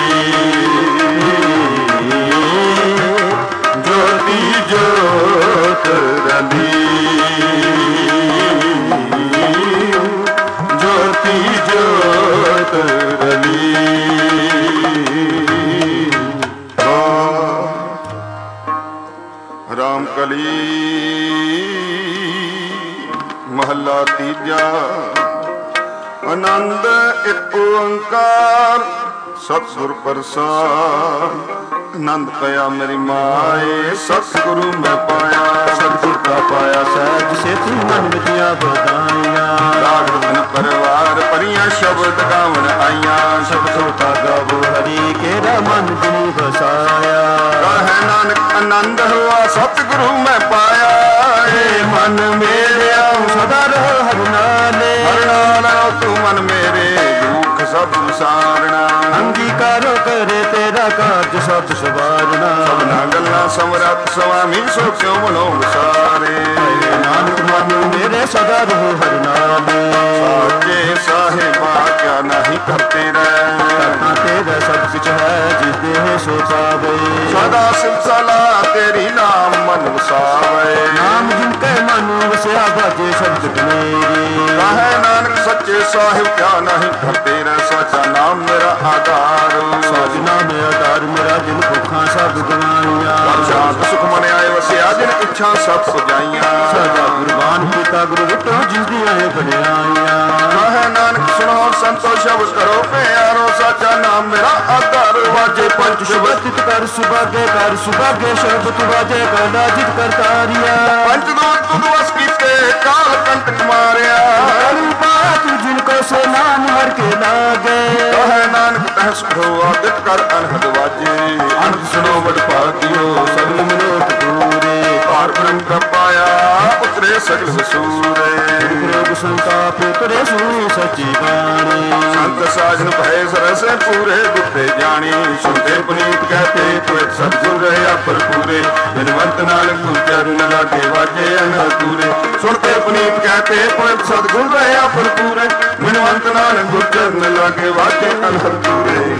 ज्योति ज्योत रली ज्योति ज्योत रली राम कली महला तीजा आनंद एक ओंकार सतगुर प्रसाद आनंद पाया मेरी माए सतगुरु मैं पाया सतगुर का पाया सहज से तू मन विद्या बधाइया राग रतन परिवार परियां शब्द गावन आइया सब सोता गावो हरि केरा मन जिनी बसाया कहे नानक आनंद हुआ सतगुरु मैं पाया हे मन मेरे आओ सदा रहो हर नाले हर नाला तू मन मेरे दुख सब विसारना अंगीकारो करे तेरा कार्य सब सवारना सबना गल्ला समरत स्वामी सो क्यों मनो विसारे नानक मन मेरे सदा रहो हर नाले साचे साहिबा क्या नहीं करते रह करना तेरा सब कुछ है जिस देह सो पावे सदा सिलसिला तेरी नाम मन वसावे नाम जिनके मन वसया बाजे शब्द मेरी कहे नानक सच्चे साहिब क्या नहीं करते रह सचा नाम मेरा आधार साजना में आधार मेरा जिन भुखा सब गवाइया शांत सुख मन आए वसया जिन इच्छा ਪਿਛਾਂ ਸਭ ਪੁਜਾਈਆਂ। ਸਾਡਾ ਗੁਰਬਾਨ ਪਿਤਾ ਗੁਰੂ ਵਿਟੋ ਜਿੰਦੀਆਂ ਵਡਿਆਈਆਂ। ਕਹੇ ਨਾਨਕ ਸੁਣੋ ਸੰਤੋ ਸ਼ਬਦ ਕਰੋ ਪਿਆਰੋ, ਸਾਚਾ ਨਾਮ ਮੇਰਾ ਆਧਾਰ। ਵਾਜੇ ਪੰਜ ਸ਼ਬਦ ਤਿਤ ਕਰ ਸੁਭਾਗੇ ਕਰ ਸੁਭਾਗੇ ਸ਼ਬਦ ਵਾਜੇ ਕਾਲਾ ਜਿਤ ਕਰ ਤਾਰੀਆ। ਪੰਜ ਦੂਤ ਤੁਧ ਵਸ ਕੀਤੇ ਕਾਲ ਕੰਟਕ ਮਾਰਿਆ। ਬਾਤ ਜਿਨ ਕੋ ਸੋ ਨਾਮ ਹਰ ਕੇ ਲਾਗੇ। ਕਹੇ ਨਾਨਕ ਤਹ ਸੁਖੋ ਆਦਿਤ ਕਰ ਅਨਹਦ ਵਾਜੇ। ਅੰਤ ਸੁਣੋ ਵਡ ਭਾਗਿਓ ਸਗਲ ਮਨੋਰਥ ਪੂਰੇ। ਭਾਰ ਬ੍ਰਹਮ ਪ੍ਰਪਾਇਆ ਉਤਰੇ ਸਗਲ ਵਸੂਰੇ। ਗੁਰੂ ਸੰਤਾਪ ਤਰੇ ਸੂ ਸੱਚੀ ਬਾਣੀ। ਸੰਤ ਸਾਜਨ ਭਏ ਸਰਸ ਪੂਰੇ ਗੁੱਤੇ ਜਾਣੀ। ਸੁਣਤੇ ਪੁਨੀਤ ਕਹਤੇ ਪੁਇਤ ਸਤਿਗੁਰ ਰਹਿਆ ਭਰਪੂਰੇ। ਬਿਨਵੰਤ ਨਾਨਕ ਚਰਨ ਲਾਗੇ ਵਾਜੇ ਅਨਹਦ ਪੂਰੇ। ਸੁਣਤੇ ਪੁਨੀਤ ਕਹਤੇ ਪੁਇਤ ਸਤਿਗੁਰ ਰਹਿਆ ਭਰਪੂਰੇ। ਬਿਨਵੰਤ ਨਾਨਕ ਚਰਨ ਲਾਗੇ ਵਾਜੇ ਅਨਹਦ ਪੂਰੇ।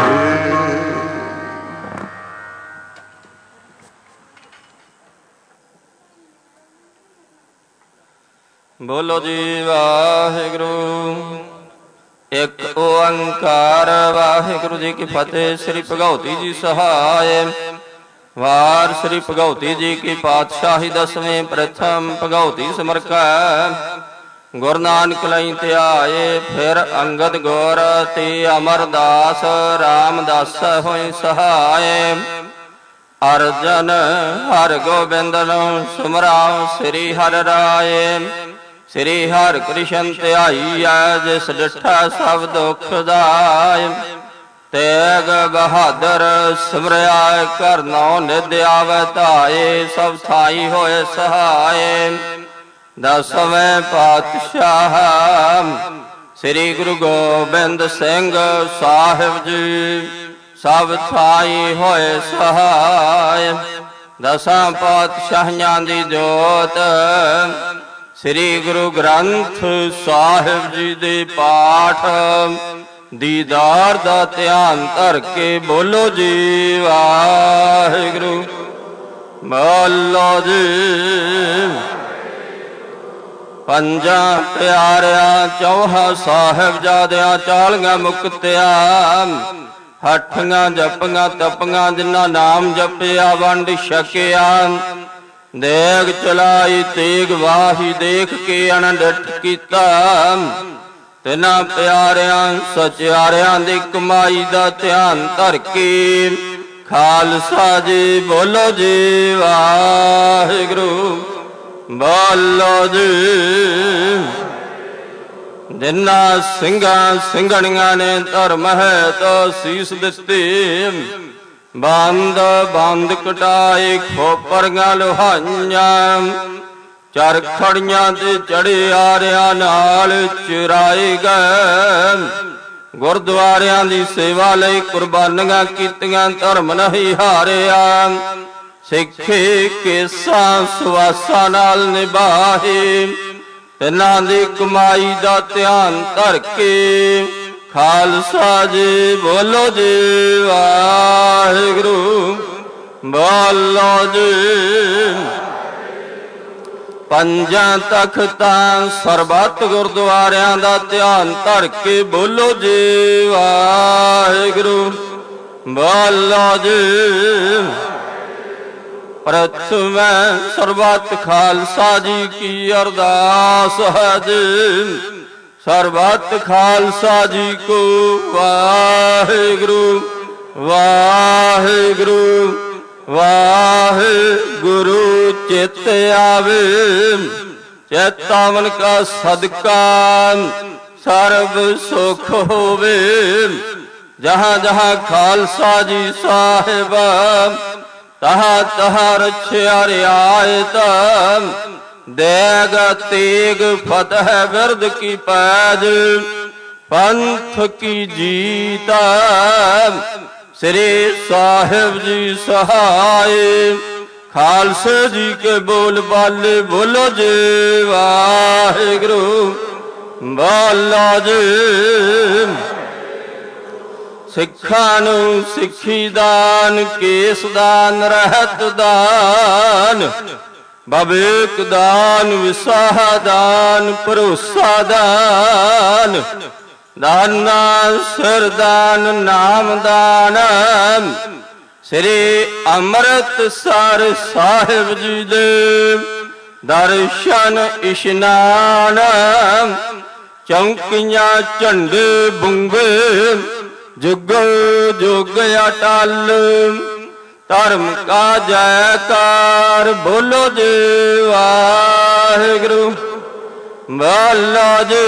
ਬੋਲੋ ਜੀ ਵਾਹਿਗੁਰੂ। ਇੱਕ ਓੰਕਾਰ ਵਾਹਿਗੁਰੂ ਜੀ ਕੀ ਫਤਿਹ। ਸ੍ਰੀ ਭਗਉਤੀ ਜੀ ਸਹਾਇ। ਵਾਰ ਸ੍ਰੀ ਭਗਉਤੀ ਜੀ ਕੀ ਪਾਤਸ਼ਾਹੀ ਦਸਵੇਂ ਪ੍ਰਥਮ ਭਗਉਤੀ ਸਮਰਕਾ। ਗੁਰ ਨਾਨਕ ਲਈ ਧਿਆਏ ਫਿਰ ਅੰਗਦ ਗੁਰ ਤੇ ਅਮਰਦਾਸ। ਰਾਮਦਾਸ ਹੋਇ ਸਹਾਇ। ਅਰਜਨ ਹਰ ਗੋਬਿੰਦ ਨੂੰ ਸੁਮਰਾਉ ਸ੍ਰੀ ਹਰਿ ਰਾਏ। ਸ੍ਰੀ ਹਰਿ ਕ੍ਰਿਸ਼ਨ ਧਿਆਈਐ ਜਿਸ ਡਿਠਾ ਸਭ ਦੁਖ ਦਾਇ। ਤੇਗ ਬਹਾਦਰ ਸਿਮਰਿਆ ਕਰ ਨੌ ਨਿਧ ਆਵੈ ਧਾਏ। ਸਭ ਥਾਈ ਹੋਏ ਸਹਾਏ। ਦਸਵੇਂ ਪਾਤਸ਼ਾਹ ਸ੍ਰੀ ਗੁਰੂ ਗੋਬਿੰਦ ਸਿੰਘ ਸਾਹਿਬ ਜੀ ਸਭ ਥਾਈ ਹੋਏ ਸਹਾਇ। ਦਸਾਂ ਪਾਤਸ਼ਾਹੀਆਂ ਦੀ ਜੋਤ ਸ੍ਰੀ ਗੁਰੂ ਗ੍ਰੰਥ ਸਾਹਿਬ ਜੀ ਦੇ ਪਾਠ ਦੀਦਾਰ ਦਾ ਧਿਆਨ ਧਰ ਕੇ ਬੋਲੋ ਜੀ ਵਾਹਿਗੁਰੂ। ਬੋਲੋ ਜੀ। ਪੰਜਾਂ ਪਿਆਰਿਆਂ ਚੌਹਾਂ ਸਾਹਿਬਜ਼ਾਦਿਆਂ ਚਾਲੀਆਂ ਮੁਕਤਿਆਂ। ਹੱਠੀਆਂ ਜਪੀਆਂ ਤਪੀਆਂ ਜਿਨ੍ਹਾਂ ਨਾਮ ਜਪਿਆ ਵੰਡ ਛਕਿਆ। ਦੇਗ ਚਲਾਈ ਤੇਗ ਵਾਹੀ ਦੇਖ ਕੇ ਅਣਡਿਠ ਕੀਤਾ। ਤਿਨਾਂ ਪਿਆਰਿਆਂ ਸਚਿਆਰਿਆਂ ਦੀ ਕਮਾਈ ਦਾ ਧਿਆਨ ਧਰ ਕੇ ਖਾਲਸਾ ਜੀ ਬੋਲੋ ਜੀ ਵਾਹਿਗੁਰੂ। ਬੋਲੋ ਜੀ। ਜਿਨ੍ਹਾਂ ਸਿੰਘਾਂ ਸਿੰਘਣੀਆਂ ਨੇ ਧਰਮ ਹੈ ਤਾਂ ਸੀਸ ਦਿੱਤੇ। ਬੰਦ ਬੰਦ ਕਟਾਏ ਖੋਪਰੀਆਂ ਲੋਹਾਈਆਂ। ਚਰਖੜੀਆਂ ਤੇ ਚੜੇ ਆਰਿਆਂ ਨਾਲ ਚੁਰਾਏ ਗਏ। ਗੁਰਦੁਆਰਿਆਂ ਦੀ ਸੇਵਾ ਲਈ ਕੁਰਬਾਨੀਆਂ ਕੀਤੀਆਂ ਧਰਮ ਨਹੀਂ ਹਾਰਿਆ। ਸਿੱਖੇ ਕੇਸਾਂ ਸੁਆਸਾਂ ਨਾਲ ਨਿਭਾਏ। ਤਿਨਾਂ ਦੀ ਕਮਾਈ ਦਾ ਧਿਆਨ ਧਰ ਕੇ ਖਾਲਸਾ ਜੀ ਬੋਲੋ ਜੀ ਵਾਹਿਗੁਰੂ। ਬੋਲੋ ਜੀ। ਪੰਜਾਂ ਤਖਤਾਂ ਸਰਬੱਤ ਗੁਰਦੁਆਰਿਆਂ ਦਾ ਧਿਆਨ ਧਰ ਕੇ ਬੋਲੋ ਜੀ ਵਾਹਿਗੁਰੂ। ਬੋਲੋ ਜੀ। ਪ੍ਰਥਮੈ ਸਰਬੱਤ ਖਾਲਸਾ ਜੀ ਕੀ ਅਰਦਾਸ ਹੈ ਜੀ। ਸਰਬੱਤ ਖਾਲਸਾ ਜੀ ਕੋ ਵਾਹਿਗੁਰੂ ਵਾਹਿਗੁਰੂ ਵਾਹਿਗੁਰੂ। ਚਿਤ ਆਵੇ ਚੇਤਾਵਨ ਕਾ ਸਦਕਾ ਸਰਬ ਸੁਖ ਹੋਵੇ। ਜਹਾਂ ਜਹਾਂ ਖਾਲਸਾ ਜੀ ਸਾਹਿਬ ਤਹਾਂ ਤਹਾਂ ਰਛਿਆ ਰਿਆਇਤ। ਦੇਗ ਤੇਗ ਫਤਿਹ ਬਿਰਦ ਕੀ ਪੈਜ ਪੰਥ ਕੀ ਜੀਤ। ਸ੍ਰੀ ਸਾਹਿਬ ਜੀ ਸਹਾਏ। ਖਾਲਸੇ ਜੀ ਕੇ ਬੋਲ ਬਾਲੇ ਬੋਲੋ ਜੀ ਵਾਹਿਗੁਰੂ। ਬੋਲੋ ਜੀ। ਸਿੱਖਾਂ ਨੂੰ ਸਿੱਖੀ ਦਾਨ ਕੇਸ ਦਾਨ ਰਹਿਤ ਦਾਨ। ਬਵੇਕ ਦਾਨ ਵਿਸਾਹ ਦਾਨ ਭਰੋਸਾ ਦਾਨ। ਦਾਨਾ ਸਿਰ ਦਾਨ ਨਾਮ ਦਾਨ। ਸ੍ਰੀ ਅੰਮ੍ਰਿਤਸਰ ਸਾਹਿਬ ਜੀ ਦੇ ਦਰਸ਼ਨ ਇਸ਼ਨਾਨ, ਚੌਂਕੀਆਂ ਝੰਡੇ ਬੁੰਗੇ ਜੁਗ ਜੁਗ ਅਟਲ। ਧਰਮ ਕਾ ਜੈਕਾਰ ਬੋਲੋ ਜੀ ਵਾਹਿਗੁਰੂ, ਬੋਲੋ ਜੀ।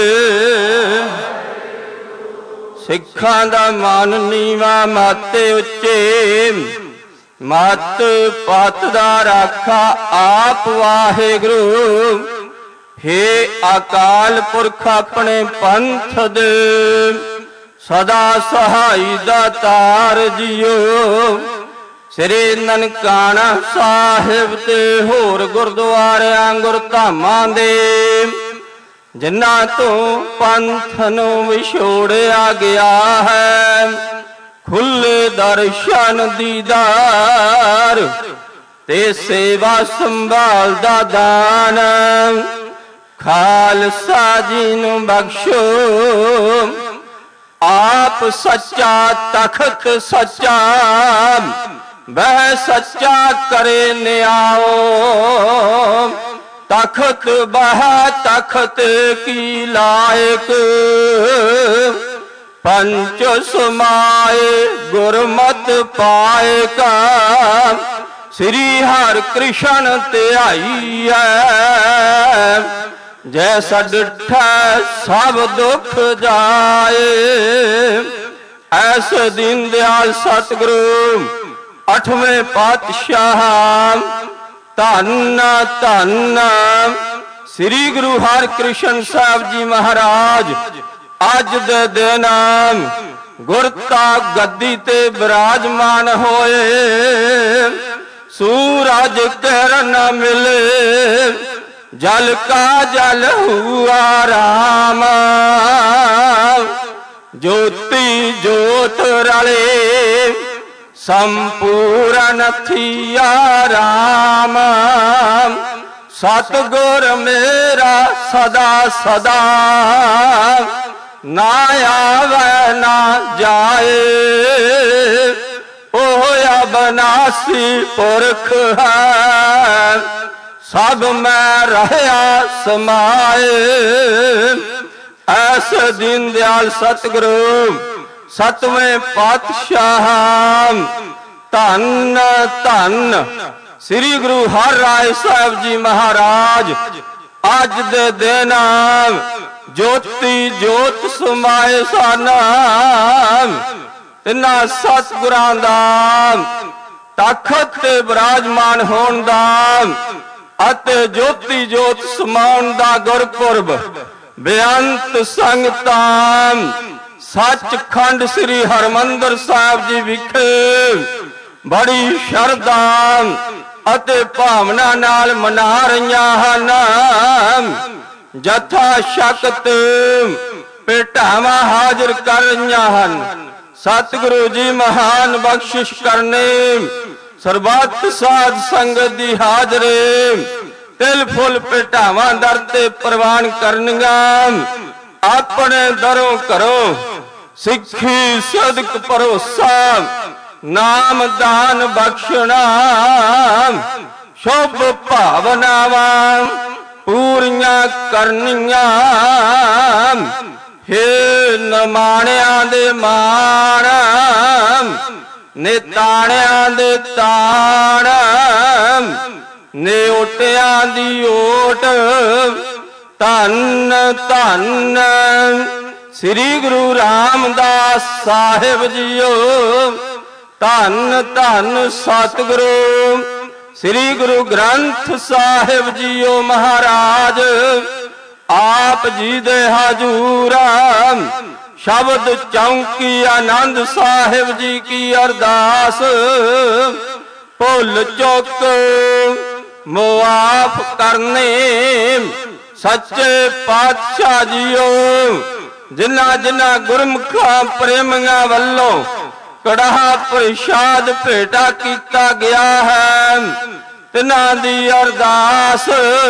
ਸਿੱਖਾਂ ਦਾ ਮਨ ਨੀਵਾ ਮਤ ਉੱਚੇ, ਮਤ ਪਤ ਦਾ ਰਾਖਾ ਆਪ ਵਾਹਿਗੁਰੂ। ਹੇ ਅਕਾਲ ਪੁਰਖ ਆਪਣੇ ਪੰਥ ਦੇ ਸਦਾ ਸਹਾਈ ਦਾਤਾਰ ਜੀਓ। ਸ੍ਰੀ ਨਨਕਾਣਾ ਸਾਹਿਬ ਤੇ ਹੋਰ ਗੁਰਦੁਆਰਿਆਂ ਗੁਰਧਾਮਾਂ ਦੇ ਜਿਨ੍ਹਾਂ ਤੋਂ ਪੰਥ ਨੂੰ ਵਿਛੋੜਿਆ ਗਿਆ ਹੈ, ਖੁੱਲੇ ਦਰਸ਼ਨ ਦੀਦਾਰ ਤੇ ਸੇਵਾ ਸੰਭਾਲ ਦਾ ਦਾਨ ਖਾਲਸਾ ਜੀ ਨੂੰ ਬਖਸ਼ੋ। ਆਪ ਸੱਚਾ ਤਖਤ ਸੱਚਾ, ਬਹਿ ਸੱਚਾ ਕਰੇ ਨਿਆਓ। ਤਖਤ ਬਹਿ ਤਖਤ ਕੀ ਲਾਇਕ, ਪੰਚ ਸਮਾਏ ਗੁਰਮਤ ਪਾਇਕਾ। ਸ੍ਰੀ ਹਰਿ ਕ੍ਰਿਸ਼ਨ ਧਿਆਈ ਹੈ, ਜੈਸਾ ਡਿਠਾ ਸਭ ਦੁੱਖ ਜਾਏ। ਐਸ ਦੀਨ ਦਿਆਲ ਸਤਿਗੁਰੂ ਅਠਵੇਂ ਪਾਤਸ਼ਾਹ, ਧੰਨ ਧੰਨ ਸ੍ਰੀ ਗੁਰੂ ਹਰਿਕ੍ਰਿਸ਼ਨ ਸਾਹਿਬ ਜੀ ਮਹਾਰਾਜ ਅੱਜ ਦੇ ਦਿਨ ਗੁਰਤਾ ਗੱਦੀ ਤੇ ਬਿਰਾਜਮਾਨ ਹੋਏ। ਸੂਰਜ ਕਿਰਨ ਮਿਲੇ, ਜਲ ਕਾ ਜਲ ਹੁਆ ਰਾਮ। ਜੋਤੀ ਜੋਤ ਰਲੇ, ਸੰਪੂਰਨ ਥੀਆ ਰਾਮ। ਸਤਿਗੁਰ ਮੇਰਾ ਸਦਾ ਸਦਾ, ਨਾ ਆਵੇ ਨਾ ਜਾਏ। ਉਹ ਅਬਨਾਸੀ ਪੁਰਖ ਹੈ, ਸਭ ਮੈਂ ਰਹਿਆ ਸਮਾਏ। ਐਸ ਦੀਨ ਦਿਆਲ ਸਤਿਗੁਰੂ ਸਤਵੇਂ ਪਾਤਸ਼ਾਹ, ਧੰਨ ਧੰਨ ਸ੍ਰੀ ਗੁਰੂ ਹਰਿ ਰਾਏ ਸਾਹਿਬ ਜੀ ਮਹਾਰਾਜ ਅੱਜ ਦੇ ਦਿਨ ਜੋਤੀ ਜੋਤ ਸਮਾਏ ਸਨ। ਤਿੰਨਾਂ ਸਤਿਗੁਰਾਂ ਦਾ ਤਖਤ ਤੇ ਬਿਰਾਜਮਾਨ ਹੋਣ ਦਾ ਅਤੇ ਜੋਤੀ ਜੋਤ ਸਮਾਉਣ ਦਾ ਗੁਰਪੁਰਬ ਬੇਅੰਤ ਸੰਗਤਾਂ ਸੱਚਖੰਡ ਸ੍ਰੀ ਹਰਿਮੰਦਰ ਸਾਹਿਬ ਜੀ ਵਿਖੇ ਬੜੀ ਸ਼ਰਧਾ ਅਤੇ ਭਾਵਨਾ ਨਾਲ ਮਨਾ ਰਹੀਆਂ ਹਨ। ਜਥਾ ਸ਼ਕਤ ਭੇਟਾਵਾਂ ਹਾਜ਼ਰ ਕਰ ਰਹੀਆਂ ਹਨ। ਸਤਿਗੁਰੂ ਜੀ ਮਹਾਨ ਬਖਸ਼ਿਸ਼ ਕਰਨੇ, ਸਰਬੱਤ ਸਾਧ ਸੰਗਤ ਦੀ ਹਾਜ਼ਰੇ ਤਿਲ ਫੁੱਲ ਭੇਟਾਵਾਂ ਦਰ ਤੇ ਪ੍ਰਵਾਨ ਕਰਨਗੀਆਂ। ਆਪਣੇ ਦਰੋਂ ਘਰੋਂ ਸਿੱਖੀ ਸਦਕ ਭਰੋਸਾ, ਨਾਮ ਦਾਨ ਬਖਸ਼ਣਾ। ਸ਼ੁਭ ਭਾਵਨਾਵਾਂ ਪੂਰੀਆਂ ਕਰਨੀਆਂ। ਹੇ ਨਮਾਣਿਆਂ ਦੇ ਮਾਣ, ਨਿਤਾਣਿਆਂ ਦੇ ਤਾਣ, ਨਿਓਟਿਆਂ ਦੀ ਓਟ। ਧੰਨ ਧੰਨ ਸ੍ਰੀ ਗੁਰੂ ਰਾਮਦਾਸ ਸਾਹਿਬ ਜੀਓ। ਧੰਨ ਧੰਨ ਸਤਿਗੁਰੂ ਸ੍ਰੀ ਗੁਰੂ ਗ੍ਰੰਥ ਸਾਹਿਬ ਜੀਓ ਮਹਾਰਾਜ। ਆਪ ਜੀ ਦੇ ਹਜ਼ੂਰ ਸ਼ਬਦ ਚੌਂਕੀ ਆਨੰਦ ਸਾਹਿਬ ਜੀ ਕੀ ਅਰਦਾਸ। ਭੁੱਲ ਚੁੱਕ ਮੁਆਫ ਕਰਨੇ ਸੱਚੇ ਪਾਤਸ਼ਾਹ ਜੀਓ। ਜਿਨ੍ਹਾਂ ਜਿਨ੍ਹਾਂ ਗੁਰਮੁਖਾਂ ਪ੍ਰੇਮੀਆਂ ਵੱਲੋਂ ਕੜਾਹ ਪ੍ਰਸ਼ਾਦ ਭੇਟਾ ਕੀਤਾ ਗਿਆ ਹੈ, ਤਿਨਾਂ ਦੀ ਅਰਦਾਸ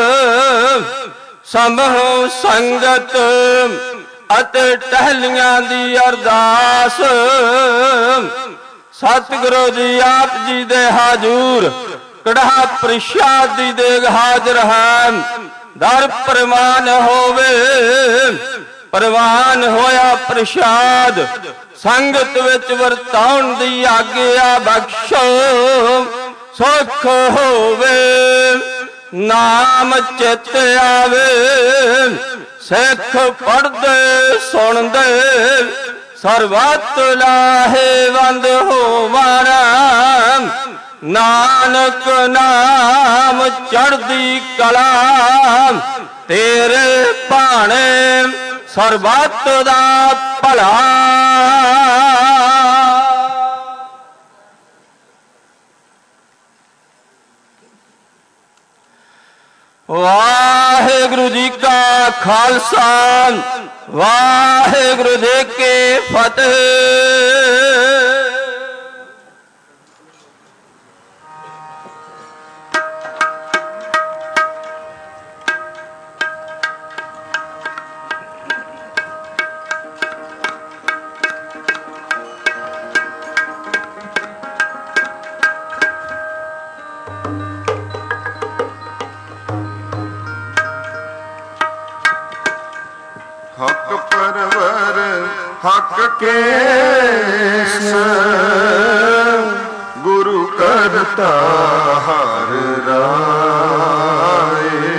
ਸਮੂਹ ਸੰਗਤ ਅਤੇ ਟਹਿਲੀਆਂ ਦੀ ਅਰਦਾਸ। ਸਤਿਗੁਰੂ ਜੀ ਆਪ ਜੀ ਦੇ ਹਾਜ਼ੂਰ ਕੜਾਹ ਪ੍ਰਸ਼ਾਦ ਦੀ ਦੇਗ ਹਾਜ਼ਰ ਹੈ। ਦਰ ਪ੍ਰਮਾਨ ਹੋਵੇ ਪ੍ਰਵਾਨ ਹੋਇਆ ਪ੍ਰਸ਼ਾਦ, ਸੰਗਤ ਵਿੱਚ ਵਰਤਾਉਣ ਦੀ ਆਗਿਆ ਬਖਸ਼ੋ। ਸੁਖ ਹੋਵੇ ਨਾਮ ਚਿਤ ਆਵੇ, ਸਿੱਖ ਪੜ੍ਹਦੇ ਸੁਣਦੇ ਸਰਬੱਤ ਲਾਹੇਵੰਦ ਹੋਵਣ। ਨਾਨਕ ਨਾਮ ਚੜ੍ਹਦੀ ਕਲਾ, ਤੇਰੇ ਭਾਣੇ ਸਰਬੱਤ ਦਾ ਭਲਾ। ਵਾਹਿਗੁਰੂ ਜੀ ਕਾ ਖਾਲਸਾ, ਵਾਹਿਗੁਰੂ ਜੀ ਕੀ ਫਤਿਹ। ਹਕ ਪਰਵਰ ਹਕ ਕੇਸ, ਗੁਰੂ ਕਰਤਾ ਹਰ ਰਾਏ।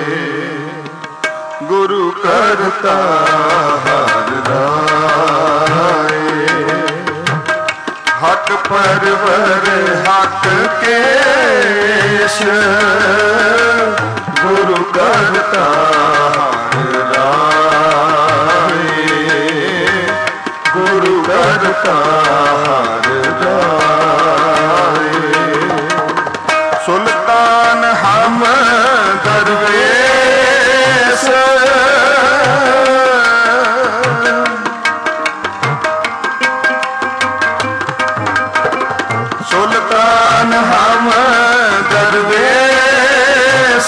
ਗੁਰੂ ਕਰਤਾ ਹਰ ਰਾਏ। ਹਕ ਪਰਵਰ ਹਕ ਕੇਸ, ਗੁਰੂ ਕਰਤਾ ਹਰ ਰਾਏ। ਗੁਰੂ ਕਰਤਾ ਹਰ ਰਾਏ। ਸੁਲਤਾਨ ਹਮ ਦਰਵੇਸ਼, ਸੁਲਤਾਨ ਹਮ ਦਰਵੇਸ਼।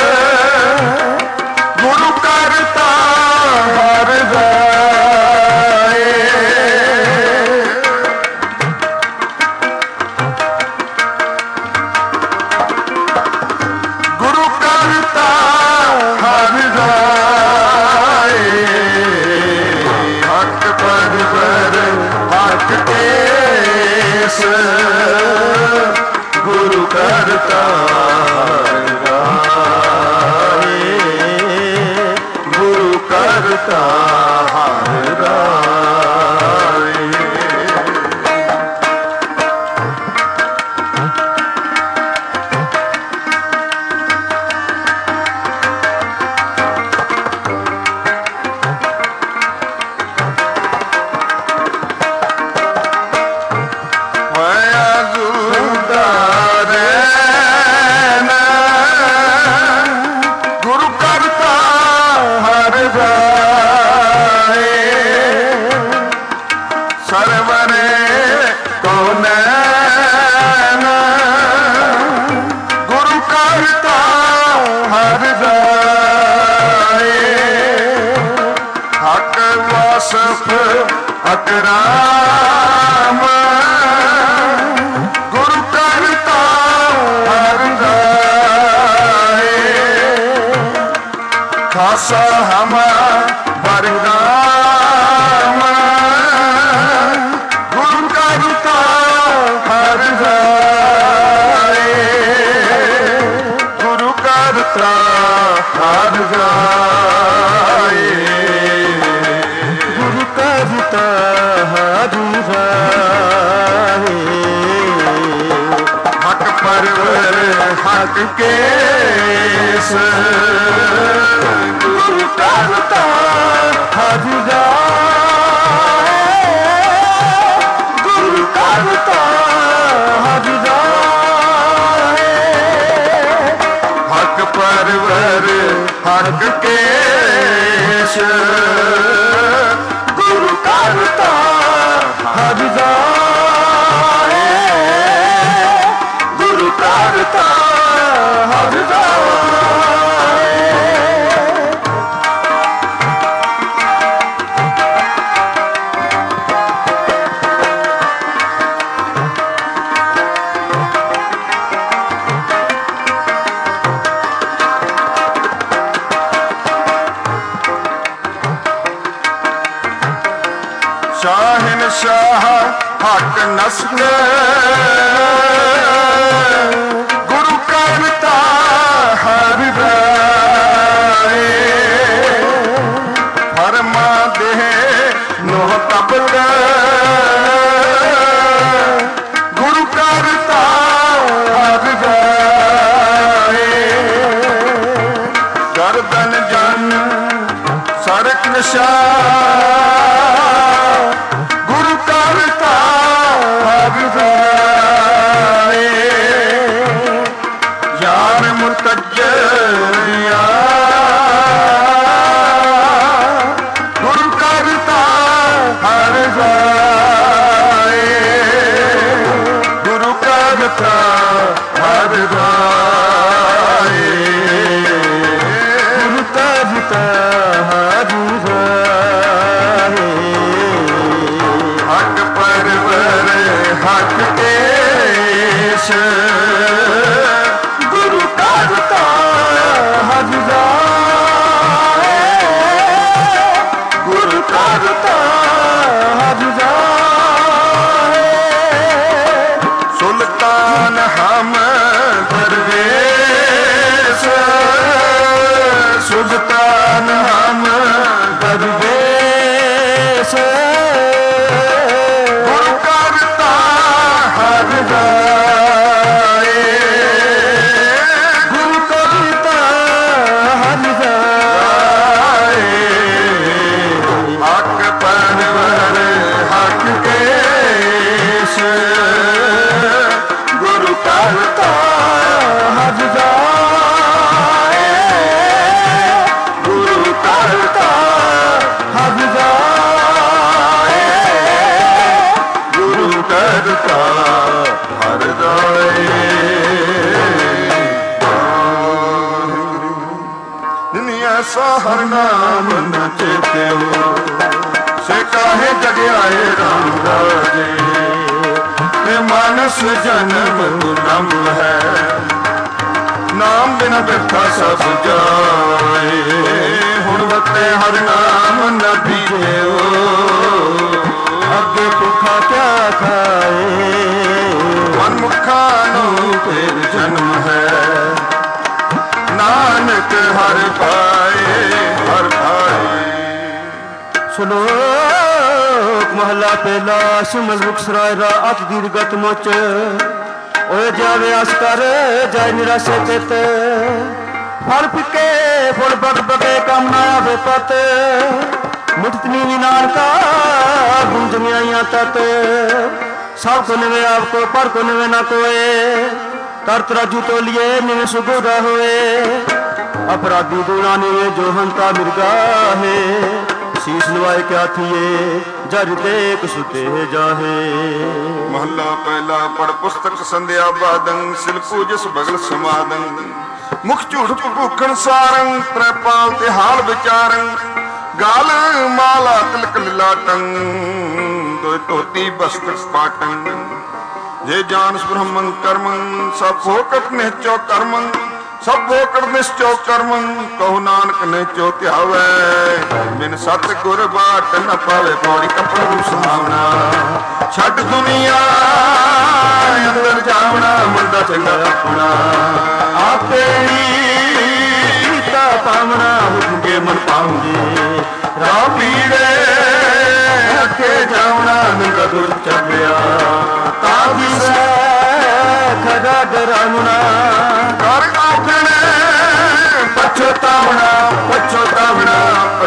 ਗੁਰੂ ਕਰਤਾ ਹਰ ਰਾਏ। ਗੁਰੂ ਕਰਤਾ ਹਰ ਰਾਏ। ਹਕ ਪਰਵਰ ਹਕ ਕੇਸ, ਗੁਰੂ ਕਰਤਾ ਹਰ ਰਾਏ। ਗੁਰੂ ਕਰਤਾ ਹਰ ਰਾਏ। ਗੁਰੂ ਕਰਤਾ ਹਰ ਰਾਏ। ਸਰਵਰੇ ਕੋ ਨੈਣ, ਗੁਰੂ ਕਰਤਾ ਹਰ ਰਾਏ। ਹਕ ਵਾਸਫ ਅਕਰਾਮ, ਗੁਰੂ ਕਰਤਾ ਹਰ ਰਾਏ। ਖਾਸਾ ਹਮਾ ਬਰਨਾਮ, ਗੁਰੂ ਕਰਤਾ ਹਰ ਰਾਏ। ਗੁਰੂ ਕਰਤਾ ਹਰ ਰਾਏ। ਗੁਰੂ ਕਰਤਾ ਹਰ ਰਾਏ। ਹਕ ਪਰਵਰ ਹਕ ਕੇਸ, ਗੁਰੂ ਕਰਤਾ ਹਰ ਰਾਏ। ਗੁਰੂ ਕਰਤਾ ਹਰ ਰਾਏ। ਹਕ ਪਰਵਰ ਹਕ ਕੇਸ, ਗੁਰੂ ਕਰਤਾ ਹਰ ਰਾਏ। ਗੁਰੂ ਕਰਤਾ ਹਰ ਰਾਏ। शाह हक नसक गुरु करता हर राय फरमा दे नोह तबक गुरु करता हर राय गर्दन जन सरक निशा गुरु करता हर राय यार मुर्तजया गुरु करता हर राय गुरु करता हर राय गुरु करता हर राय हक परवर हक केश गुरु करता हर राय गुरु करता हर राय सुल्तान हम दरवेश सुल्तान हम दरवेश गुरु करता हर राय गुरु करता हर राय हक परवर हक केश गुरु करता हर राय गुरु करता हर राय गुरु करता हर राय ऐसा हर नाम न चेते हो से काहे जगयाए राम राजे मानस जन्म गुलाम है नाम बिना व्यर्था सब जाए हुण वते हर नाम न पीओ अगे भुखा क्या खाए मन मुखा नू फिर जन्म है नानक हर पाए हर पाए श्लोक महला पहला सिमल रुख सरायरा अत दीर्घत मोच ओए जावे आस कर जाय निराशे चित फल फिके फुल बग बगे काम ना आवे पत मुठतनी नानका गुंज में आइया तत सब को निवे आपको पर को निवे ना कोए तरत राजू तो लिए निवे सुगोरा होए अपराधी दूना निवे जो हंता मिर्गा है शीश नवाए क्या थिए जर देख सुते जाहे महला पहला पढ़ पुस्तक संध्या बादंग सिल पूजस बगल समादंग मुख झूठ भूखण सारंग त्रैपाल ते हाल विचारंग गाल माला तिलक लाटंग दो तोती बस्त्र पाटंग जे जानस ब्रह्मं कर्मं सब फोकट निश्चो कर्मं सब फोकट निश्चो कर्मं कहु नानक निश्चो त्यावे बिन सत गुर बाट न पावे पौड़ी कपड़ू सुहावना छड़ दुनिया अंदर जावना मुंडा चंगा अपना आपे ता पावना हुके मन पाऊंगे राम पीड़े अके जावना नंगा दुर चलिया ताबी से खड़ा डरावना कर आखने पछतावना पछतावना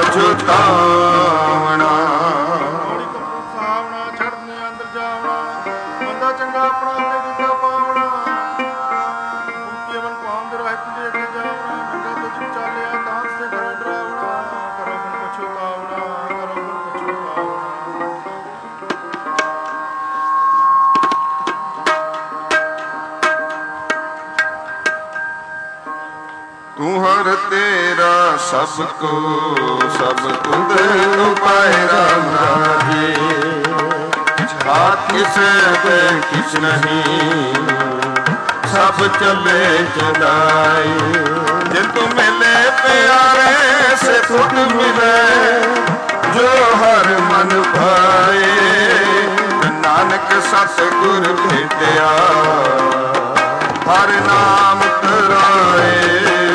पछतावना ਸਾਵਣਾ ਛੜਨੇ ਅੰਦਰ ਜਾਵਣਾ ਬੰਦਾ ਚੰਗਾ ਆਪਣਾ ਤੇ ਦਿੱਤਾ ਪਾਵਣਾ ਜੀਵਨ ਪਾਉਂ ਦੇ ਰਾਹ ਤੇ ਅੱਗੇ ਜਾਵਣਾ ਨੰਗਾ ਤੁਝ ਚਾਲਿਆ ਤਾਂ ਸੇ ਕਰ ਡਰਾਵਣਾ ਕਰੋ ਮਨ ਪਛਤਾਵਣਾ ਕਰੋ ਮਨ ਪਛਤਾਵਣਾ तू हर तेरा सबको सब तुद उपाय राम राजे छात किस किस नहीं सब चले चलाए जिन तू मिले प्यारे से खुद मिले जो हर मन पाए ਨਾਨਕ ਸਤਿਗੁਰ ਭੇਟਿਆ ਹਰ ਨਾਮ ਤਰਾਏ।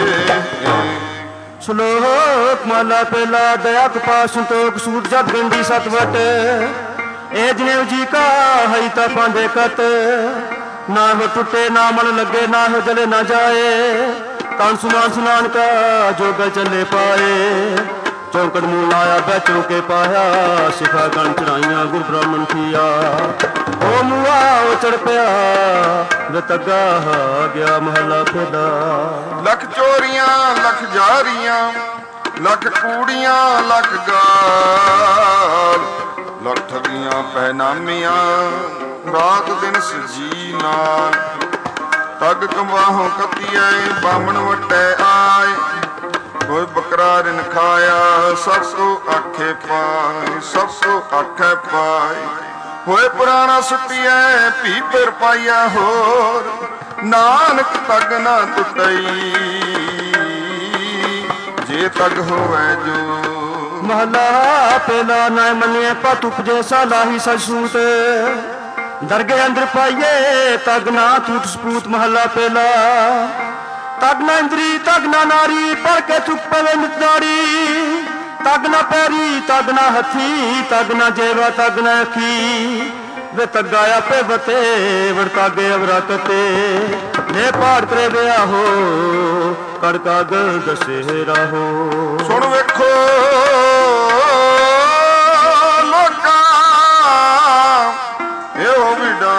ਸ਼ਲੋਕ ਮਹਲਾ ਪਹਿਲਾ। ਦਇਆ ਕਪਾਹ ਸੰਤੋਖ ਸੂਟ ਜਦ ਗੰਢੀ ਸਤ ਵਟ, ਇਹ ਜਨੇਊ ਜੀ ਕਾ ਹਈ ਤਾਂ ਪਾਂਦੇ ਕਤ। ਨਾ ਹੋ ਟੁੱਟੇ ਨਾ ਮਨ ਲੱਗੇ, ਨਾ ਹੋ ਜਲੇ ਨਾ ਜਾਏ। ਕਣ ਸੁਮਾਨ ਸੁਨਾਨ ਕਾ ਜੋਗਲ ਚੱਲੇ ਪਾਏ। ਚੌਂਕੜ ਮੂਲ ਲਾਇਆ ਬਹਿ ਚੌਕੇ ਪਾਇਆ, ਸਿਖਾ ਗਣ ਚੜਾਈਆਂ ਗੁਰ ਬ੍ਰਾਹਮਣ ਥੀਆ। ਉਹ ਮੂਆ ਉਹ ਚੜ ਪਿਆ ਵੇ ਤੱਗਾ ਗਿਆ ਮਹਲਾ ਪਹਿਲਾ। ਲੱਖ ਚੋਰੀਆਂ ਲੱਖ ਜਾਰੀਆਂ, ਲੱਖ ਕੂੜੀਆਂ ਲੱਖ ਗਾਲ, ਲੱਖ ਠਗੀਆਂ ਪਹਿਨਾਮੀਆਂ ਰਾਤ ਦਿਨ ਸਜੀ ਨਾਲ। ਤਗ ਕਮਾਹੋਂ ਕਤੀਏ ਬਾਮਣ ਵਟੇ ਆਏ, ਕੋਈ ਬਕਰਾ ਰਿਨ ਖਾਇਆ ਸਭ ਕੋ ਆਖੇ ਪਾਏ। ਸਭ ਕੋ ਆਖੇ ਪਾਏ ਹੋਏ ਪੁਰਾਣਾ ਸੁੱਟੀਐ ਭੀ ਪਰ ਪਾਈਆ ਹੋਰ। ਨਾਨਕ ਤਗ ਨਾ ਟੁੱਟਈ ਜੇ ਤਗ ਹੋਵੇ ਜੋ। ਮਹਲਾ ਪਹਿਲਾ। ਨਾ ਮੰਨਿਆ ਪਤ ਉਪਜੇ ਸਾਲਾਹੀ ਸੂਤ, ਦਰਗੇ ਅੰਦਰ ਪਾਈਏ ਤਗ ਨਾ ਟੁੱਟ ਸਪੂਤ। ਮਹਲਾ ਪਹਿਲਾ। ਤਗ ਨਾ ਇੰਦਰੀ ਤਗ ਨਾ ਨਾਰੀ, ਪਰ ਕੇ ਚੁੱਪ ਪਵੇ ਮਿਤਨਾੜੀ। ਤਗ ਨਾ ਪੈਰੀ ਤਗ ਨਾ ਹੱਥੀ, ਤਗ ਨਾ ਜੇਵਾ ਤਗ ਨਾ ਅੱਖੀ। ਵੇ ਤੱਗਾ ਆਪੇ ਬਤੇ ਵੜ ਤਾਗੇ ਅਵਰਾਕਤੇ। ਨੇ ਪਾੜ ਕਰੇ ਵਿਆਹ ਹੋ ਕੜ ਕਾਗਲ ਦਸੇ ਰਾਹੋ। ਸੁਣ ਵੇਖੋ ਲੋਕਾਂ ਇਹੋ ਵਿਡਾਨ,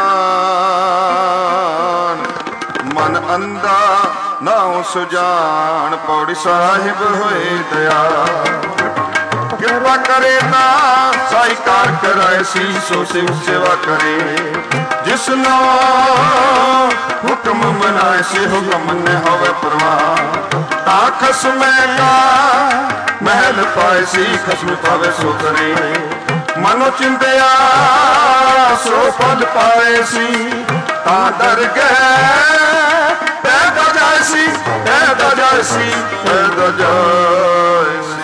ਮਨ ਅੰਧਾ ਨਾ ਸੁਜਾਨ। ਪੌੜੀ ਸਾਹਿਬ ਹੋਏ ਦਇਆ, ਕਿਰਪਾ ਕਰੇ ਤਾਂ ਸਾਈ ਕਾਰ ਕਰਾਏ ਸੀ। ਸੋ ਸਿਵ ਸੇਵਾ ਕਰੇ ਜਿਸਨੋ ਹੁਕਮ ਮਨਾਏ ਸੀ। ਹੁਕਮ ਨ ਹੋਵੇ ਪ੍ਰਵਾਹ ਤਾਂ ਖਸਮੇ ਕਾ ਮਹਿਲ ਪਾਏ ਸੀ। ਖਸਮ ਪਾਵੇ ਸੋ ਕਰੇ ਮਨੋ ਚਿੰਤਿਆ ਸੋ ਫਲ ਪਾਏ ਸੀ। ਤਾਂ ਡਰ ਗਏ ਪੈਦਾ ਜਾਏ ਸੀ, ਪੈਦਾ ਜਾਏ ਸੀ, ਪੈਦਾ ਜਾਏ ਸੀ।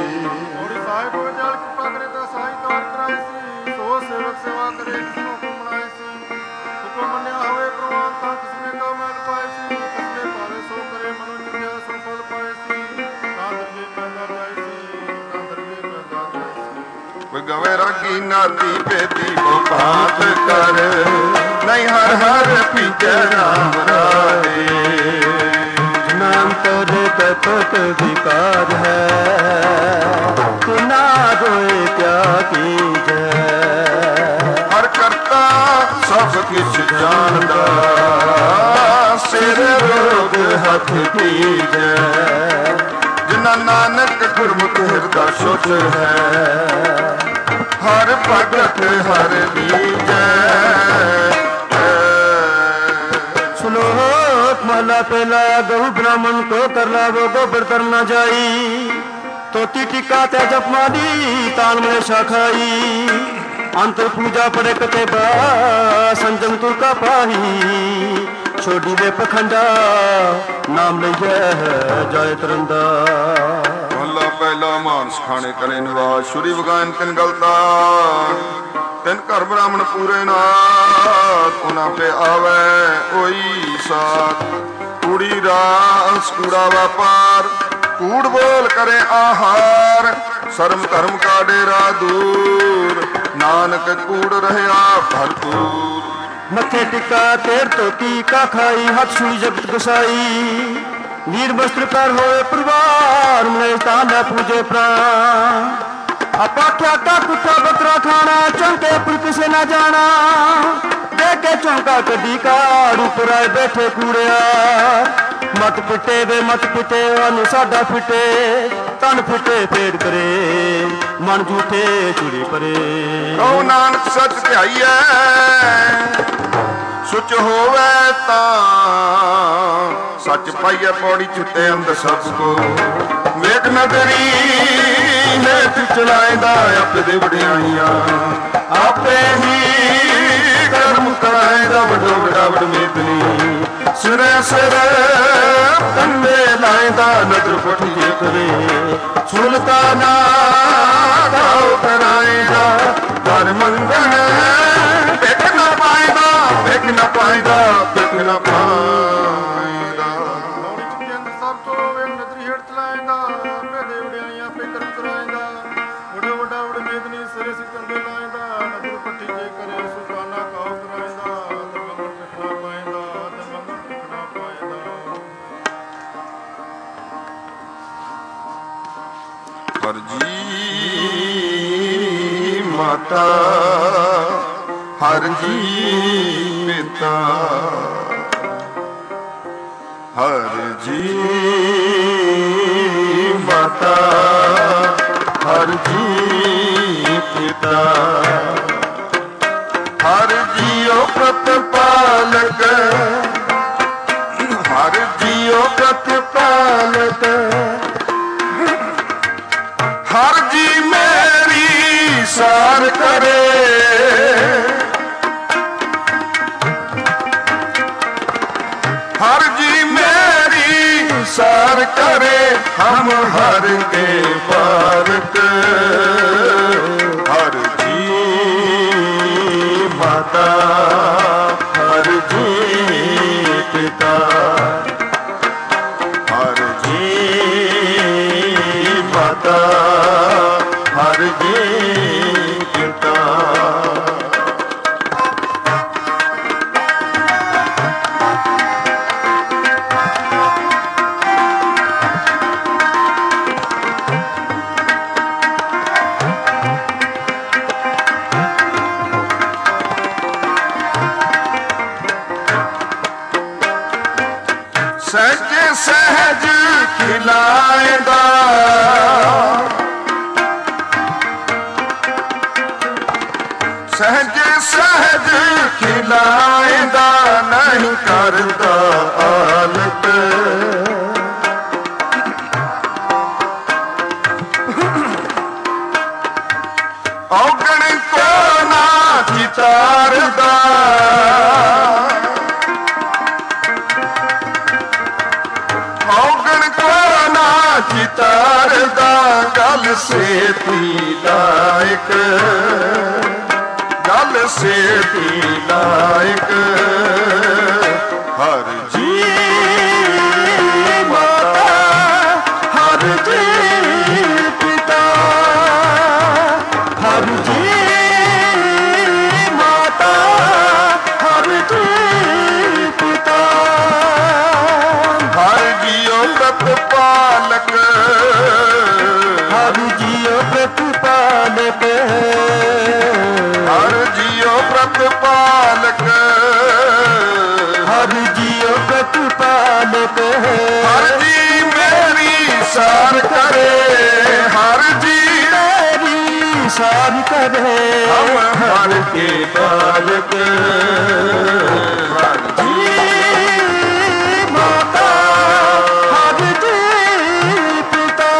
ਗਵੇ ਰਾਗੀ ਨਾਦੀ ਬੇਦੀ ਬਾਤ ਕਰ, ਨਹੀਂ ਹਰ ਹਰ ਪੀਜੈ ਰਾਮ ਰਾਏ। ਨਾਮ ਤੋਰੇ ਕਤਕ ਵਿਕਾਰ ਹੈ, ਨਾ ਹੋਏ ਕਿਆ ਕੀਜੈ। ਹਰ ਕਰਤਾ ਸਭ ਕਿਛ ਜਾਣਦਾ, ਸਿਰ ਰੋਗ ਹੱਥ ਕੀਜੈ। ਜਿਨਾ ਨਾਨਕ ਗੁਰਮੁਖ ਹਿਰਦਾ ਸੋਚ ਹੈ, ਹਰ ਭਗਤ ਹਰ ਲੀਜੈ। श्लोक महला पहला। गहु ब्राह्मण को कर लावो गोबर कर न जाई। तोती टिका ते जप माली तान में शाखाई। अंत पूजा पड़े कते बा संजम तुर का पाही। छोड़ी दे पखंडा नाम लइए जाए तरंदा। महला पहला। मानस खाने करे निवास, छुरी वगान तिन गलता। ਤਿੰਨ ਘਰ ਬ੍ਰਾਹਮਣ ਪੂਰੇ ਨਾਥ, ਉਹਨਾਂ ਪੇ ਆਵੇ ਉਹੀ ਸਾਥ। ਕੂੜੀ ਰਾਸ ਕੂੜਾ ਵਪਾਰ, ਕੂੜ ਬੋਲ ਕਰੇ ਆਹਾਰ। ਸ਼ਰਮ ਧਰਮ ਕਾ ਡੇਰਾ ਦੂਰ, ਨਾਨਕ ਕੂੜ ਰਹਿਆ ਭਰਪੂਰ। ਮੱਥੇ ਟਿੱਕਾ ਤੇਰ ਧੋਤੀ ਕਾ ਖਾਈ, ਹੱਥ ਛੁਈ ਜਗਤ ਗੁਸਾਈ। ਨੀਰ ਵਸਤਰ ਪਰ ਹੋਏ ਪਰਿਵਾਰ, ਮਨੇ ਤਾਨਾ ਪੂਜੇ ਪ੍ਰਾਨ। अपाख्या का कुत्ता बकरा खाना, चौंके पर किसे न जाना। देखे चौंका कदी कार ऊपर आए बैठे कूड़िया। मत पिटे वे मत पिटे अनु साडा फिटे। तन फिटे पेट करे मन झूठे चुड़ी परे। कहो नानक सच ध्याईए, सुच होवे तां सच पाइए। पौड़ी छुटे अंदर सबको वेख नगरी हेठ चलाएंदा आपे दे वडियाइयां। आपे ही कर्म कराएंदा वडो वडा वड मेदनी। ਸਿਰੇ ਸਿਰੇ ਕੰਡੇ ਲਾਇਦਾ ਨਦਰ ਪੱਟੀ ਕਰੇ ਸੁਲਤਾਨਾ ਗਾਉ ਕਰਾਏਗਾ ਦਰ ਮੰਗਣ ਵੇਖ ਨਾ ਪਾਏਗਾ ਵੇਖ ਨਾ ਪਾਏਗਾ ਵੇਖ ਨਾ ਪਾਏਗਾ ਲੋੜੀ ਚੁੱਕੇ ਅੰਦਰ ਸਭ ਤੋਂ ਵੇ ਨਦਰੀ ਹੇਠ ਚਲਾਏਗਾ ਮੇਦੇ ਉਡਿਆਈਆਂ ਪੇ ਕਰਮ ਕਰਾਏਗਾ ਉਡੇ ਵੱਡਾ ਉਡੇ ਮੇਦਨੀ ਸਿਰੇ ਸਿਰ ਕੰਡੇ ਲਾਏਗਾ ਨਦਰ ਪੱਟੀ ਜੇ ਕਰੇ ਸੁਲਤਾਨਾ ਗਾਉ ਕਰਾਏਗਾ ਤੇ ਮੰਗਣ ਵੇਖਣਾ ਪਾਏਗਾ ਤੇ ਮੰਗਣ ਵੇਖਣਾ ਪਾਏਗਾ ਹਰ ਜੀ ਮਾਤਾ ਹਰ ਜੀ ਪਿਤਾ ਹਰ ਜੀ ਮਾਤਾ ਹਰ ਜੀ ਪਿਤਾ ਹਰ ਜੀਉ ਪ੍ਰਤਪਾਲਕ ਹਰ ਜੀਉ ਪ੍ਰਤਪਾਲਕ ਹਰ ਜੀ ਮੇਰੀ ਸਾਰ ਕਰੇ हर जी मेरी सार करे हम हर के पारक हर जी माता हर जी पिता हर जी माता हर जी पिता सहज सहज खिलाएगा सहज सहज खिलाएगा नहीं करता आलत औगण को ना चितारदा औगण को ना चितारदा गल सेती लायक गल सेती लायक हर जी माता हर जी पिता हर जी माता हर जी पिता हर जियो प्रतिपालक हर जियो प्रतिपालक हर जियो प्रतिपालक हर जियो प्रतिपालक हर जी मेरी सार करे हर जी मेरी सार करे हम हर के पालक हर जी माता हर जी पिता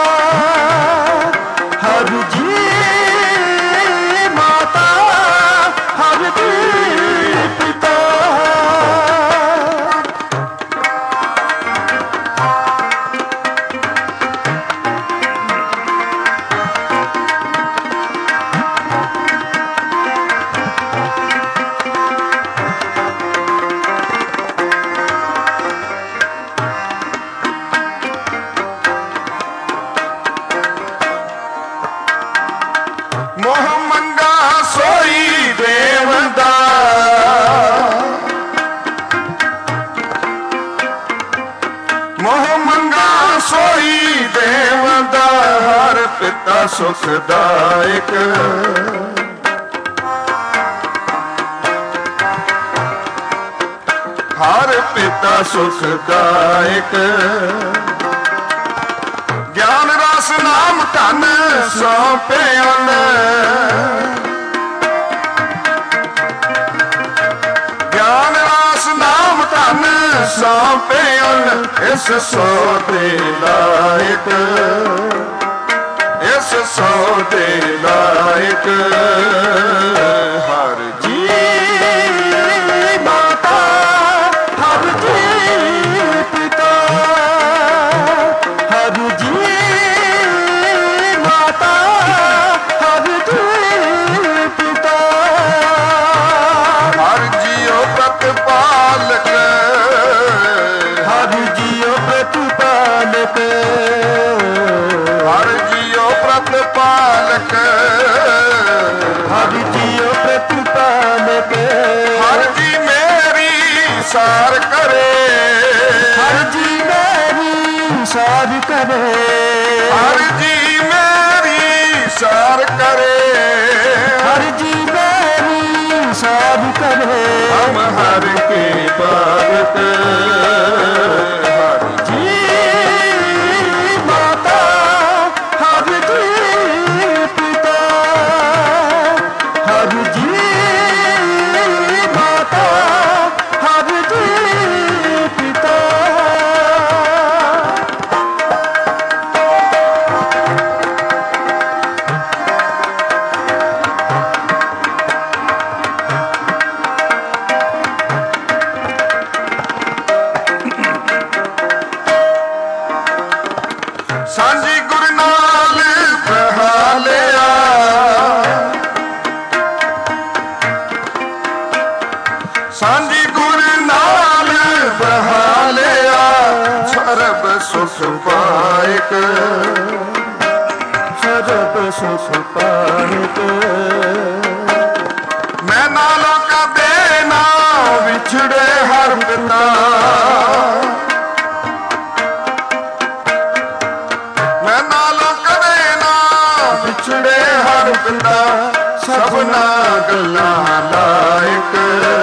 हर जी माता हर जी पिता मोह मंगा सोई देवदा मोह मंगा सोई देवदा हर पिता सुखदायक हर पिता सुखदायक ज्ञान रस नाम धन सौंपे ज्ञान रस नाम धन सौंपे इस सौदे लायक इस सौदे लायक हर जी माता हर जी ਪਾਲਕ ਹਰ ਜੀਉ ਪ੍ਰਤਿਪਾਲਕ ਹਰ ਜੀ ਮੇਰੀ ਸਾਰ ਕਰੇ ਹਰ ਜੀ ਮੇਰੀ ਸਾਰ ਕਰੇ ਹਰ ਜੀ ਮੇਰੀ ਸਾਰ ਕਰੇ ਹਰ ਜੀ ਮੇਰੀ ਸਾਰ ਕਰੇ ਹਮ ਹਰ ਕੇ ਪਾਲਕ ਹਰ ਜੀ ਮਾਤਾ ਹਰ ਜੀ ਪਿਤਾ ਹਰ ਜੀ ਮਾਤਾ ਹਰ ਜੀ ਪਿਤਾ ਸਾਂਝੀ ਗੁਰ ਨਾਲ ਬਹਾਲਿਆ ਸਾਂਝੀ ਗੁਰ ਨਾਲ ਬਹਾਲਿਆ ਸਰਬ ਸੁਖ ਪਾਇਕ ਸਰਬ ਸੁਖ ਪਾਇਕ ਮੈਂ ਨਾਲੋਂ ਕਦੇ ਨਾ ਵਿਛੜੇ ਹਰ ਪਿਤਾ ਮੈਂ ਨਾਲੋਂ ਕਦੇ ਨਾ ਵਿਛੜੇ ਹਰ ਪਿਤਾ ਸਭਨਾ ਗੱਲਾਂ ਲਾਇਕ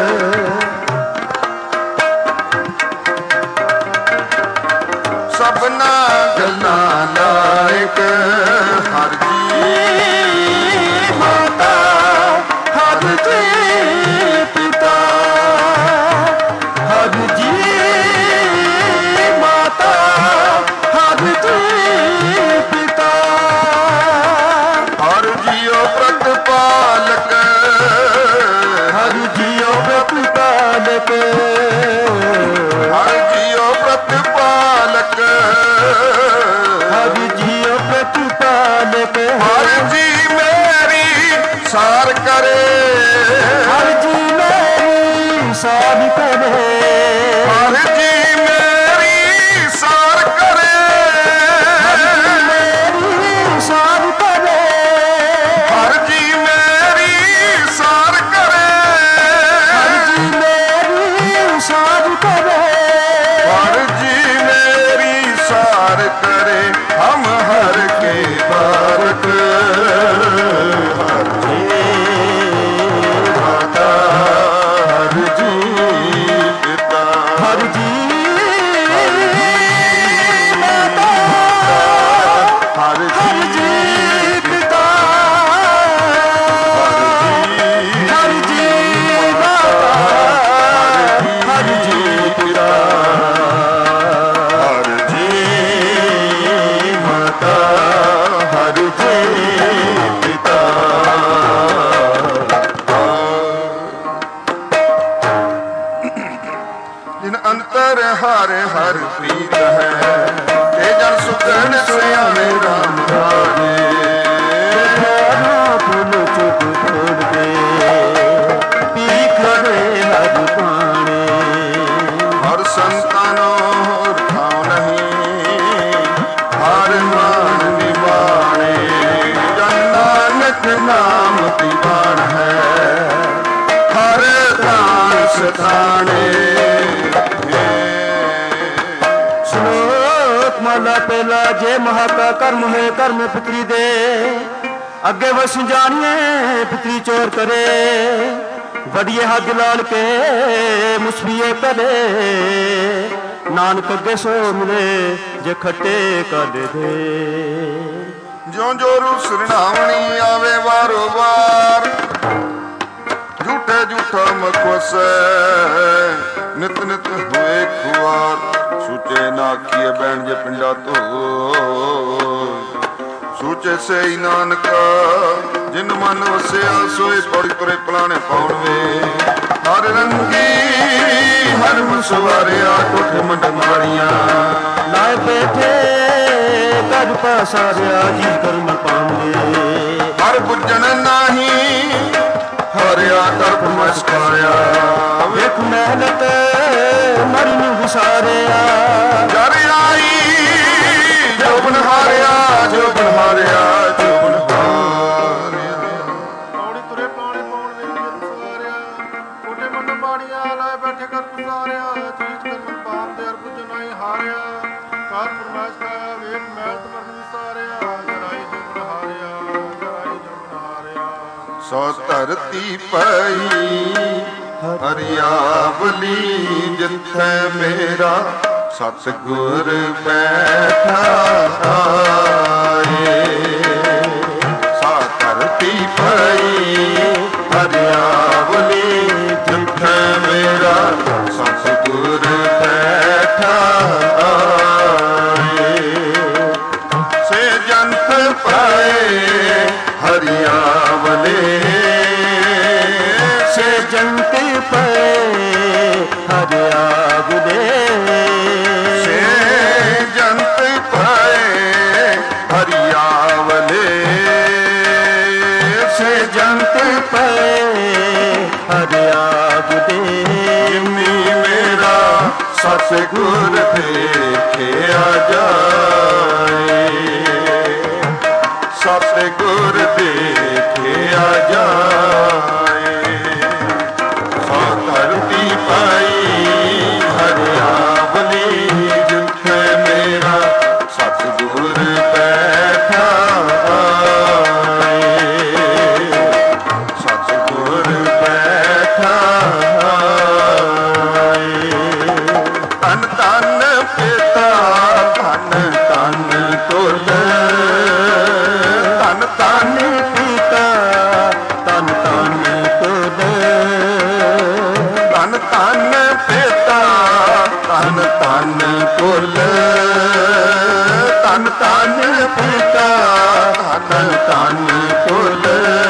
ਸਭਨਾ ਗੱਲਾਂ ਲਾਇਕ ਹਰ ਜੀ ਮਾਤਾ ਹਰ ਜੀ ਪਿਤਾ ਹਰ ਜੀ ਮਾਤਾ ਹਰ ਜੀ ਪਿਤਾ ਹਰ ਜੀਉ ਪ੍ਰਤਿਪਾਲਕ ਹਰ ਜੀਉ ਪ੍ਰਤਿਪਾਲਕ ਹਰ ਜੀਉ ਪ੍ਰਤਿਪਾਲਕ ਹਰ ਜੀਉ ਪ੍ਰਤਿਪਾਲਕ ਹਰ ਜੀ ਮੇਰੀ ਸਾਰ ਕਰੇ ਹਰ ਜੀ ਮੇਰੀ ਸਾਰ ਕਰੇ ਹਰ ਜੀ ਮੇਰੀ ਸਾਰ ਕਰੇ ਮੇਰੀ ਸਾਰ ਕਰੇ ਹਰ ਜੀ ਮੇਰੀ ਸਾਰ ਕਰੇ ਹਰ ਜੀ ਮੇਰੀ ਸਾਰ ਕਰੇ ਹਰ ਜੀ ਮੇਰੀ ਸਾਰ ਕਰੇ ਹਮ ਹਰ ਕੇ ਬਾਰਕ ਹਰ ਜੀ ਮਾਤਾ ਹਰ ਜੀ ਪਿਤਾ ਹਰ ਜੀ ਮਾਤਾ ਹਰ ਹਰ ਜੀ ਜੀ ਪਿਤਾ ਹਰ ਜੀ ਮਾਤਾ ਹਰ ਜੀ ਪਿਤਾ ਹਰ ਜੀ ਮਾਤਾ ਹਰ ਜੀ ਪਿਤਾ ਜਿਨ ਅੰਤਰ ਹਰ ਹਰ ਪ੍ਰੀਤ ਹੈ ਤੇ ਜਨ ਸੁਖਨ ਸਿਆਣੇ ਰਾਮ ਰਾਜੇ ਫੁੱਲ ਚੁੱਕ ਛੋੜ ਕੇ ਪੀ ਖੜੇ ਹਰ ਪਾਣੇ ਹਰ ਸੰਤਾਨੋ ਹੋਰ ਥਾਂ ਨਹੀਂ ਹਰ ਮਾਨ ਨਿਵਾਣੇ ਜਨ ਨਾਨਕ ਨਾਮ ਦੀਵਾਨ ਹੈ ਹਰ ਦਾਨ ਸਤਾਣੇ ਸ਼ਲੋਕ ਮਹਲਾ ਪਹਿਲਾ ਜੇ ਮਹਾ ਕਾ ਕਰਮ ਹੈ ਕਰਮ ਪਿਤਰੀ ਦੇ ਅੱਗੇ ਵਸ ਜਾਣੀਏ ਪਿਤਰੀ ਚੋਰ ਕਰੇ ਵਡੀਏ ਹੱਥ ਲਾਲ ਕੇ ਮੁਸਬੀਏ ਕਰੇ ਨਾਨਕ ਅੱਗੇ ਸੋ ਮਿਲੇ ਜੇ ਖੱਟੇ ਕਾਦੇ ਦੇ ਜਿਉਂ ਜੋ ਰੂ ਸਰਣਾਵਣੀ ਆਵੇ ਵਾਰੋ ਵਾਰ ਝੂਠੇ ਝੂਠਾ ਮਖਵਸੈ ਨਿਤ ਨਿਤ ਹੋਏ ਖੁਆਰ ਸੂਚੇ ਨਾ ਆਖੀਏ ਬੈਣ ਜੇ ਪਿੰਡਾ ਧੋ ਸੂਚੇ ਸੇ ਨਾਨਕਾ ਜਿਨ ਮਨ ਵਸਿਆ ਸੋਏ ਪੌੜੀ ਤੁਰੇ ਪਲਾਣੇ ਪਾਉਣ ਵੇ ਹਰ ਰੰਗੀ ਹਰ ਮਸਵਾਰਿਆ ਕੋਠੇ ਮੰਡ ਮਾਰੀਆਂ ਲਾਏ ਬੈਠੇ ਕਰ ਪਾਸਾਰਿਆ ਜੀ ਕਰਮ ਪਾਉਂਦੇ ਹਰ ਬੁੱਝਣ ਨਾਹੀ ਹਰਿਆ ਤਰਪ ਮਸਕਾਰਿਆ ਵੇਖ ਮਿਹਨਤ ਮਰ ਨੂੰ ਵਿਸਾਰਿਆ ਜਰ ਆਈ ਜੋ ਬਨਹਾਰਿਆ ਜੋ ਬਨਹਾਰਿਆ ਜੋ ਬਨਹਾਰਿਆ ਸੋ ਧਰਤੀ ਪਈ ਹਰਿਆਵਲੀ ਜਿੱਥੇ ਮੇਰਾ ਸਤਿਗੁਰ ਬੈਠਾ ਆਏ। ਸੋ ਧਰਤੀ ਪਈ ਹਰਿਆਵਲੀ ਜਿੱਥੇ ਮੇਰਾ ਸਤਿਗੁਰ ਬੈਠਾ ਆਏ। ਸੇ ਜੰਤ ਪਾਏ ਹਰਿਆਵਲੇ, ਸੇ ਜੰਤ ਪਾਏ ਹਰਿਆਵਲੇ, ਸੇ ਜੰਤ ਪਾਏ ਹਰਿਆਵਲੇ, ਸੇ ਜੰਤ ਪਾਏ ਹਰਿਆਵਲੇ। ਜਿਨੀ ਮੇਰਾ ਸਤਿਗੁਰ ਦੇਖਿਆ ਜਾਏ, ਸਤਿਗੁਰ ਦੇਖਿਆ ਜਾਏ। ਸੋ ਧਰਤੀ ਪਾਈ ਹਰਿਆਵਲੀ ਜਿੱਥੇ ਮੇਰਾ ਸਤਿਗੁਰ ਬੈਠਾ ਆਏ, ਸਤਿਗੁਰ ਬੈਠਾ ਆਏ। ਧੰਨ ਧੰਨ ਪਿਤਾ ਧੰਨ ਧੰਨ ਤੁਲ, ਧੰਨ ਧੰਨ ਪਿਤਾ ਧੰਨ ਧੰਨ ਤੁਲ, ਧੰਨ ਧੰਨ ਪਿਤਾ ਧੰਨ ਧੰਨ ਤੁਲ, ਧੰਨ ਧੰਨ ਪਿਤਾ ਧੰਨ ਧੰਨ ਤੁਲ,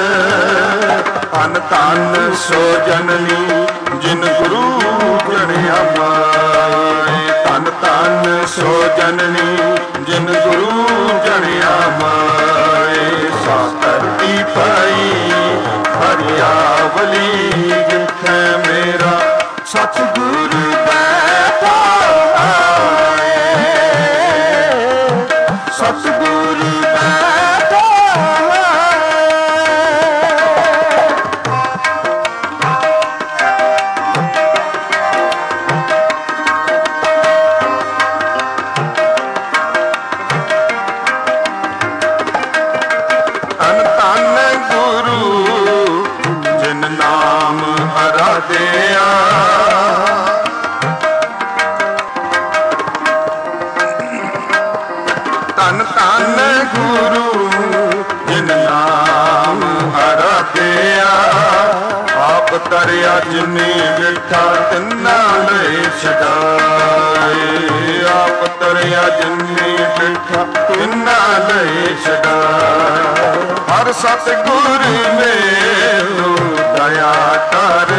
ਧੰਨ ਧੰਨ ਸੋ ਜਨਨੀ ਜਿਨ ਗੁਰੂ ਜਣਿਆ ਮਾਏ, ਧੰਨ ਧੰਨ ਸੋ ਜਨਨੀ ਜਿਨ ਗੁਰੂ ਜਣਿਆ ਮਾਏ। ਸੋ ਧਰਤੀ ਪਾਈ ਹਰਿਆਵਲੀ ਜਿੱਥੇ ਮੇਰਾ ਸਤਿਗੁਰ ਬੈਠਾ ਆਏ, ਸਤਿਗੁਰ ਬੈਠਾ ਦਿਆ। ਧੰਨ ਧੰਨ ਗੁਰੂ ਜਿਨ ਨਾਮ ਆਰਾਧਿਆ, ਆਪ ਤਰਿਆ ਜਿਨੀ ਬਿਠਾ ਤਿੰਨਾ ਲਈ ਛਡਾਏ, ਆਪ ਤਰਿਆ ਜਿਨੀ ਬਿਠਾ ਤਿੰਨਾ ਲਈ ਛਡਾਏ। ਹਰ ਸਤਿਗੁਰ ਮੇਲੋ ਦਇਆ ਕਰ,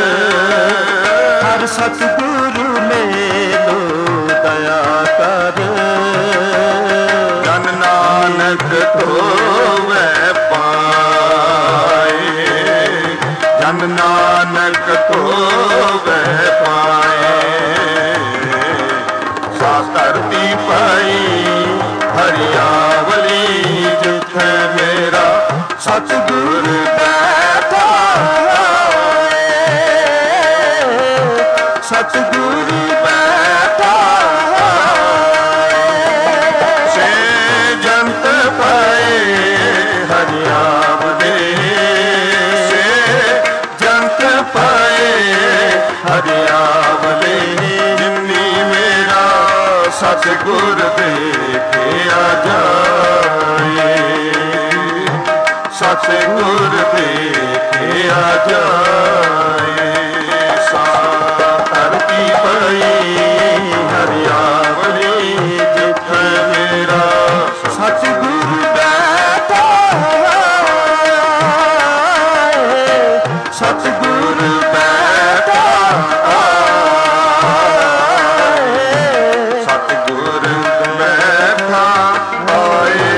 ਹਰ ਸਤਿਗੁਰੂ ਮੇਲੋ ਦਇਆ ਕਰ। ਜਨ ਨਾਨਕ ਧੋਵੈ ਪਾਏ, ਜਨ ਨਾਨਕ ਧੋਵੈ ਪਾਏ। ਸਾ ਧਰਤੀ ਪਾਈ ਹਰਿਆਵਲੀ ਜਿੱਥੇ ਮੇਰਾ ਸਤਿਗੁਰ ਬੈਠਾ ਆਏ, ਸਤਿਗੁਰ ਬੈਠਾ ਆਏ। ਸੇ ਜੰਤ ਪਾਏ ਹਰਿਆਵਲੇ, ਸੇ ਜੰਤ ਪਾਏ ਹਰਿਆਵਲੇ। ਜਿਨੀ ਮੇਰਾ ਸਤਿਗੁਰ ਦੇਖਿਆ ਜਾਏ, ਸਤਿਗੁਰ ਦੇਖਿਆ ਜਾਏ। ਸਾ ਧਰਤੀ ਪਈ ਹਰਿਆਵਲੀ ਜਿੱਥੇ ਮੇਰਾ ਸਤਿਗੁਰ ਬੈਠਾ ਆਏ, ਸਤਿਗੁਰ ਬੈਠਾ ਆਏ, ਸਤਿਗੁਰ ਬੈਠਾ ਆਏ।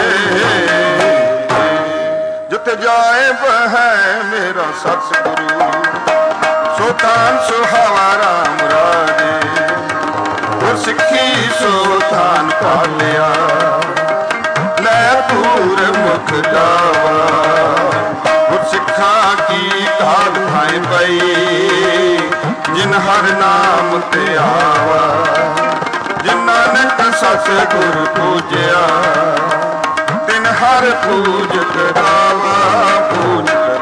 ਜਿੱਥੇ ਜਾਏ ਬਹਿ ਮੇਰਾ ਸਤਿਗੁਰੂ, ਸੋ ਤਾਨ ਸੁਹਾਵਾ ਰਾਮ ਰਾਜੇ। ਗੁਰ ਸਿੱਖੀ ਸੋ ਤਾਨ ਪਾਲਿਆ, ਲੈ ਪੂਰ ਮੁਖ ਜਾਵਾ। ਗੁਰ ਸਿੱਖਾਂ ਕੀ ਕਾਲ ਖਾਏ ਪਈ, ਜਿਨ ਹਰ ਨਾਮ ਤੇ ਆਵਾ। ਜਿਨ ਨਾਨਕ ਸਤਿਗੁਰ ਪੂਜਿਆ, ਤਿਨ ਹਰ ਪੂਜ ਕਰਾਵਾ, ਪੂਜ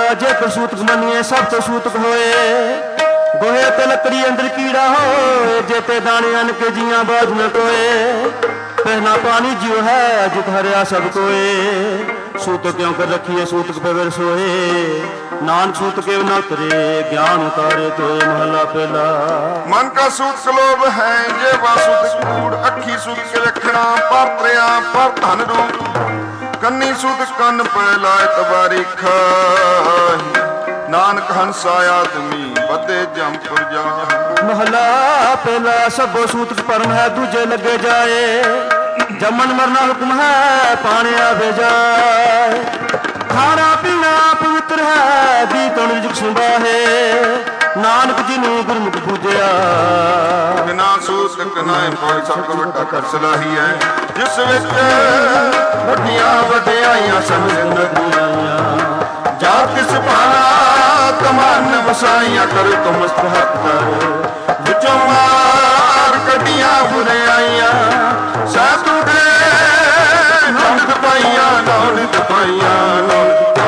ਜੇ ਕਰ ਸੂਤਕ ਮੰਨੀਏ ਸਭ ਤੋਂ ਸੂਤਕ ਹੋਏ। ਗੋਹੇ ਤੇ ਲੱਕੜੀ ਅੰਦਰ ਕੀੜਾ ਹੋਏ, ਜੇ ਤੇ ਦਾਣੇ ਅਨ ਕੇ ਜੀਆਂ ਬਾਜ न कोए। पहना पानी जियो है जित हरिया सब कोए। सूतक क्यों कर रखिए सूतक पे वर सोए। नान सूत के न करे ज्ञान उतारे तो महला पहला। मन का सूत लोभ है ये वासुत कूड़। अखी सूत के रखना पर त्रिया पर धन रूप। कन्नी सूत कन पहला तबारी खाही। नानक हंसा आदमी बदे जमपुर जा। महला पहला सबो सूतक परम है दूजे लगे जाए। जमन मरना हुक्म है पाने आवे जाए। खाना पीना पवित्र है बीतन जुग संभाहे। नानक जी ने गुरमुख पूजया। बिना सूतक नाए कोई सब को वड्डा कर सलाही है। जिस विच वड्डियां वड्डियाइयां सब जिंदगियां। जा किस भाना कमान वसाइयां कर तो मस्त हक कर। विचों मार कटियां बुरे आइयां सह तुड़े नौनक पाइयां नौनक पाइयां नौनक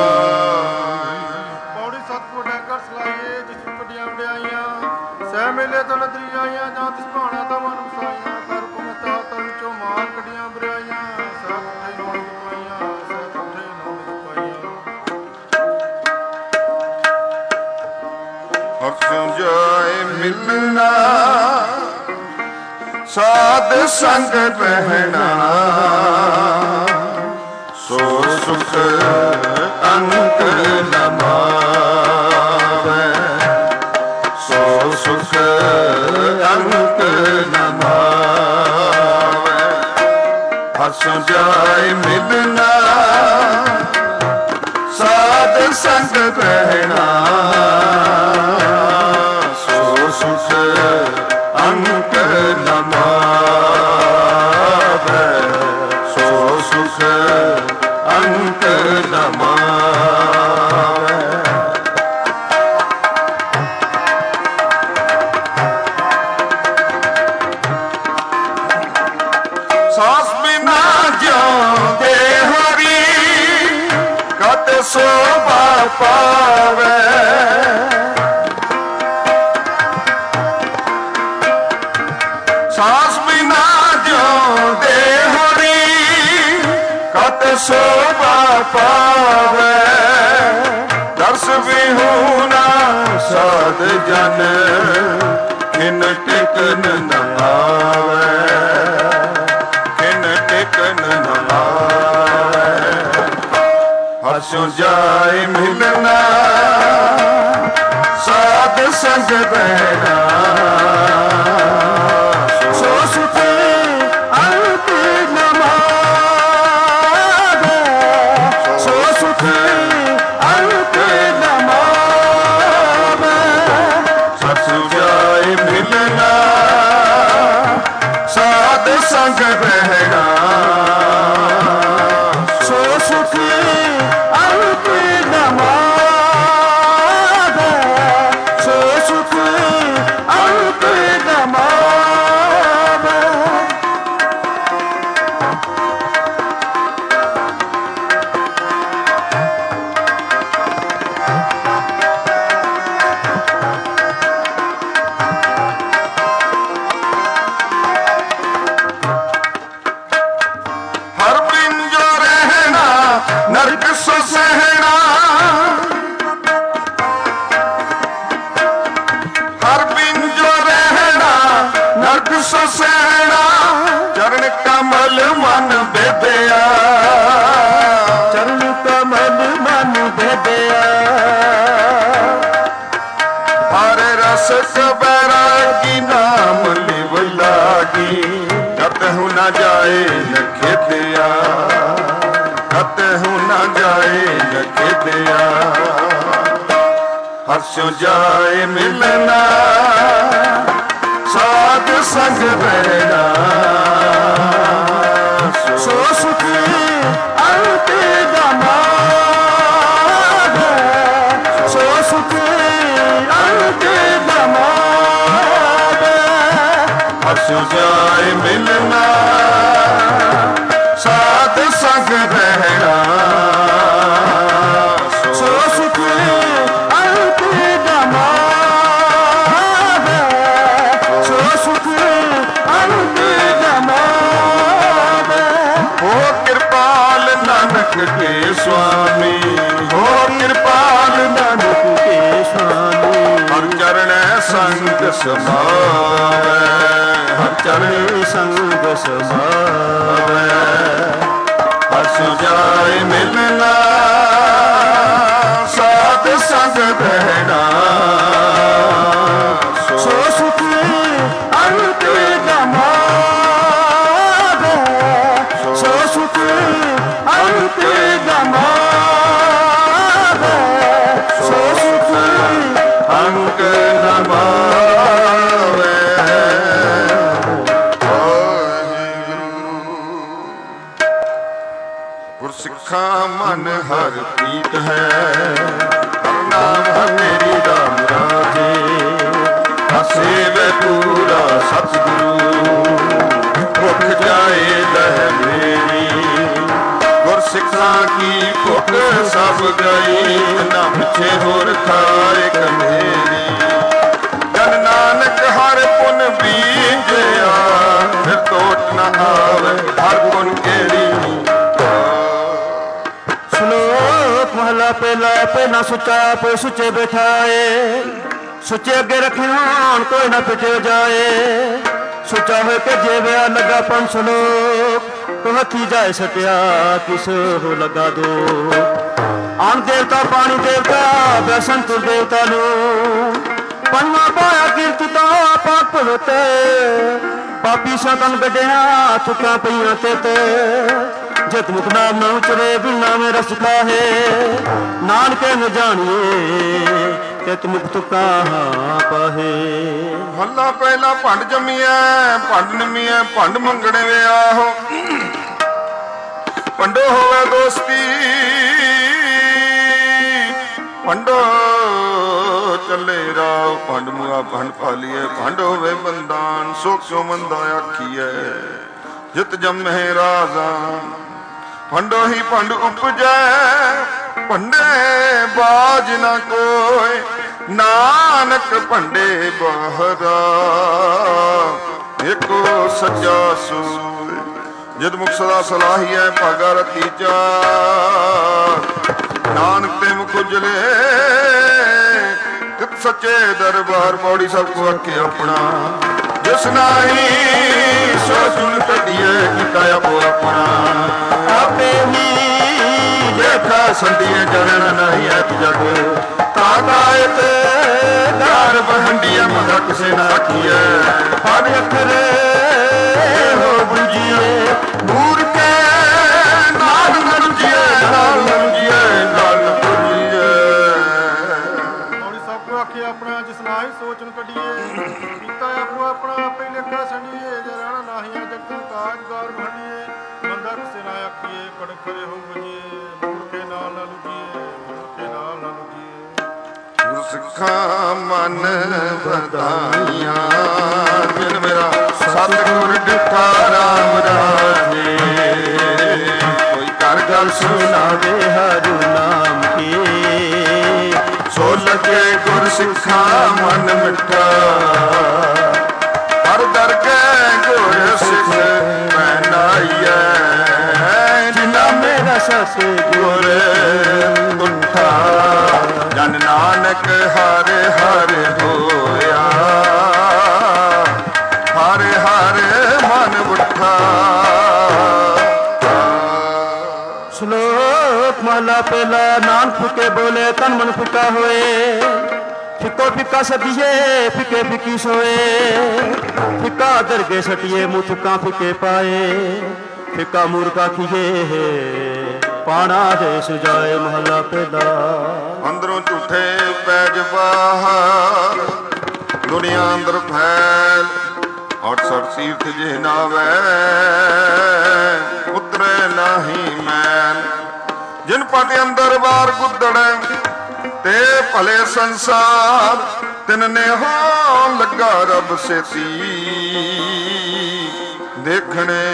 पौड़ी सतपुर डैकर सलाइए जिस कटियां वड्डियाइयां सह मेले तो नदरी आइयां जा तिस भाना तो मन वसाइयां कर पुमता तो विचों मार कटियां बुरे आइयां सह तुड़े नौनक पाइयां सह तुड़े नौनक पाइयां। हर्षों जाए मिलना साध संग रहना। सो सुख अंक न मावे। सो सुख अंक न मावे। हर्षों जाए मिलना साध संग रहना। सुख अंक न मावे। सो सुख अंक न मावे। सास बिना ज्यों हरी कत शोभा पावे। सास बिना ज्यों दे हरी कत शोभा पावे। दर्श विहूना साध जन खिन टिकन न आवे। खिन टिकन न आवे। हर्षों जाए मिलना साध संग रहना। सो सुख अंक न मावे। सो सुख अंक न मावे। सत्सु जाए मिलना साध संग रहना। सो सुख अंक न मावे। सो सुख अंक न मावे। हर बिन जो रहना नरक सो सहना। हर बिन जो रहना नरक सो सहना। चरण कमल मन बेबेया। चरण कमल मन बेबेया। हर रस सबरा की नाम लिव लागी। कतहु न जाए न खेदिया। कतहु न जाए न खेदिया। हर्षों जाए मिलना साध संग रहना। सो सुख अंक न मावे। सो सुख अंक न मावे। हर्षों जाए मिलना साध संग रहना। सो सुख के स्वामी हो कृपाल नानक के स्वामी हर चरण संग समावे हर चरण संग समावे हर सुजाए मिलना साध संग बहना सो सुख अंत गमावे सो सुख अंत गमावे सो सुख अंक गमावे गुरसिखा मन हर प्रीत है नाम मेरी राम राजे सेव पूरा सतगुरु भुख जाए दह मेरी गुरसिखा की भुख सब गई ना पिछे होर खाए कमेरी जन नानक हर पुन बीजया फिर टोट न आवे हर पुन केरी महला पहला पहला सुचा पे सुचे बैठाए सुचे अगे रखे हान कोई ना पिटे जाए सुचा हो के जेव्या लगा पंच लोग तो हथी जाए सटिया किस हो लगा दो आन देवता पानी देवता बैसंतुर देवता लो पंवा पाया कीर्तिता पाक पवित्र पापी सतन गड्ढिया चुका पईया ते जित मुख नाम न उचरे बिना में रस खाहे नानके न जानिए तित मुख तु कहाँ पाहे हल्ला पहला भंड जमीए भंड नमीए भंड मंगने वे आहो भंडो होवे दोस्ती भंडो चले राव भंड मुआ भंड फालिए भंड होवे बंदान सो क्यों मंदा आखिए जित जमे राजा भंडो ही भंड उपजै भंडे बाज न कोय नानक भंडे बहरा एको सच्चा सूय जिद मुख सदा सलाही है भागा रती चार नानक ते मुख उजले तित सच्चे दरबार पौड़ी सबको अखे अपना जिस नाही सो सुन कटिए किता अपो अपना आपे ही देखा संदिए चरण नहीं है जग ताकायत दार बहंडिया मदा किसे ना किए हर अखरे हो बुझिए दूर के नाल नरुजिए नाल नरुजिए नाल नरुजिए और सबको आखे अपना जिस नाही सोचन कडिए पीता अपो अपना आपे लेखा संडिए जराना नाही जगत काज गार भंडिए मंदा किसे ना आखिए कड़क करे हो बुझिए मूर्खे नाल ना लुजिए मूर्खे नाल ना लुजिए गुरसिखा मन बधाइयां जिन मेरा सतगुर डिठा राम राजे कोई कर गल सुनावे हरु नाम की सो लगे गुरसिखा मन मिठा हर दरगे गुरसिख मनाइए जिना मेरा सस गुर उठा जन नानक हर हर होया हर हर मन उठा श्लोक माला पेला नान फुके बोले तन मन फुका होए फिको फिका सदिए फिके फिकी सोए फिका दरगे सटिए मुथका फिके पाए फिका मूर्खा खिए पाना दे सुजाए महला पेला अंदरों झूठे पैज बाहर दुनिया अंदर फैल और सर तीर्थ जे नावे उतरे नाही मैल जिन पाते अंदर बार गुदड़े ते भले संसार तिनने हो लगा रब से ती देखने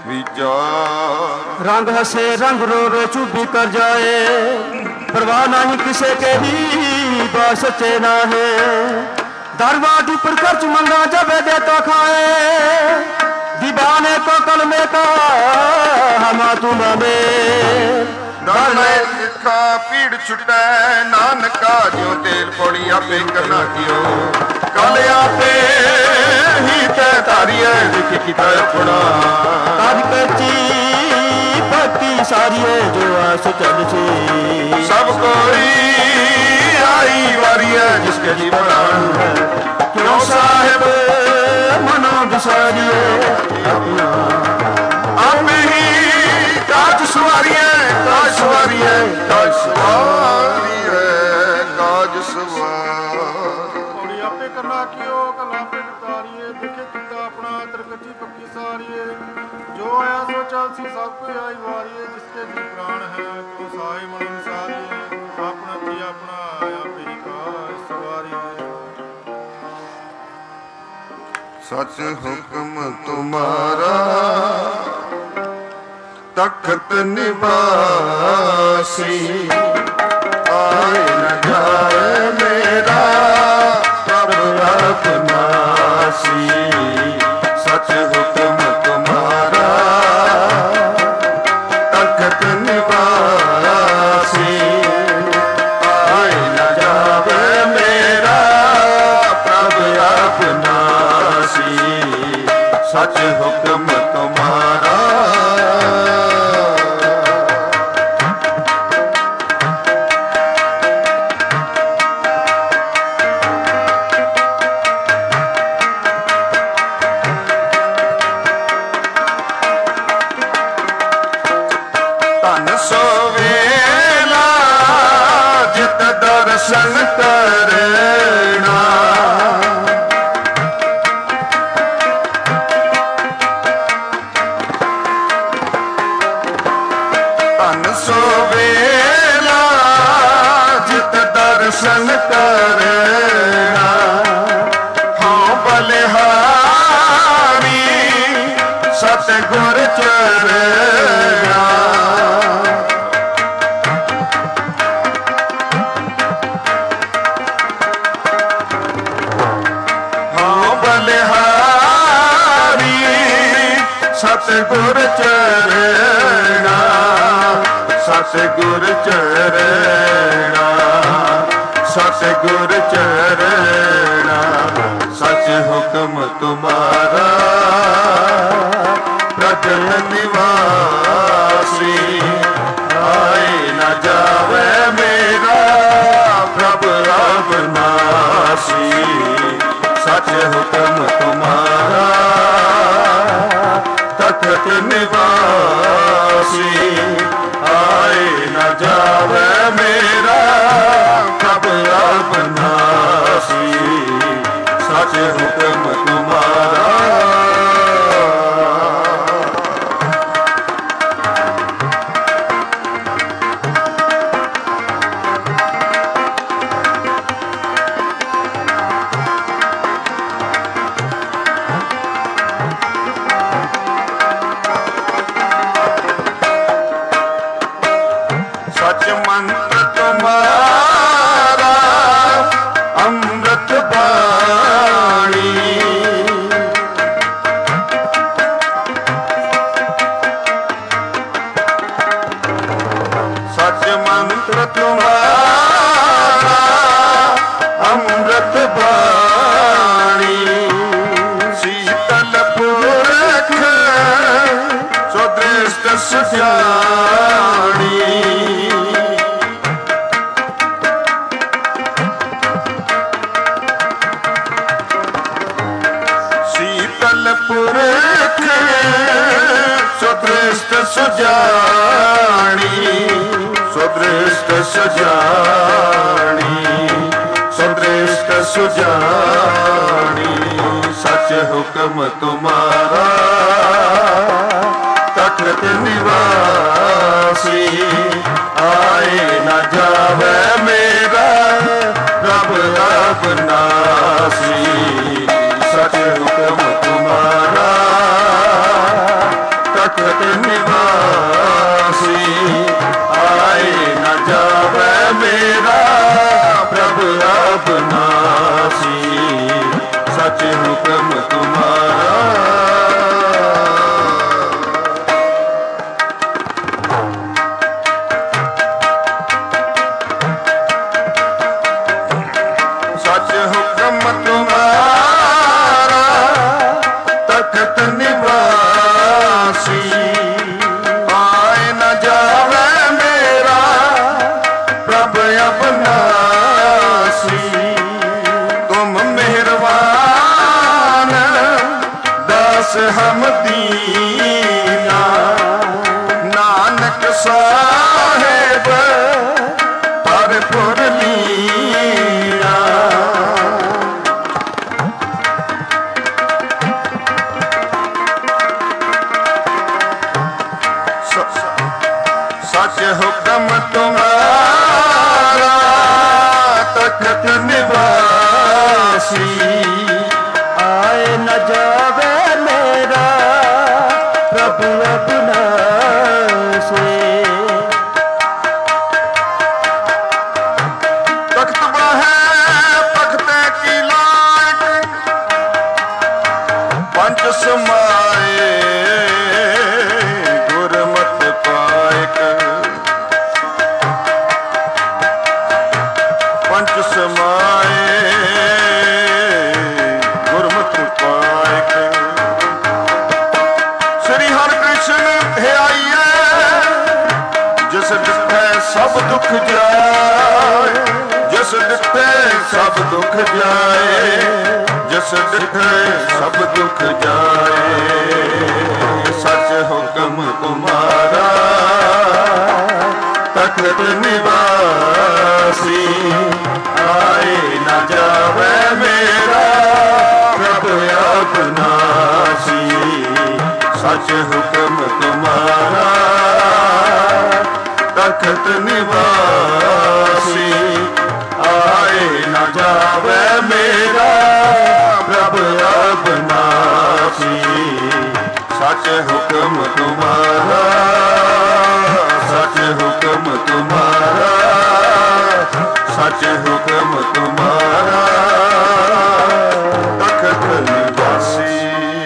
विचार रंग हसे रंग रोवे चुभी कर जाए परवाह नहीं किसे के ही बात सच्चे ना है दरवाजे पर खर्च मंगा जब दे तो खाए दीवाने को कलमे का हम तुम में ਦਾਨੇ ਲਿਖਾ ਪੀੜ ਛੁਟੈ ਨਾਨਕਾ ਜਿਉ ਤੇਲ ਪੌੜੀ ਆਪੇ ਕਰਨਾ ਕਿਓ ਕਲ ਆਪੇ ਹੀ ਤੈ ਧਾਰੀਐ ਲਿਖ ਕੀਤਾ ਆਪਣਾ ਕਾਜ ਕਚੀ ਭਗਤੀ ਸਾਰੀਏ ਜੋ ਆਸ ਚੱਲ ਸੀ ਸਭ ਕੋਈ ਆਈ ਵਾਰੀਐ ਜਿਸ ਕੇ ਜੀ ਬਣਾਉ ਕਿਉ ਸਾਹਿਬ ਮਨੋ ਵਿਸਾਰੀਏ ਆਪਣਾ ਆਪੇ ਹੀ ਕਾਜ ਸਵਾਰੀਐ ਕਾਜ ਸਵਾਰੀਐ ਕਾਜ ਸਵਾਰੀਐ ਕਾਜ ਸਵਾਰੀ ਪੌੜੀ ਆਪੇ ਕਰਨਾ ਕਿਓ ਕਲਾ ਆਪੇ ਤਾਰੀਏ ਦੇਖੇ ਕੀਤਾ ਆਪਣਾ ਤਰਕਜੀ ਪੱਕੀ ਸਾਰੀਏ ਜੋ ਆਇਆ ਸੋ ਚੱਲ ਸੀ ਸਭ ਕੋਈ ਆਈ ਵਾਰੀਏ ਜਿਸਕੇ ਜੀ ਪ੍ਰਾਣ ਹੈ ਤੋ ਸਾਈ ਮਨ ਵਿਸਾਰੀਏ ਆਪਣਾ ਜੀ ਆਪਣਾ ਆਪੇ ਹੀ ਕਾਜ ਸਵਾਰੀਏ ਸਚ ਹੁਕਮ ਤੁਮਾਰਾ ਤਖਤ ਨਿਵਾਸੀ ਆਏ ਨ ਜਾਏ ਮੇਰਾ ਪ੍ਰਭ ਆਪਨਾਸੀ ਸਚ ਹੁਕਮ ਤੁਮਾਰਾ ਤਖਤ ਨਿਵਾਸੀ ਆਏ ਨ ਜਾਵੇ ਮੇਰਾ ਪ੍ਰਭ ਆਪਨਾਸੀ ਸਚ ਹੁਕਮ ਤੁਮਾਰਾ ਦਰਸ਼ਨ ਕਰਨਾ ਧਨ ਸੋ ਵੇਲਾ ਜਿਤ ਦਰਸ਼ਨ ਕਰਨਾ ਹਾਂ ਬਲਿਹਾਰੀ ਸਤਿਗੁਰ ਚਰਣਾ ਸਤਿਗੁਰ ਚਰਣਾ ਸਤਿਗੁਰ ਚਰਣਾ ਸਤਿਗੁਰ ਚਰਣਾ ਸਚ ਹੁਕਮ ਤੁਮਾਰਾ ਪ੍ਰਗਟ ਨਿਵਾਸੀ ਆਏ ਨ ਜਾਵੇ ਮੇਰਾ ਪ੍ਰਭ ਆਪਨਾਸੀ ਸਚ ਹੁਕਮ ਤੁਮਾਰਾ ਤਖਤ ਨਿਵਾਸੀ ਆਏ ਨ ਜਾਵੇ ਮੇਰਾ ਪ੍ਰਭ ਆਪਨਾਸੀ ਸਚ ਹੁਕਮ ਤੁਮਾਰਾ ਮੰਤਰ ਤੁਮਾਰਾ ਅੰਮ੍ਰਿਤ ਬਾਣੀ ਸਚ ਮੰਤਰ ਤੁਮਾਰਾ ਅੰਮ੍ਰਿਤ ਬਾਣੀ ਸੀਤਲ ਪੁਰਖ ਸੋ ਦ੍ਰਿਸ਼ਟ ਸੁਜਾਣੀ ਪੁਰਖ ਸੁਦ੍ਰਿਸ਼ਟ ਸੁਜਾਣੀ ਸੁਦ੍ਰਿਸ਼ਟ ਸੁਜਾਣੀ ਸੁਦ੍ਰਿਸ਼ਟ ਸੁਜਾਣੀ ਸਚ ਹੁਕਮ ਤੁਮਾਰਾ ਤਖਤ ਨਿਵਾਸੀ ਆਏ ਨ ਜਾਵੇ ਮੇਰਾ ਪ੍ਰਭ ਆਪਨਾਸੀ ਸਚ ਹੁਕਮ ਤੁਮਾਰਾ ਤਖਤ ਨਿਵਾਸੀ ਆਏ ਨ ਜਾਵੇ ਮੇਰਾ ਪ੍ਰਭ ਆਪਨਾਸੀ ਸਚ ਹੁਕਮ ਤੁਮਾਰਾ ਹੁਕਮ ਦੀਨਾ ਨਾਨਕ ਸਾਹਿਬ ਪਰਪੁਰ ਲੀਨਾ। सच हुक्म तुम्हारा तखत निवासी आए न जावे मेरा प्रभु अपना से। तख्त बहे तख्ते की लायक पंच समाए गुरमत पायक। पंच समाए गुरमत पायक। श्री हर कृष्ण है आइए जिस डिठे सब दुख जाए। जिस डिठे सब दुख जाए। जिस डिठे सब दुख जाए। सच हुक्म तुम्हारा तखत निवासी आए न जावे मेरा प्रभु अविनाशी। सच हुक्म तुम्हारा तखत निवासी आए न जावे मेरा प्रभु अविनाशी। सच हुक्म तुम्हारा सच हुक्म तुम्हारा सच हुक्म तुम्हारा तखत निवासी।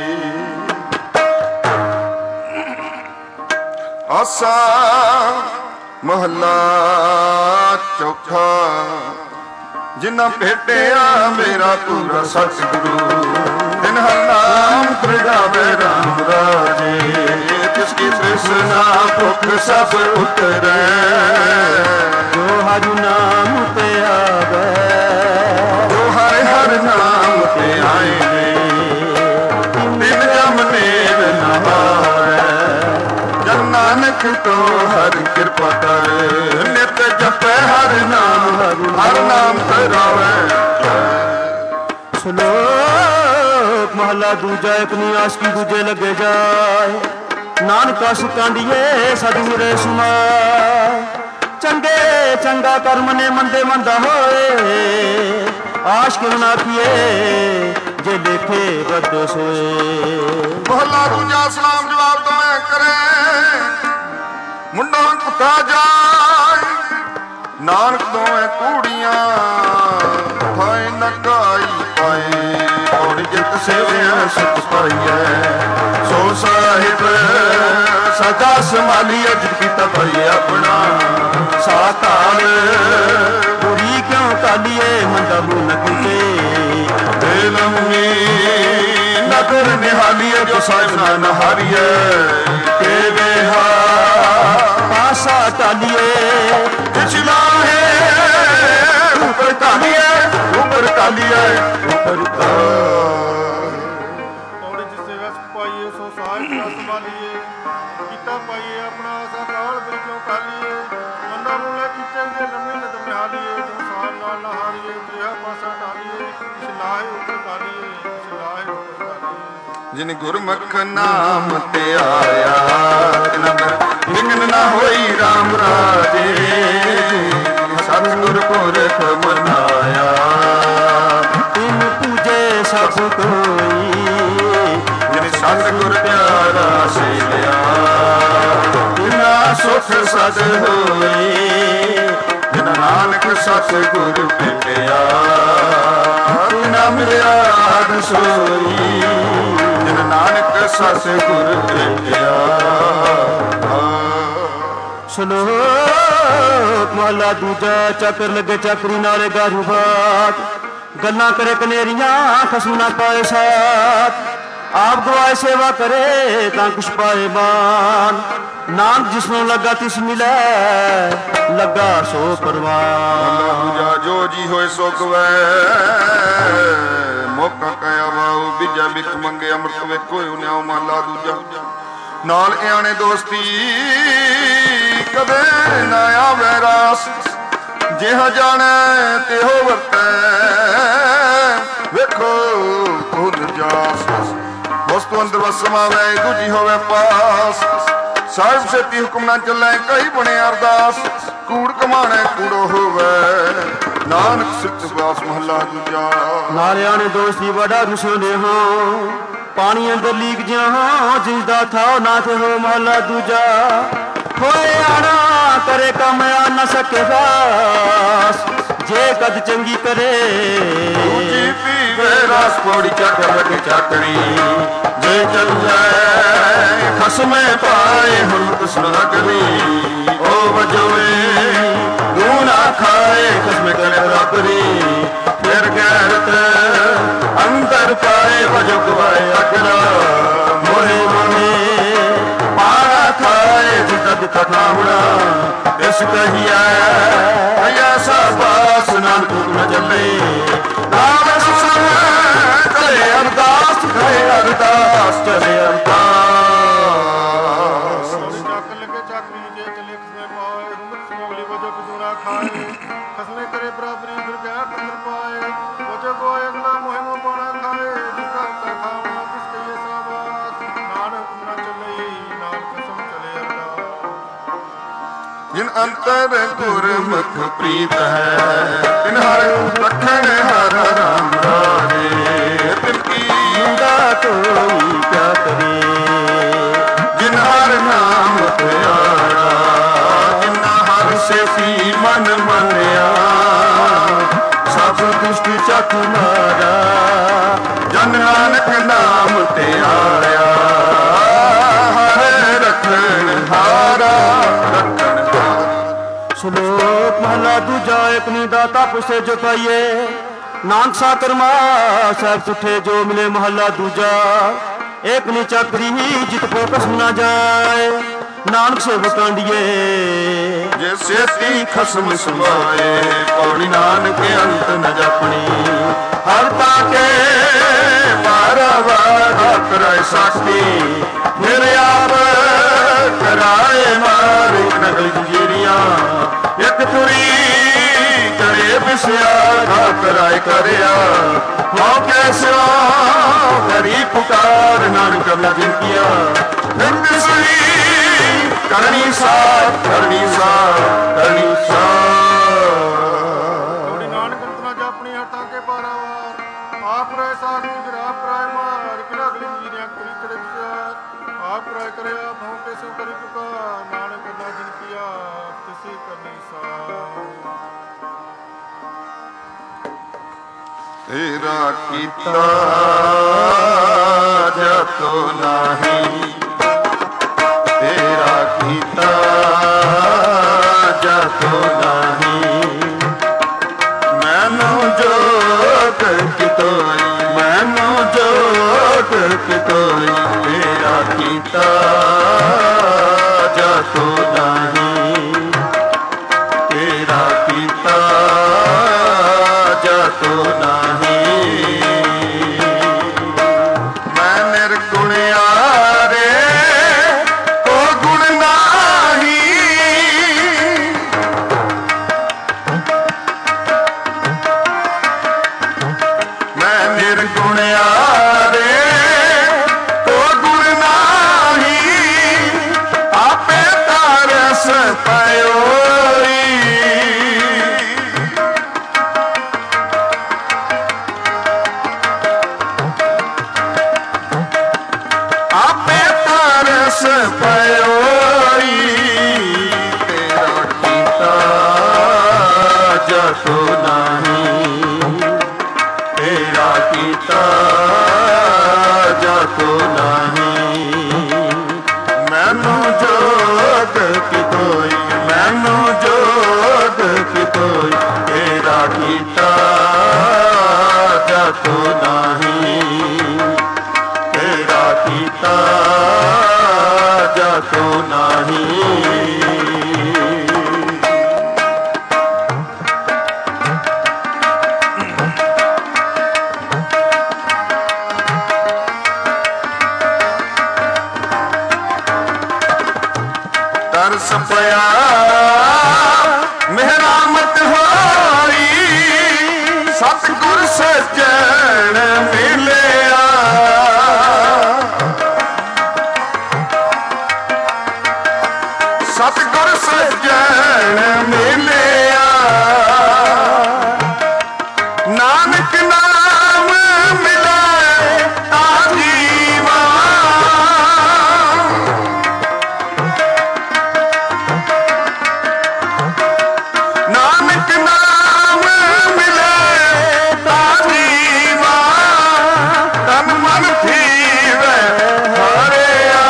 आसा महला चौथा जिन्ना भेटिया मेरा पूरा सतगुरु तिन हर नाम दृढ़ावे राम राजे। जिसकी तृष्णा भुख सब उतरे जो हर नाम पे आवे। जो हर हर नाम पे आए तिन जम नेर नहारे। जन नानक तो हर कृपा कर नित जपे हर नाम हर नाम करावे। श्लोक महला दूजा अपनी आशकी दूजे लगे जाए। नानका सुकांडिए सदगुरे सुमाए। चंगे चंगा कर्म ने मंदे मंदा होए। आशक ना किए जे देखे बद सोए। महला दूजा सलाम जवाब तो मैं करे मुंडा कुत्ता जाए। नानक तो मैं कूड़ियां भाई नकाई पाए। और जित सेविया सुख पाइए सो साहिब सदा संभालिए। जित कीता पाइए अपना सातार पूरी क्यों कालिए मंदा मुन किते। लम्मी नगर निहालिए जो साहिब ना नहारिए। के बेहा पासा टालिए पिछला है ऊपर कालिए ऊपर कालिए ऊपर ਔੜੀ ਜਿਸੇ ਵਸ ਪਾਈਏ ਸੋ ਸਾਹਿਬ ਨਾ ਸੰਭਾਲੀਏ। ਕੀਤਾ ਪਾਈਏ ਆਪਣਾ ਆਸਾ ਕਾਲ ਵਿੱਚੋਂ ਕਾਲੀਏ। ਮੰਦਾ ਨੂੰ ਲੈ ਕੀਤੇ ਦੇ ਲੰਮੇ ਨਦ ਮਿਹਾਲੀਏ। ਜੋ ਸਾਹ ਨਾਲ ਨਹਾਰੀਏ ਤੇਹਾ ਪਾਸਾ ਟਾਲੀਏ। ਸਿਲਾਹੇ ਉੱਪਰ ਕਾਲੀਏ ਸਿਲਾਹੇ ਉੱਪਰ ਕਾਲੀਏ। जिन गुरमुख नाम ते आया विघ्न न होई राम राजे। सतगुर पुरख मनाया तिन पूजे सब कोई। जिन सतगुर प्यारा सेविया तिना सुख सद होई। जिन नानक सतगुर भेटिया तिना मिलिया आद सोई। जिन नानक सतगुर भेटिया। श्लोक महला दूजा चक्र लगे चक्री नाले गारू बात। गल्लां करे कनेरियां खसू ना पाए साथ। ਆਪ ਗਵਾਏ ਸੇਵਾ ਕਰੇ ਤਾਂ ਕੁਛ ਪਾਏ ਮਾਨ। ਨਾਨਕ ਜਿਸਨੂੰ ਲੱਗਾ ਤਿਸ ਮਿਲੈ, ਲੱਗਾ ਸੋ ਪਰਵਾਨ। ਦੂਜਾ ਜੋ ਜੀ ਹੋਏ ਸੋ ਗਵੈ, ਮੌਕਾ ਕਹਿਆ ਵਾਉ ਬਿਜਾ ਬਿਕ ਮੰਗੇ ਅੰਮ੍ਰਿਤ ਵੇਖੋ ਨਿਆਉ ਮਹਲਾ ਦੂਜਾ। ਨਾਲ ਇਆਣੇ ਦੋਸਤੀ ਕਦੇ ਨਾ ਆਵੇ ਰਾਸ, ਜਿਹਾ ਜਾਣੈ ਤਿਹੋ ਵਰਤੈ ਵੇਖੋ ਉਹ ਨਿਜਾਸ। ਵਸਤੂ ਅੰਦਰ ਵਸ ਸਮਾਵੈ ਦੂਜੀ ਹੋਵੇ ਪਾਸ, ਸਾਹਿਬ ਸੇਤੀ ਹੁਕਮ ਨਾ ਚੱਲੈ ਕਈ ਬਣੇ ਅਰਦਾਸ। ਕੂੜ ਕਮਾਣੈ ਕੂੜੋ ਹੋਵੇ ਨਾਨਕ ਸਿੱਧ ਬਾਸ ਮਹੱਲਾ ਦੂਜਾ। ਨਾਲਿਆਂ ਨੇ ਦੋਸਤੀ ਬੜਾ ਰੁਸੋਨੇ ਹੋ, ਪਾਣੀ ਅੰਦਰ ਲੀਕ ਜਿਹਾ ਹੋ, ਜਿਸਦਾ ਥਾਓ ਨਾ ਤੇ ਹੋ ਮਹੱਲਾ ਦੂਜਾ। ਹੋਏ ਆਣਾ ਕਰੇ ਕੰਮ ਆ ਨਾ ਸਕੇ ਫਾਸ, ਜੇ ਕਦ ਚੰਗੀ ਕਰੇ ਦੂਜੀ ਪੀਵੇ ਰਸ ਪੌੜੀ ਚੱਕ ਲੱਗੇ ਚਾਕਰੀ। ਜੇ ਚੱਲੈ ਖਸਮੇ ਪਾਏ ਹੁਣ ਕਿਸਮਤ ਕਰੀ, ਉਹ ਵਜੋਏ ਤੂੰ ਨਾ ਖਾਏ ਖਸਮੇ ਕਰੇ ਬਰਾਬਰੀ। ਫਿਰ ਗੈਰਤ ਅੰਦਰ ਪਾਏ ਵਜੋ ਗਵਾਏ ਅਗਲਾ, ਮੋਹੇ ਮੋਹੇ ਪਾਰਾ ਖਾਏ ਜਿੱਦਾਂ ਦਿੱਤਾ ਖਾਵਣਾ। ਇਸ ਕਹੀਐ ਐਸਾ ਬਾਸ ਨਾਨਕ ਹੁਕਮ ਚੱਲੇ, ਨਾਮ ਸੁਣ ਕਰੇ ਅਰਦਾਸ ਕਰੇ ਅਰਦਾਸ ਚਲੇ ਅਰਦਾਸ। ਚੱਕ ਲੱਗੇ ਚਾਕਰੀ ਜੇ ਚਲੇ ਖਸਮੇ ਪਾਏ, ਹਿੰਮਤ ਸਮੋਲੀ ਵਜੋ ਕਿਦੂ ਨਾ ਖਾਏ। ਖਸਮੇ ਕਰੇ ਬਰਾਬਰੀ ਫਿਰ ਗੈਰ ਅੰਦਰ ਪਾਏ, ਵਜੋ ਗੋਏ ਅਗਲਾ ਮੁਹਿਮ ਪਾਣਾ ਖਾਏ। ਜਿਸਦਾ ਅੰਦਰ ਖਾਵਣਾ ਤਿਸ ਕਹੀਏ ਸਾਬਾਸ, ਨਾਨਕ ਹੁਕਮ ਨਾ ਚੱਲੇ ਨਾਲ ਕਸਮ ਚਲੇ ਅਰਦਾਸ। ਜਿਨ ਅੰਤਰ ਗੁਰਮੁਖ ਪ੍ਰੀਤ ਹੈ, ਤਿਨ ਹਰ ਰਖਣ ਹਰ ਰਾਮ ਰਾਜੇ। ਤਿਨ ਕੀ ਮੁੰਡਾ ਕੋਈ ਕਿਆ ਕਰੇ, ਜਿਨ ਹਰ ਨਾਮ ਪਿਆਰਾ, ਜਿਨਾ ਹਰ ਸੇਤੀ ਮਨ ਮੰਨਿਆ। ਸਭ ਦੁਸ਼ਟ ਚੱਕ ਮਾਰਾ, ਜਨ ਨਾਨਕ ਨਾਮ ਤੇ ਆਇਆ। ਹਰ ਰਖਣ ਹਾਰਾ ਰਖਣ ਸ਼ਲੋਕ ਮਹਲਾ ਦੂਜਾ। ਇਕਨੀ ਦਾਤਾ ਪੁਸੇ ਜੋ ਪਾਈਏ, ਨਾਨਕ ਸਾ ਕਰਮਾ ਸਾਹਿਬ ਸੁਠੇ ਜੋ ਮਿਲੇ ਮਹਲਾ ਦੂਜਾ। ਇੱਕ ਨੀ ਚੱਕਰੀ ਜਿਤ ਕੋ ਕਸਮ ਨਾ ਜਾਏ, ਨਾਨਕ ਸੇਵਕ ਕਾਂਡੀਏ ਜੇ ਸੇਤੀ ਖਸਮ ਸਮਾਏ। ਪੌੜੀ ਨਾਨਕ ਅੰਤ ਨ ਜਾਪਣੀ, ਹਰ ਤਾਕੇ ਬਾਰਾਵਾਰ ਕਰਾਏ ਸਾਖੀ। ਫਿਰ ਆਪ ਕਰਾਏ ਮਾਰ ਨਕਲ ਜੰਜੀਰੀਆਂ, ਇੱਕ ਤੁਰੀ ਕਰੇ ਬਿਸਿਆ ਕਰਾਏ ਕਰਿਆ। ਹੋ ਕੈਸਿਆ ਕਰੀ ਪੁਕਾਰ ਨਾਨਕ ਕਬਲਾ ਜਿਨ ਕੀਆ। ਨਿੰਦ ਸਹੀ ਕਰਨੀ ਸਾਥ ਕਰਨੀ ਸਾਥ ਕਰਨੀ ਸਾਥ। ਪੌੜੀ ਨਾਨਕ ਅੰਤ ਨਾ ਜਾਪਣੀ ਹਰ ਤਾਕੇ ਬਾਰਾਵਾਰ। ਆਪ ਰਾਏ ਸਾਥੀ ਫਿਰ ਆਪ ਰਾਏ ਮਾਰ, ਕਿਹੜਾ ਅਗਲੀ ਜੀਰੀਆਂ ਕਰੀ ਕਰੇ ਵਿਚਾਰ। ਆਪ ਰਾਏ ਕਰੇ ਆਪ ਹੋਂ ਕੇ ਸੋ ਕਰੀ ਪੁਕਾਰ, ਨਾਨਕ ਕਬਲਾ ਜਿਨ ਕੀਆ ਤਿਸੀ ਕਰਨੀ ਸਾਥ। ਤੇਰਾ ਕੀਤਾ ਜਤੋ ਨਹੀਂ, ਤੇਰਾ ਕੀਤਾ ਜਤੋ ਨਹੀਂ। ਮੈਨੂੰ ਜੋਗ ਕਿਤੋਈ, ਮੈਨੂੰ ਜੋਗ ਕਿਤੋਈ। ਤੇਰਾ ਕੀਤਾ ਜਤੋ ਨਹੀਂ, ਤੇਰਾ ਕੀਤਾ ਜਤੋ ਨਹੀਂ। ਮੈਂ ਨਿਰਗੁਣਿਆ ਰੇ ਕੋ ਗੁਣ ਨਾਹੀ, ਮੈਂ ਨਿਰਗੁਣਿਆ ਰੇ ਕੋ ਗੁਣ ਨਾਹੀ। ਆਪੇ ਤਰਸ ਪਇਓਈ, ਪਇਓਈ। ਤੇਰਾ ਕੀਤਾ ਜਤੋ ਨਹੀਂ, ਤੇਰਾ ਕੀਤਾ ਜਤੋ ਨਹੀਂ। ਮੈਨੂੰ ਜੋਗ ਕਿਤੋਈ, ਮੈਨੂੰ ਜੋਗ ਕਿਤੋਈ। ਤੇਰਾ ਕੀਤਾ ਜਤੋ ਨਹੀਂ, ਤੇਰਾ ਦਰਸ ਪਿਆ ਮਿਹਰਾਮਤ ਹੋਈ ਸਤਿਗੁਰ ਸੱਜਣ ਮਿਲਿਆ ਸਤਿਗੁਰ ਸੱਜਣ ਮਿਲਿਆ ਨਾਨਕ ਨਾਮ ਮਿਲੇ ਤਾਂ ਜੀਵਾ ਨਾਨਕ ਨਾਮ ਮਿਲੇ ਤਾਂ ਜੀਵਾ ਤਨ ਮਨ ਥੀਵੇ ਹਰਿਆ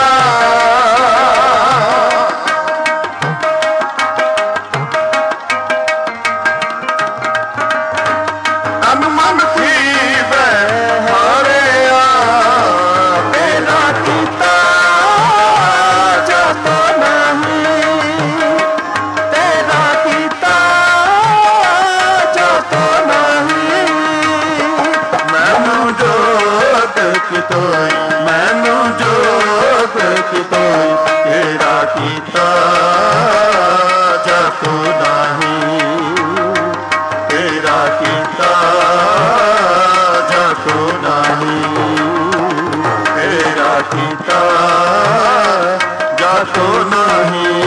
ਤਨ ਮਨ ਥੀਵੇ ਹਰਿਆ ਤੇਰਾ ਕੀਤਾ ਜਪ ਨਹੀਂ ਤੇਰਾ ਕੀਤਾ ਜਪ ਨਹੀਂ ਮੈਨੂੰ ਜੋਤ ਕਿਤੋਈ ਮੈਨੂੰ ਜੋਤ ਕਿਤੋਈ ਤੇਰਾ ਕੀਤਾ ਜਪ ਨਹੀਂ ਤੇਰਾ ਕੀਤਾ ਜਪ ਨਹੀਂ ਤੇਰਾ ਕੀਤਾ ਜਪ ਨਹੀਂ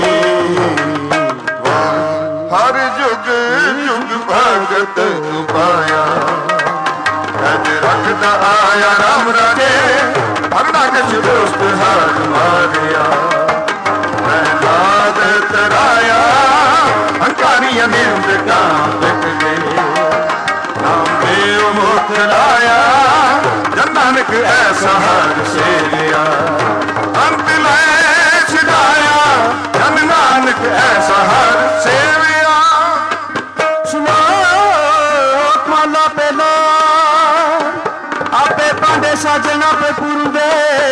ਹਰ ਜੁਗ ਜੁਗ ਭਗਤ ਪਾਇਆ ਅਜ ਰੱਖਦਾ ਆਇਆ ਰਾਮ ਰਾਜੇ ਹਰ ਨਾਗਸ਼ ਦੋਸਤ ਹਾਰ ਮਾਰਿਆ ਪ੍ਰਹਿਲਾਦ ਤਰਾਇਆ ਹੰਕਾਰੀਆਂ ਨਿੰਦ ਕਾਮ ਵਿਕ ਗਏ ਨਾਮ ਦੇਵ ਮੁਖ ਲਾਇਆ ਜਨ ਨਾਨਕ ਐਸਾ ਹਰ ਸੇਵਿਆ ਅੰਤ ਲੈ ਛਡਾਇਆ ਜਨ ਨਾਨਕ ਐਸਾ ਹਰ ਸੇਵਿਆ ਸ਼ਲੋਕ ਮਾਲਾ ਪਹਿਲਾ ਆਪੇ ਭਾਂਡੇ ਸਾਜਣ ਆਪੇ ਪੂਰਦੇ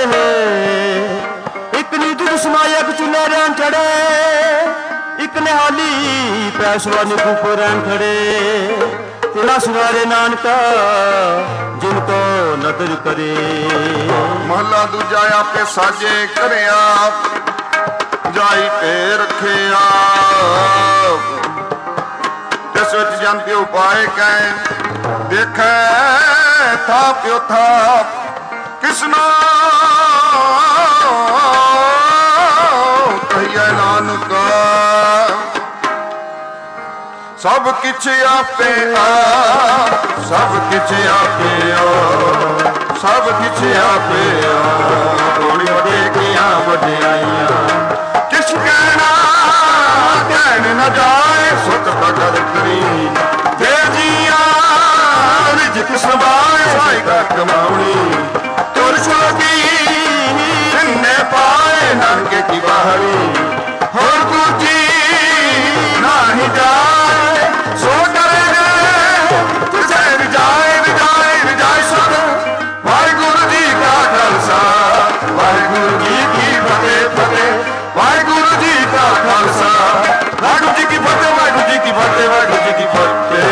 ਇੱਕ ਨੀ ਦੁੱਧ ਸਮਾਇਕ ਚੁੱਲ੍ਹੇ ਰਹਿਣ ਚੜੇ ਇੱਕ ਨਿਹਾਲੀ ਪੈਸਵਾ ਨੀ ਕੂਪ ਰਹਿਣ ਖੜੇ ਤੇਰਾ ਸਵਾਰੇ ਨਾਨਕਾ ਜਿਨ ਕੋ ਨਦਰ ਕਰੇ ਮਹਲਾ ਦੂਜਾ ਆਪੇ ਸਾਜੇ ਕਰਿਆ ਜਾਈ ਤੇ ਰੱਖਿਆ ਇਸ ਵਿੱਚ ਜਨ ਕੇ ਉਪਾਏ ਕੈ ਦੇਖੈ ਥਾਪ ਥਾਪ ਕਿਸਨਾ ਕਹੀਏ ਨਾਨਕ ਸਭ ਕਿਛ ਆਪੇ ਆਪ ਸਭ ਕਿਛ ਆਪੇ ਆਪ ਸਭ ਕਿਛ ਆਪੇ ਆਪ ਕੋਣੀ ਵਡੇ ਕੀਆਂ ਵਡਿਆਈਆਂ ਕਿਛ ਕਹਿਣਾ ਕਹਿਣ ਨਾ ਜਾਏ ਸੁਤ ਕਦਰ ਕਰੀ ਤੇ ਜੀਆਂ ਰਿਜਕ ਸਮਾਏ ਸਾਈਗਾ ਕਮਾਉਣੀ ਤੁਰ ਛੋਟੀ ਜਿੰਨੇ ਪਾਏ ਨਾਨਕੇ ਕੀ ਬਾਹਰੀ ਹੋਰ ਦੂਜੀ ਨਹੀਂ ਜਾਏ ਸੋ ਕਰੇ ਤੁਝੇ ਰਜਾਏ ਰਜਾਏ ਰਜਾਏ ਸਭ ਵਾਹਿਗੁਰੂ ਜੀ ਕਾ ਖਾਲਸਾ ਵਾਹਿਗੁਰੂ ਜੀ ਕੀ ਫਤਿਹ ਫਤਿਹ ਵਾਹਿਗੁਰੂ ਜੀ ਕਾ ਖਾਲਸਾ ਵਾਹਿਗੁਰੂ ਜੀ ਕੀ ਫਤਿਹ ਵਾਹਿਗੁਰੂ ਜੀ ਕੀ ਫਤਿਹ ਵਾਹਿਗੁਰੂ ਜੀ ਕੀ ਫਤਿਹ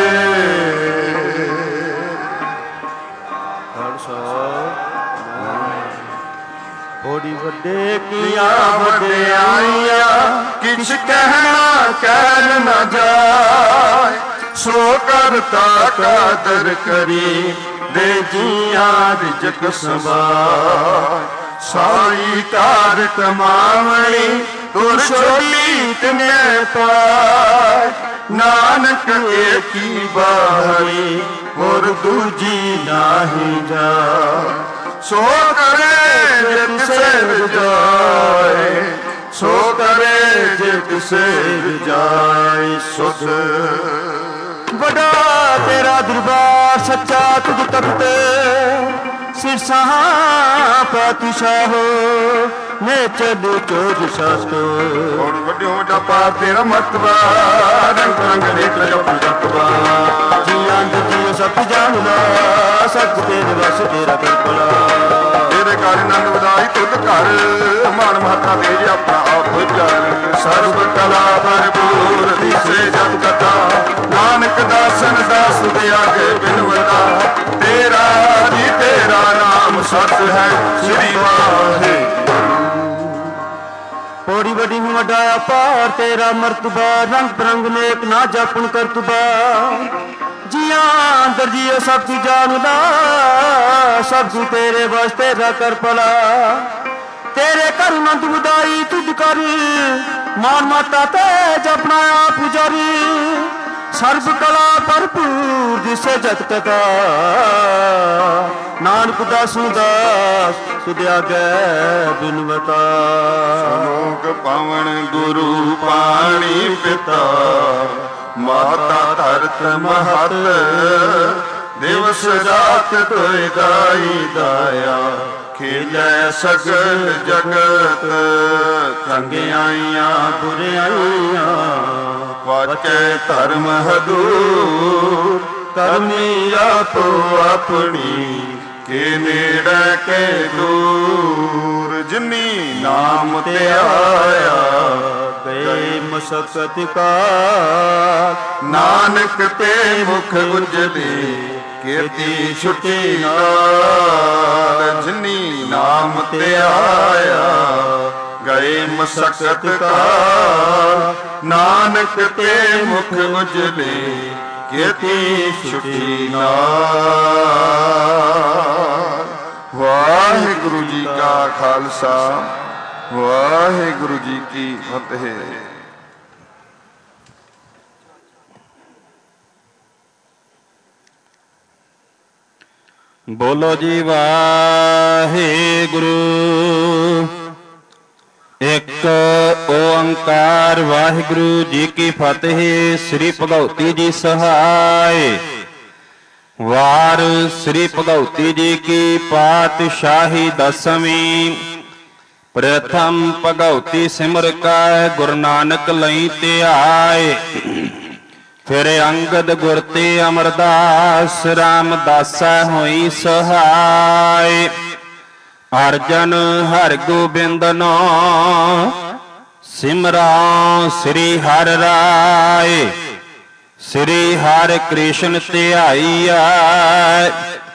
ਬੜੀ ਵੱਡੇ ਕੀਆਂ ਵਡਿਆਈਆਂ ਕਿਛ ਕਹਿਣਾ ਕਹਿ ਨਾ ਜਾਏ ਸੋ ਕਰਤਾ ਕਾਦਰ ਕਰੀ ਦੇ ਜੀਆਂ ਰਿਜਕ ਸਮਾਏ ਸਾਈ ਕਾਰ ਕਮਾਵਣੀ ਤੁਰ ਛੋਟੀ ਤਨੇ ਪਾਏ ਨਾਨਕ ਏਕੀ ਬਾਹਰੀ ਹੋਰ ਦੂਜੀ ਨਾਹੀ ਜਾ ਸੋ ਕਰੇ ਜੇ ਕਿਸੇ ਰਜਾਏ ਸੋ ਕਰੇ ਜੇ ਕਿਸੇ ਰਜਾਏ ਸੁਧ ਬੜਾ ਤੇਰਾ ਦਰਬਾਰ ਸੱਚਾ ਤੁਝ ਤਖਤ ਸਿਰਸਾਂ ਪਾਤਸ਼ਾਹੋ ਨੇ ਚਲੋ ਚੋਜ ਸਾਸਤੋ ਹੁਣ ਵੱਡਿਓ ਜਪਾ ਤੇਰਾ ਮਰਤਬਾ ਰੰਗ ਰੰਗ ਨੇਤਰ ਜਪ ਜਪਵਾ ਜੀਆਂ ਜੀ ਸਭ ਜਾਣਦਾ ਸੱਚ ਤੇਰੇ ਵਸ ਤੇਰਾ ਕਿਰਪਲਾ ਤੇਰੇ ਘਰ ਨੰਦ ਵਧਾਈ ਤੁਧ ਘਰ ਮਾਨ ਮਹਾਤਾ ਤੇਜ ਆਪਣਾ ਆਪ ਜਲ ਸਰਬ ਕਲਾ ਭਰਪੂਰ ਦਿਸੇ ਜਪ ਕਥਾ ਨਾਨਕ ਦਾਸਨ ਦਾਸ ਦੇ ਆਗੇ ਬਿਨਵਤਾ ਤੇਰਾ ਜੀ ਤੇਰਾ ਨਾਮ ਸਤ ਹੈ ਸ੍ਰੀ ਵਾਹਿਗੁਰੂ ਪੌੜੀ बड़ी बड़ी हूँ अडाया पार तेरा मर्तबा रंग बिरंग नेक ना जापन करतबा जिया अंदर जियो सब तू जानदा सब तू तेरे वास्ते रा कर पला तेरे कर नंद बुदाई तुझ कर मान माता ते जपना आप पुजारी सर्व कला भरपूर जिसे जत कथा नानक दासू दास सुध्या गै बिनवता श्लोक पावन गुरु पाणी पिता माता धरत महत दिवस रात तोय गाई दाया खेलै सगल जगत चंगियाइयां बुरियाइयां वाचै धर्म हदूर करनी आपो अपनी के नेड़े के दूर जिनी नाम ते आया गए मशक्कत का नानक ते मुख उजले कीर्ति छुटी नाल जिनी नाम ते आया गए मशक्कत का नानक ते मुख उजले कीर्ति छुटी नाल। वाहिगुरु जी का खालसा वाहिगुरु जी की फतेह। बोलो जी वाहिगुरु एक ओंकार वाहिगुरु जी की फतेह। श्री भगवती जी सहाय। वार श्री भगवती जी की पातशाही दसवीं। प्रथम भगवती सिमर का गुरु नानक लई ते आए। फिर अंगद गुर ते अमरदास रामदासा होई सहाय। अर्जन हर गोबिंद नो सिमरा श्री हर राय। श्री हर कृष्ण ध्याईया